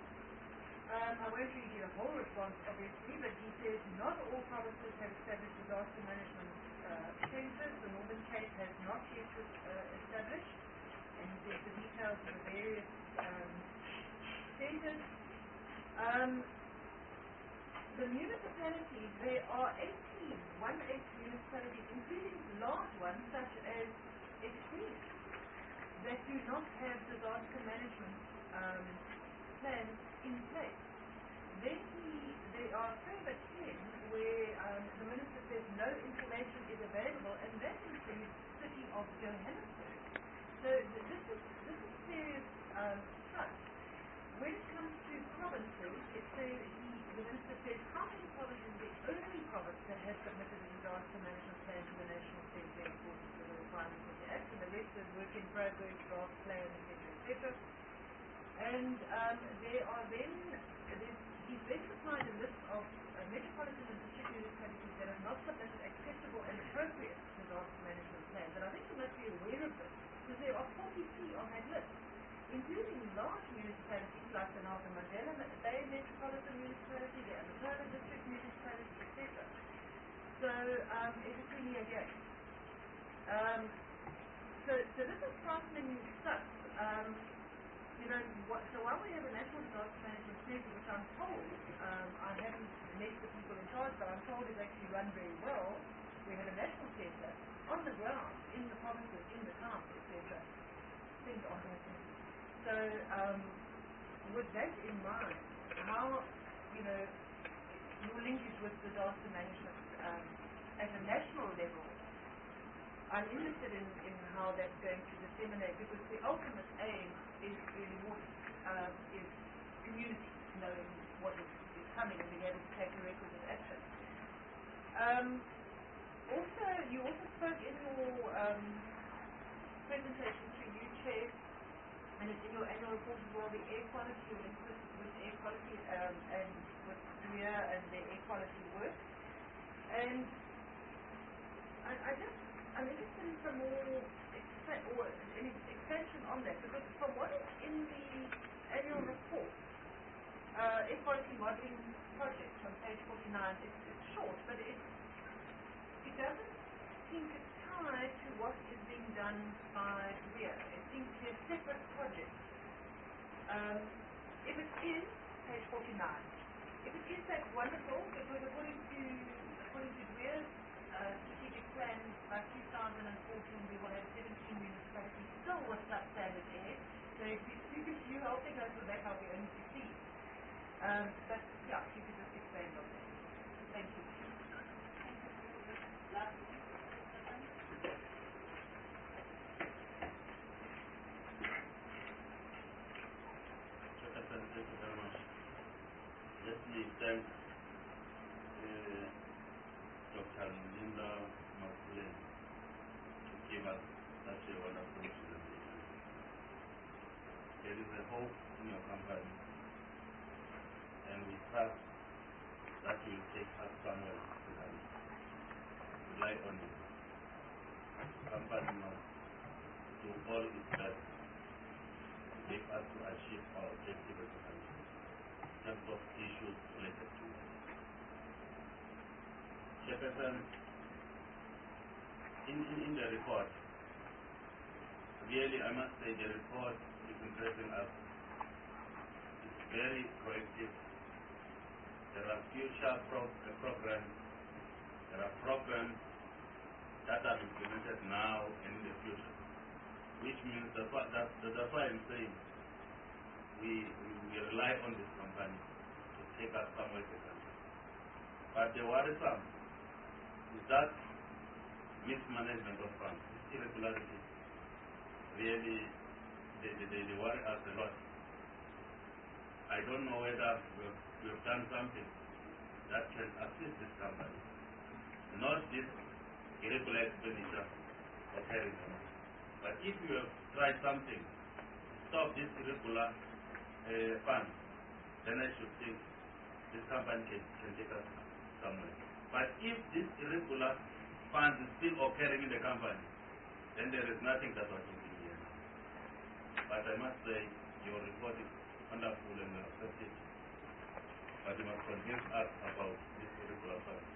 Um, I won't read you the whole response, obviously, but he says not all provinces have established disaster management uh, centres. The Northern Cape has not yet uh, established, and he says the details of the various um, centres. Um, the municipalities, there are eighteen, one eight municipalities, including large ones such as Exceed, that do not have disaster management um, plans in place. Then he, there are further ten where um, the Minister says no information is available, and that includes the city of Johannesburg. So th- this is this is serious um, stuff. When it comes to provinces, it says he, the Minister says how many provinces, the only province that has submitted a disaster management plan to the National Centre in accordance with the requirements of the Act, and the rest is work in progress, draft plan, et cetera, et cetera. And um, there are then, he's then supplied a list of uh, metropolitan and district municipalities that have not submitted acceptable and appropriate disaster management plans. And I think you must be aware of this, because there are forty-three on that list, including large municipalities like the Nelson Mandela Bay Metropolitan Municipality, the Amatola District Municipality, et cetera. So um, it's really a game. Um, so, so this is frightening stuff. Um, You know, what, so while we have a National Disaster Management Centre, which I'm told, um, I haven't met the people in charge, but I'm told is actually run very well, we have a national centre on the ground, in the provinces, in the towns, et cetera. Things are happening. So, um, with that in mind, how, you know, your linkage with disaster management um, at a national level, I'm interested in, in how that's going to disseminate, because the ultimate aim is really what um, is community knowing what is, is coming and being able to take the requisite action. Um, also, you also spoke in your um, presentation to you, Chair, and it's in your annual report as well, the air quality, your interest with air quality um, and with D R E A and the air quality work. And I, I just I'm interested in some more expa- or any expansion on that, because from what is in the annual report, uh, air quality modelling project on page forty-nine, it's, it's short, but it it doesn't seem to tie to what is being done by D R E A. It seems to be a separate project. Um, if it is, page forty-nine, if it is, that's wonderful, because according to according to D R E A's Uh, strategic plan, by two thousand fourteen we will have seventeen municipalities still with substandard air. So if you, if you helping us with that, I'll be only succeed. Um, but yeah, if you could just expand on that. Thank you. Last Secretary, thank you very much. Let me thank uh, Doctor Linda Makulen to give us such a wonderful presentation. There is a hope in your company, and we trust that you will take us somewhere and rely on it. The company must do all its best to make us to achieve our objective as a country in terms of issues related to it. Chairperson, in, in, in the report, really I must say the report is impressing us. It's very proactive. There are future pro- uh, programs, there are programs that are implemented now and in the future, which means that, that, that's why I'm saying we, we, we rely on this company to take us somewhere to come. But the worrisome is that mismanagement of funds, this irregularity, really, they, they, they, they worry us a lot. I don't know whether we've, we've done something that can assist this company, not this irregular expenditure occurring. But if you have tried something to stop this irregular uh, funds, then I should think this company can, can take us somewhere. But if this irregular funds is still occurring in the company, then there is nothing that we're doing here. But I must say, your report is wonderful and we accept it. But you must convince us about this irregular funds.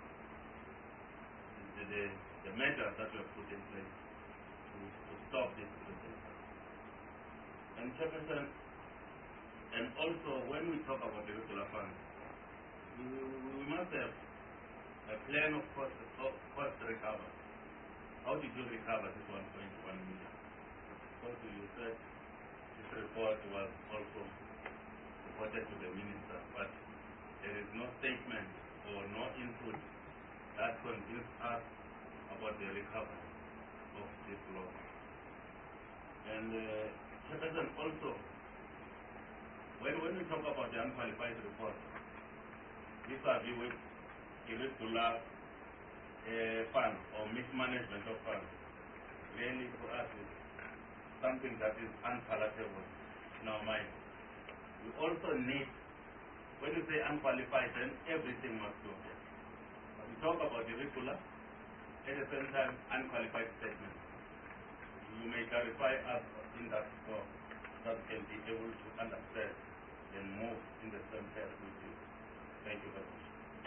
The, the, the measures that we have put in place to, to stop this irregular funds. And Chairperson, and also when we talk about irregular funds, we, we must have a plan of cost, of cost recovery. How did you recover this one point one million? Because you said this report was also reported to the minister, but there is no statement or no input that convinces us about the recovery of this loss. And uh, Chairperson, also, when, when we talk about the unqualified report, these are the with irregular uh, funds or mismanagement of funds, really for us is something that is unpalatable in our mind. We also need, when you say unqualified, then everything must go there. But we talk about irregular, at the same time unqualified statements. You may clarify us in that so that we can be able to understand and move in the same path with you. Thank you very much.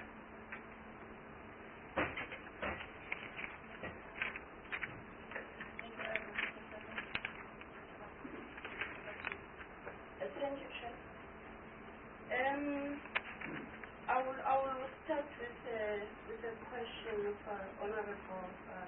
Thank you, Chair. Um, I will I will start with a with a question of uh, Honourable uh,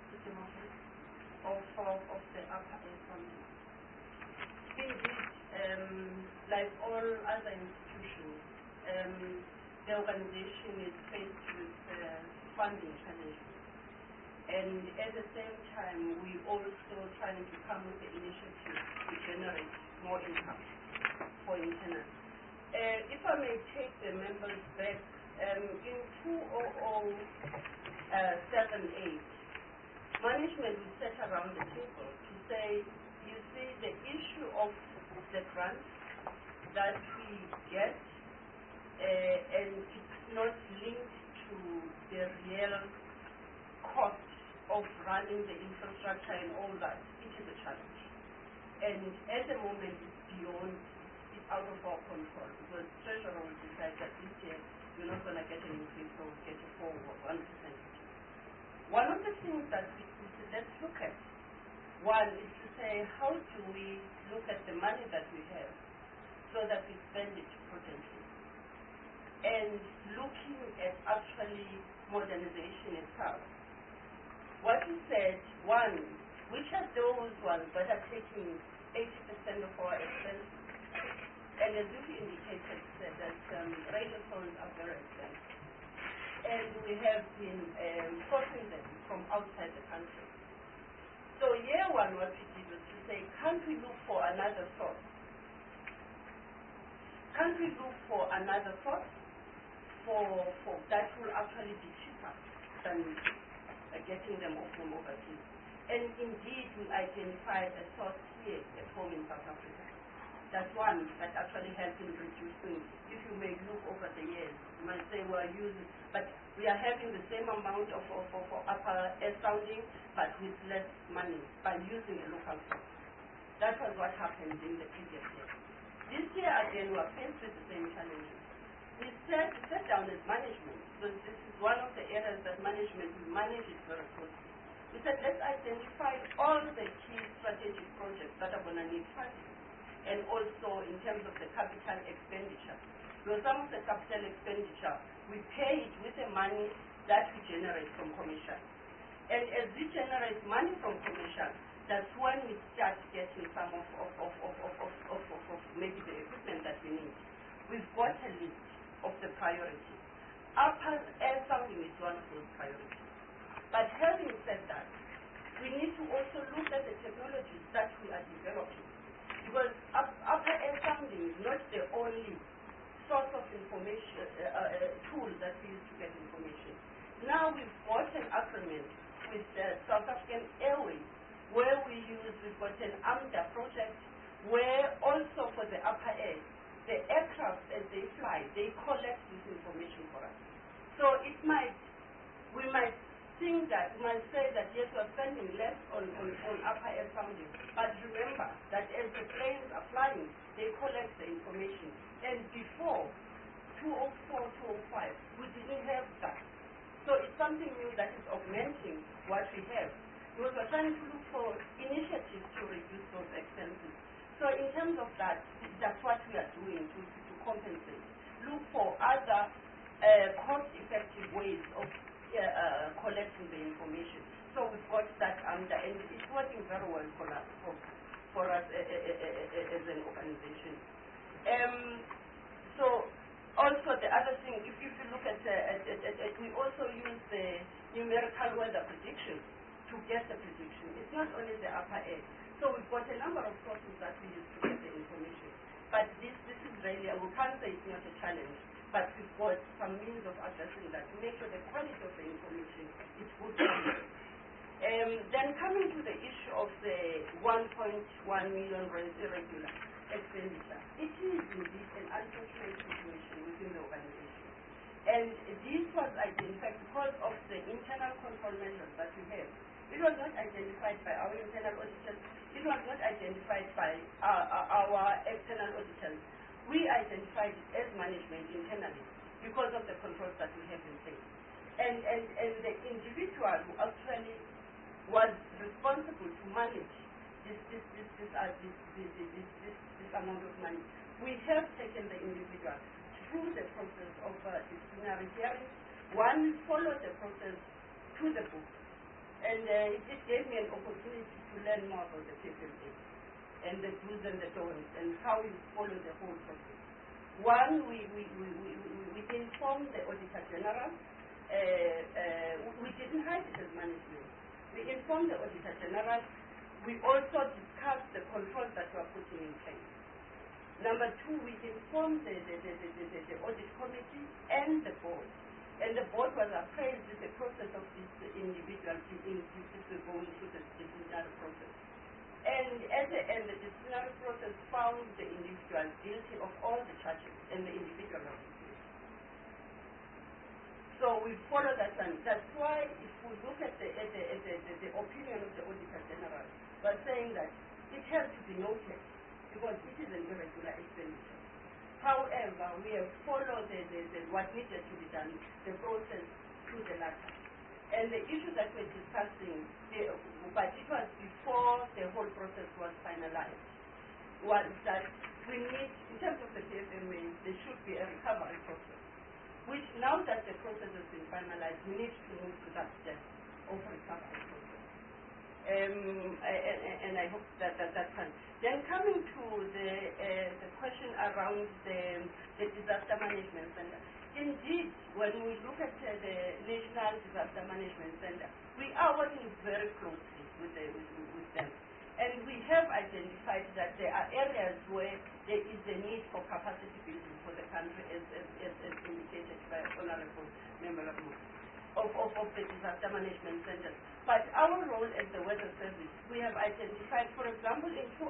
of of of the Upper Air Family. Indeed, um, like all other institutions, um, the organization is faced with uh, funding challenges. And at the same time, we also trying to come with the initiative to generate more income for internals. Uh, if I may take the members back, um, in two thousand seven eight, management will sit around the table to say, you see, the issue of the grant that we get, uh, and it's not linked to the real cost of running the infrastructure and all that, it is a challenge. And at the moment, it's beyond, it's out of our control, because Treasurer will decide that this year we're not going to get an increase, so we'll get a four or one percent. One of the things that we let's look at, one is to say, how do we look at the money that we have so that we spend it prudently? And looking at actually modernization itself. What we said, one, which are those ones that are taking eighty percent of our expenses? And as you indicated, said that um, radio phones are very expensive. And we have been um, sourcing them from outside the country. So year one, what we did was to say, can't we look for another source? Can't we look for another source for, for that will actually be cheaper than uh, getting them off from overseas? And indeed, we identified a source here at home in South Africa. That's one that actually helps in reducing. If you may look over the years, you might say we're using, but we are having the same amount of, of, of, of upper air sounding, but with less money by using a local source. That was what happened in the previous year. This year again, we are faced with the same challenges. We sat, we sat down as management, because this is one of the areas that management will manage it very closely. We said, let's identify all the key strategic projects that are going to need funding. And also in terms of the capital expenditure. So some of the capital expenditure, we pay it with the money that we generate from commission. And as we generate money from commission, that's when we start getting some of, of, of, of, of, of, of, of, of maybe the equipment that we need. We've got a list of the priorities. Upper air sounding is one of those priorities. But having said that, we need to also look at the technologies that we are developing. Because up, upper air sounding is not the only source of information, uh, uh, tool that we use to get information. Now we've got an agreement with uh, South African Airways, where we use, we've got an AMDA project, where also for the upper air, the aircraft as they fly, they collect this information for us. So it might, we might think that, we might say that yes, we're spending less on, on, on upper air sounding, but remember that as the planes are flying, they collect the information. And before two oh four, two oh five, we didn't have that. So it's something new that is augmenting what we have. Because we're trying to look for initiatives to reduce those expenses. So in terms of that, that's what we are doing to, to, to compensate. Look for other uh, cost-effective ways of uh, uh, collecting the information. So we've got that under, and it's working very well for us, for, for us uh, uh, uh, uh, as an organization. Um, so also the other thing, if, if you look at, uh, at, at, at, at, we also use the numerical weather prediction to get the prediction. It's not only the upper air. So we've got a number of sources that we use to get the information. But this, this is really, we can't say it's not a challenge, but we've got some means of addressing that to make sure the quality of the information is good. um, then coming to the issue of the one point one million irregular expenditure, it is indeed an unfortunate situation within the organization. And this was identified because of the internal control measures that we have. It was not identified by our internal auditors. It was not identified by our, our external auditors. We identified it as management internally because of the controls that we have in place. And, and, and the individual who actually was responsible to manage this, this, this, this, uh, this, this, this, this, this, this amount of money, we have taken the individual through the process of uh, disciplinary hearing. One followed the process to the book. And uh, it, it gave me an opportunity to learn more about the P F M A and the do's and the don'ts and how you follow the whole process. One, we, we, we, we, we informed the Auditor General. Uh, uh, we didn't hide it as management. We informed the Auditor General. We also discussed the controls that we are putting in place. Number two, we informed the, the, the, the, the, the audit committee and the board. And the board was appraised with the process of this individual to, in, to go into the disciplinary process. And at the end, the disciplinary process found the individual guilty of all the charges, and the individual was guilty. So we follow that one. That's why if we look at the, at the, at the, the, the opinion of the Auditor General, we're saying that it has to be noted because it is an irregular expenditure. However, we have followed the, the, the, what needed to be done, the process to the latter. And the issue that we're discussing, the, but it was before the whole process was finalized, was that we need, in terms of the P F M A, there should be a recovery process, which now that the process has been finalized, we need to move to that step of recovery process. Um, and, and I hope that that, that can. Then coming to the uh, the question around the, the disaster management center. Indeed, when we look at uh, the National Disaster Management Center, we are working very closely with, the, with, with them. And we have identified that there are areas where there is a need for capacity building for the country, as, as, as, as indicated by Honorable Member of, of, of the Disaster Management Center. But our role as the Weather Service, we have identified, for example, in two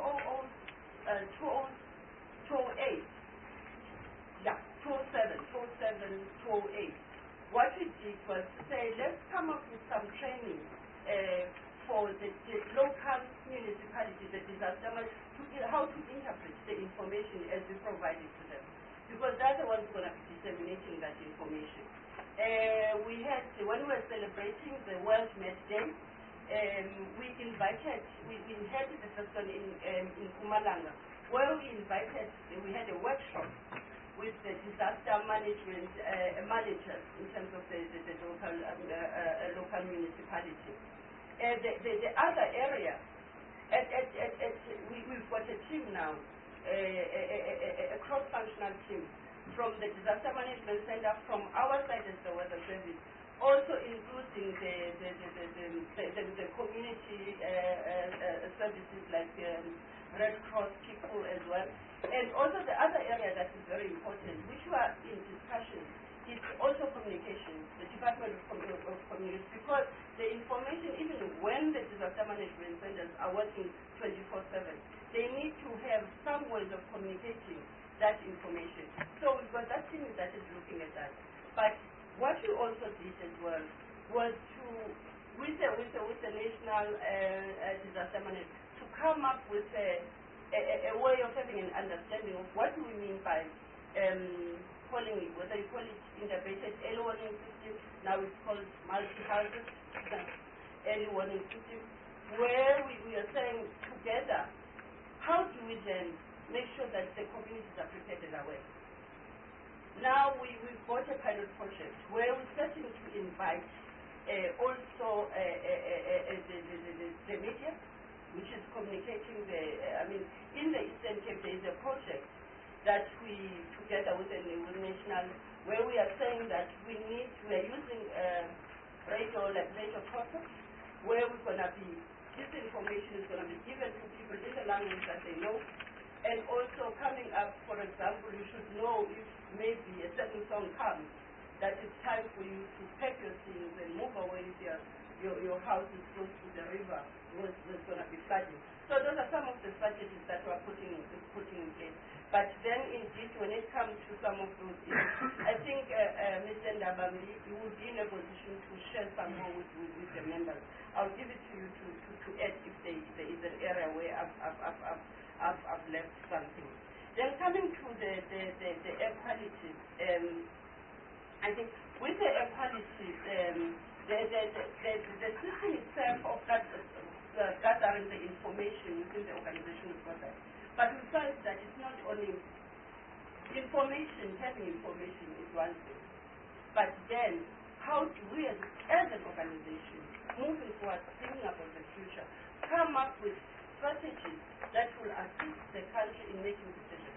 thousand eight, yeah, two thousand seven, two thousand seven, two thousand eight, what we did was to say, let's come up with some training uh, for the, the local municipalities, the disaster management, to, how to interpret the information as we provide it to them. Because they're the ones going to be disseminating that information. Uh, we had, when we were celebrating the World Med Day, um, we invited, we, we had the first one in, um, in Mpumalanga, where we invited, we had a workshop with the disaster management uh, managers in terms of the, the, the local, um, uh, uh, local municipality. Uh, the, the, the other area, at, at, at, at, we, we've got a team now, uh, a, a, a, a cross-functional team, from the Disaster Management Center, from our side as the Weather Service, also including the, the, the, the, the, the, the, the community uh, uh, services like um, Red Cross people as well. And also the other area that is very important, which we are in discussion, is also communication, the Department of, Com of Communication, because the information, even when the disaster management centers are working twenty-four seven, they need to have some ways of communicating that information. So we've got that team that is looking at that. But what we also did as well was to, with the, with the, with the national uh, uh, disaster management, to come up with a, a, a way of having an understanding of what we mean by um, calling it, whether you call it integrated early warning system, now it's called multi-hazard early warning system, where we, we are saying together, how do we then make sure that the communities are prepared and aware? Now we, we've got a pilot project where we're starting to invite uh, also uh, uh, uh, uh, the, the, the, the media, which is communicating the, uh, I mean, in the Eastern Cape there is a project that we, together with the with national, where we are saying that we need, we are using uh, radio, like radio process, where we're going to be, this information is going to be given to people in the language that they know, and also coming up, for example, you should know if maybe a certain song comes, that it's time for you to pack your things and move away if your, your, your house is close to the river, was, was going to be flooding. So those are some of the strategies that we're putting, putting in place. But then indeed, when it comes to some of those issues, I think uh, uh, Mister Ndabamli, you will be in a position to share some more with, with, with the members. I'll give it to you to, to, to add if there, there is an area where I've, I've, I've, I've, I've, I've left something. Then coming to the, the, the, the air quality, um, I think with the air quality, um, the, the, the, the, the system itself of that, uh, gathering the information within the organization is what that. But we find that it's not only information, having information is one thing, but then how do we as, as an organization, moving forward, thinking about the future, come up with strategies that will assist the country in making decisions.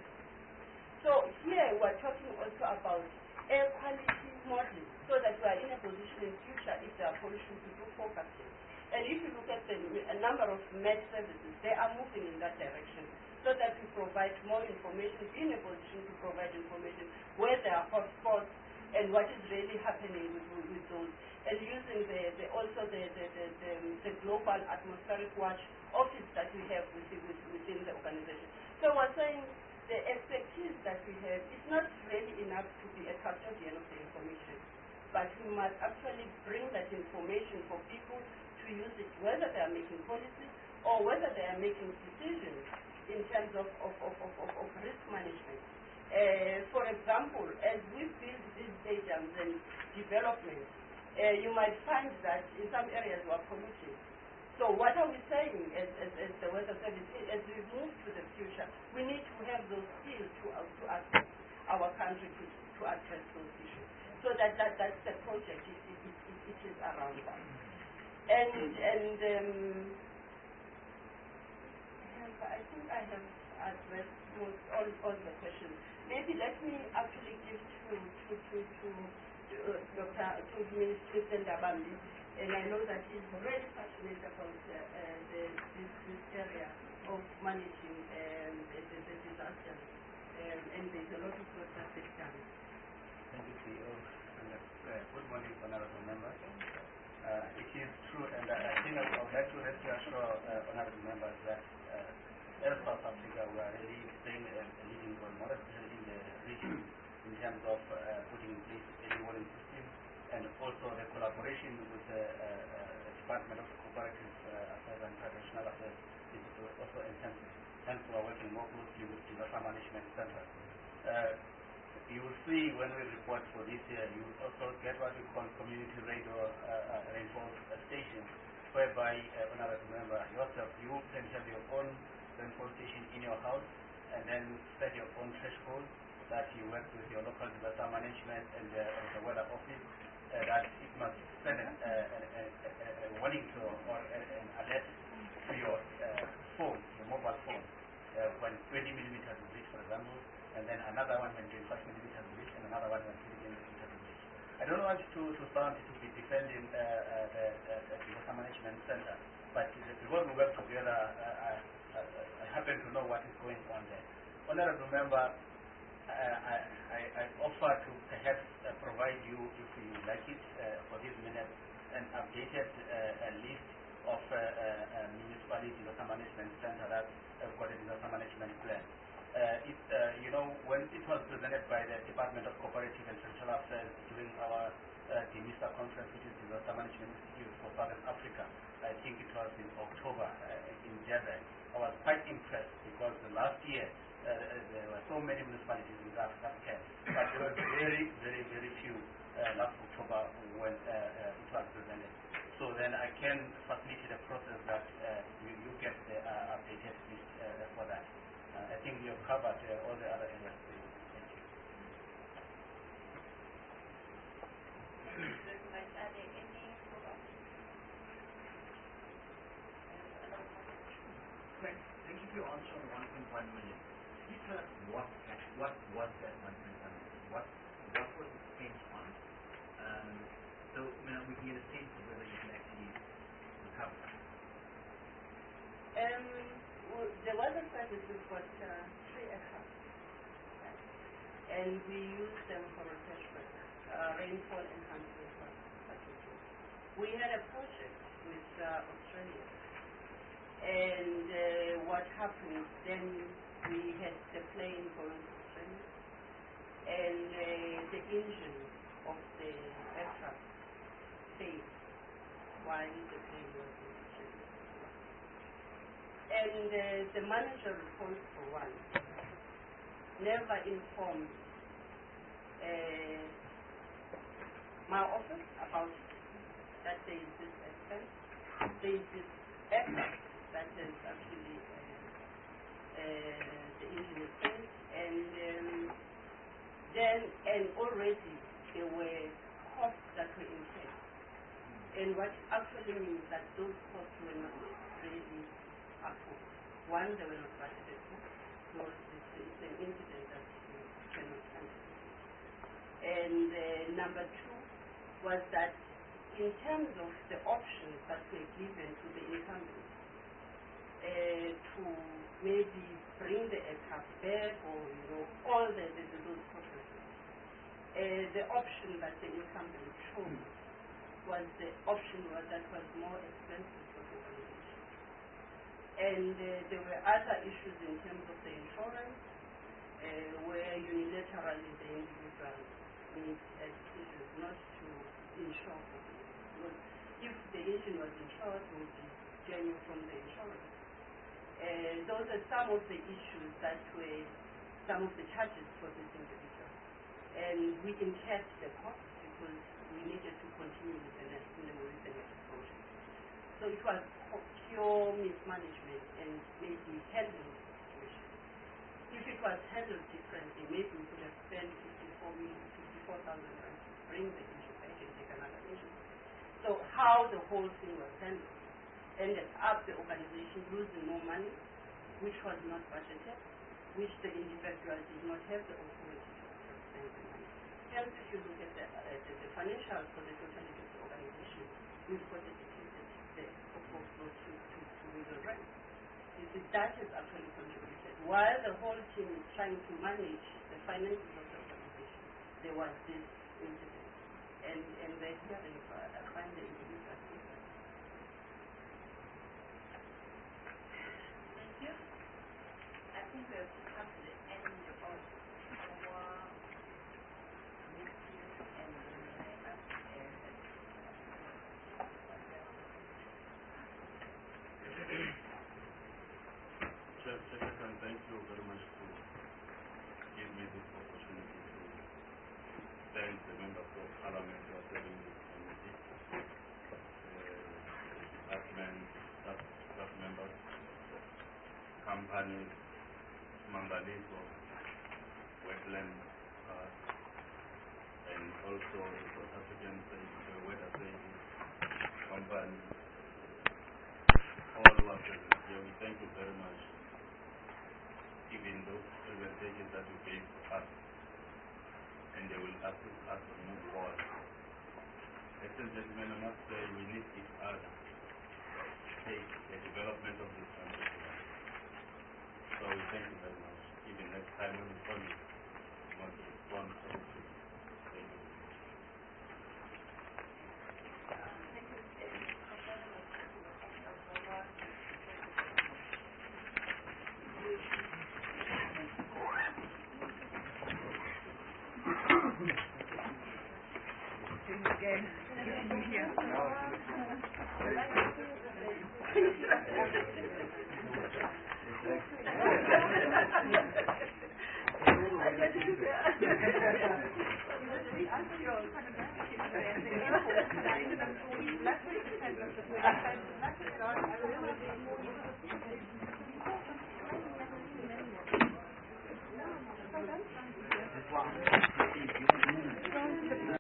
So here we're talking also about air quality modeling, so that we are in a position in future if there are pollution to do forecasting. And if you look at the a number of med services, they are moving in that direction, so that we provide more information, be in a position to provide information where there are hotspots and what is really happening with, with, with those, and using the, the also the, the, the, the, the global atmospheric watch office that we have within, within the organization. So we're saying the expertise that we have is not really enough to be a custodian of the information, but we must actually bring that information for people to use it, whether they are making policies or whether they are making decisions in terms of, of, of, of, of, of risk management. Uh, for example, as we build these stadiums and development, uh, you might find that in some areas we are polluted. So what are we saying as, as, as the Weather Service? As we move to the future, we need to have those skills to, uh, to assist our country to, to address those issues. So that, that that's the project, it, it, it, it is around that. And, and um, I think I have addressed most, all, all the questions. Maybe let me actually give to to to to uh, Doctor to Minister Ndabamli, and I know that he's very passionate about uh, uh, the, this, this area of managing um, the, the, the disasters, um, and there's a lot of work that is done. Thank you, C E O. And, uh, good morning, honorable members. Uh, it is true, and uh, I think I would like to reassure uh, honorable members that uh, as South Africa, we are really playing a, a leading role, not especially in the region, in terms of uh, putting in place early warning system, and also the collaboration with the uh, uh, Department of Cooperative uh, Affairs and International Affairs is also intensive. Hence, we are working more closely with disaster management centers. Uh, You will see when we report for this year, you will also get what we call community radio uh, uh, rainfall uh, stations, whereby, uh, honorable member, yourself, you can have your own rainfall station in your house, and then set your own threshold that you work with your local disaster management and the, and the weather office, uh, that it must send a, a, a, a, a warning to or a, an alert to your uh, phone, your mobile phone, uh, when twenty millimeters is reached, for example, and then another one when twenty-five millimeters one was sitting in the interview. I don't want to, to sound to be defending uh, uh, the, the Disaster Management Center, but because we work together, uh, I, I, I happen to know what is going on there. Honorable Member, uh, I, I, I offer to perhaps uh, provide you, if you like it, uh, for this minute, an updated uh, a list of uh, uh, municipality disaster management center that have got a disaster management plan. Uh, it, uh, you know, when it was presented by the Department of Cooperative and Social Affairs during our uh, DIMISA conference, which is Disaster Management Institute for Southern Africa, I think it was in October uh, in Durban, I was quite impressed because the last year uh, there were so many municipalities in that, that came, but there were very, very, very few uh, last October when uh, uh, it was presented. So then I can facilitate a process that uh, you, you get the uh, updated list uh, for that. Uh, I think we have covered uh, all the other areas. Thank you. Thank thank you for your answer on the one point one million. Can you tell us what what was that one point one million? What what was it spent on? Um, so you know, we can get a sense of whether you can actually recover that. Um, well, the water services got uh, three aircraft, right? And we use them for refreshment, uh, rainfall enhancement packages. We had a project with uh, Australia, and uh, what happened then, we had the plane going to Australia, and uh, the engine of the aircraft failed while the plane was in Australia. And uh, the manager responsible one never informed uh, my office about that there is this expense, there is this aircraft that is actually uh, uh, the engine is failed, and um, then and already there were costs that were incurred, and what actually means that those costs were not really approved. One, they were not budgeted for, because it's, it's an incident that you cannot anticipate. And uh, number two was that in terms of the options that were given to the incumbents uh, to maybe bring the aircraft back or, you know, all the, the, the those processes, uh, the option that the incumbent chose was the option was that was more expensive for the organization. And uh, there were other issues in terms of the insurance, uh, where unilaterally the individual made a decision not to insure for it. Because if the engine was insured, it would be genuine from the insurance. Uh, those are some of the issues that were some of the charges for this individual. And we incurred the cost because we needed to continue with the next, with the next project. So it was pure mismanagement and maybe handling the situation. If it was handled differently, maybe we could have spent fifty-four million, fifty-four thousand rand to bring the issue back and take another issue. So how the whole thing was handled ended up the organization losing more money, which was not budgeted, which the individual did not have the authority to spend the money. Hence, if you look at the, uh, the, the financials for the totality of the organization, we've got a deficit there of close to, to, to legal rent. You see, that has actually contributed. While the whole team is trying to manage the finances of the organization, there was this incident. And, and the hearing, uh, I find the individual. Thank you. I think we have come to the end of our meeting, and then I ask Secretary, thank you very much for giving me this opportunity to thank the members of Parliament who are serving this committee, uh, the department, staff, staff members, companies, Mangaliso, Wetland, uh, and also the South African uh, Weather Service company, all who are present here. We thank you very much, even those presentations that you gave to us. and they will assist us to move forward. Ladies and gentlemen, I must say we need each other to take the development of this country forward. So we thank you very much. Even next time when we call you, we must respond so quickly. Thank you. Last week,